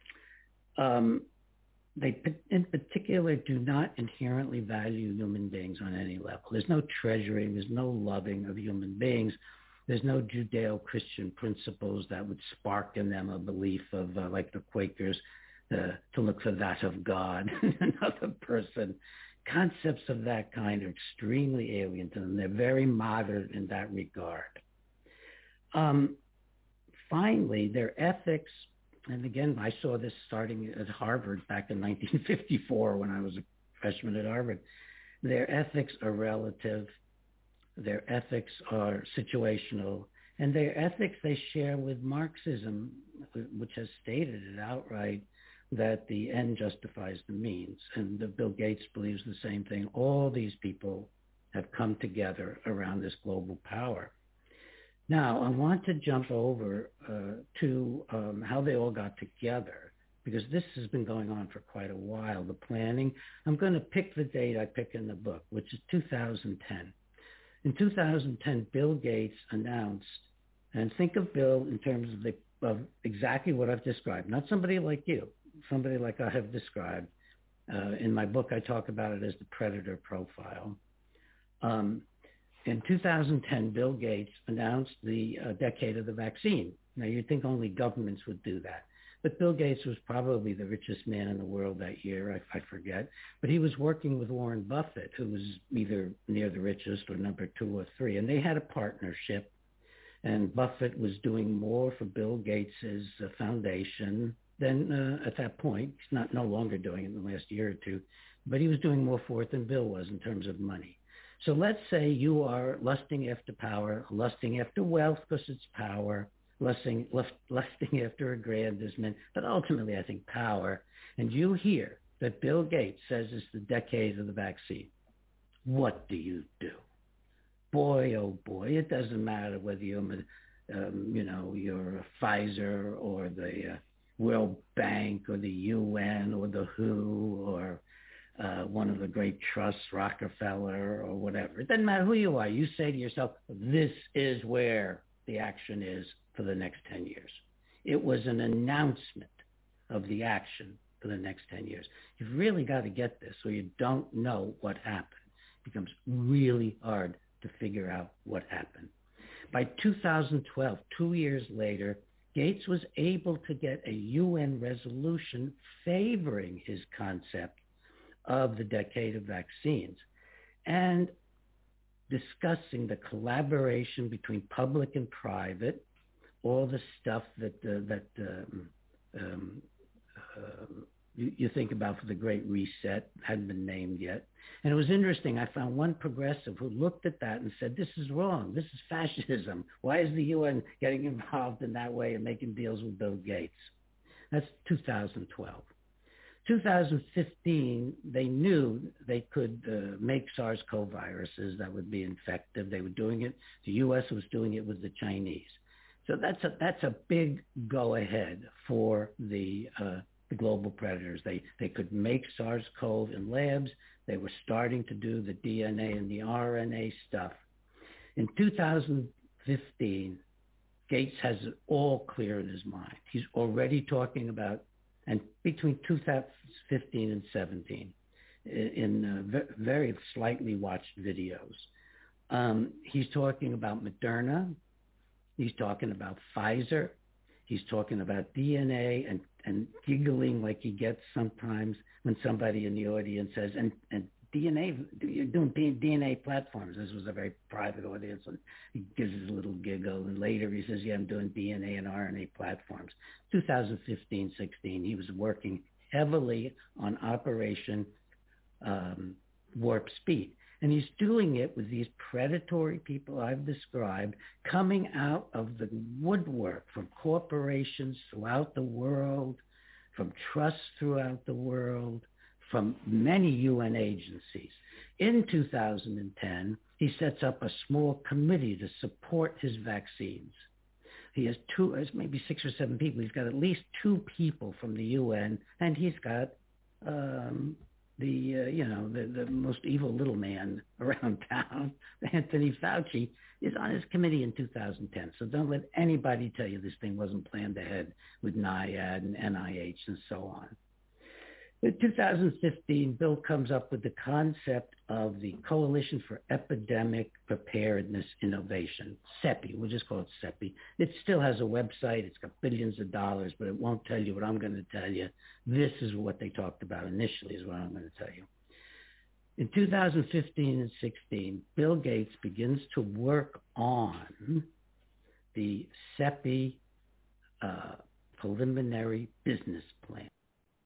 S2: Um, They, in particular, do not inherently value human beings on any level. There's no treasuring. There's no loving of human beings. There's no Judeo-Christian principles that would spark in them a belief of, uh, like the Quakers, uh, to look for that of God in another person. Concepts of that kind are extremely alien to them. They're very modern in that regard. Um, finally, their ethics. And again, I saw this starting at Harvard back in nineteen fifty-four when I was a freshman at Harvard. Their ethics are relative. Their ethics are situational. And their ethics they share with Marxism, which has stated it outright that the end justifies the means. And the Bill Gates believes the same thing. All these people have come together around this global power. Now, I want to jump over uh, to um, how they all got together, because this has been going on for quite a while, the planning. I'm going to pick the date I pick in the book, which is two thousand ten. In two thousand ten, Bill Gates announced, and think of Bill in terms of, the, of exactly what I've described, not somebody like you, somebody like I have described. Uh, in my book, I talk about it as the predator profile. Um, In two thousand ten, Bill Gates announced the uh, decade of the vaccine. Now, you'd think only governments would do that. But Bill Gates was probably the richest man in the world that year, I, I forget. But he was working with Warren Buffett, who was either near the richest or number two or three. And they had a partnership. And Buffett was doing more for Bill Gates' uh, foundation than uh, at that point. He's not no longer doing it in the last year or two. But he was doing more for it than Bill was in terms of money. So let's say you are lusting after power, lusting after wealth because it's power, lusting, lust, lusting after aggrandizement, but ultimately I think power, and you hear that Bill Gates says it's the decade of the vaccine. What do you do? Boy, oh boy, it doesn't matter whether you're, um, you know, you're a Pfizer or the uh, World Bank or the U N or the W H O or Uh, one of the great trusts, Rockefeller or whatever. It doesn't matter who you are. You say to yourself, this is where the action is for the next ten years. It was an announcement of the action for the next ten years. You've really got to get this so you don't know what happened. It becomes really hard to figure out what happened. By two thousand twelve, two years later, Gates was able to get a U N resolution favoring his concept of the decade of vaccines and discussing the collaboration between public and private, all the stuff that uh, that um, um, uh, you, you think about for the Great Reset, hadn't been named yet. And it was interesting. I found one progressive who looked at that and said, this is wrong. This is fascism. Why is the U N getting involved in that way and making deals with Bill Gates? That's two thousand twelve. two thousand fifteen, they knew they could uh, make SARS-CoV viruses that would be infective. They were doing it. The U S was doing it with the Chinese. So that's a that's a big go-ahead for the uh, the global predators. They they could make SARS-CoV in labs. They were starting to do the D N A and the R N A stuff. In two thousand fifteen, Gates has it all clear in his mind. He's already talking about, and between two thousand fifteen and seventeen, in uh, very slightly watched videos, um, he's talking about Moderna. He's talking about Pfizer. He's talking about D N A and, and giggling like he gets sometimes when somebody in the audience says, and, and D N A, you're doing D N A platforms. This was a very private audience, and he gives his little giggle. And later he says, yeah, I'm doing D N A and R N A platforms. two thousand fifteen, sixteen, he was working heavily on Operation um, Warp Speed. And he's doing it with these predatory people I've described coming out of the woodwork from corporations throughout the world, from trusts throughout the world, from many U N agencies. In two thousand ten, he sets up a small committee to support his vaccines. He has two, maybe six or seven people. He's got at least two people from the U N, and he's got um, the, uh, you know, the, the most evil little man around town, Anthony Fauci, is on his committee in two thousand ten. So don't let anybody tell you this thing wasn't planned ahead with NIAID and N I H and so on. In two thousand fifteen, Bill comes up with the concept of the Coalition for Epidemic Preparedness Innovation, CEPI. We'll just call it CEPI. It still has a website. It's got billions of dollars, but it won't tell you what I'm going to tell you. This is what they talked about initially is what I'm going to tell you. In two thousand fifteen and sixteen, Bill Gates begins to work on the CEPI uh, preliminary business plan.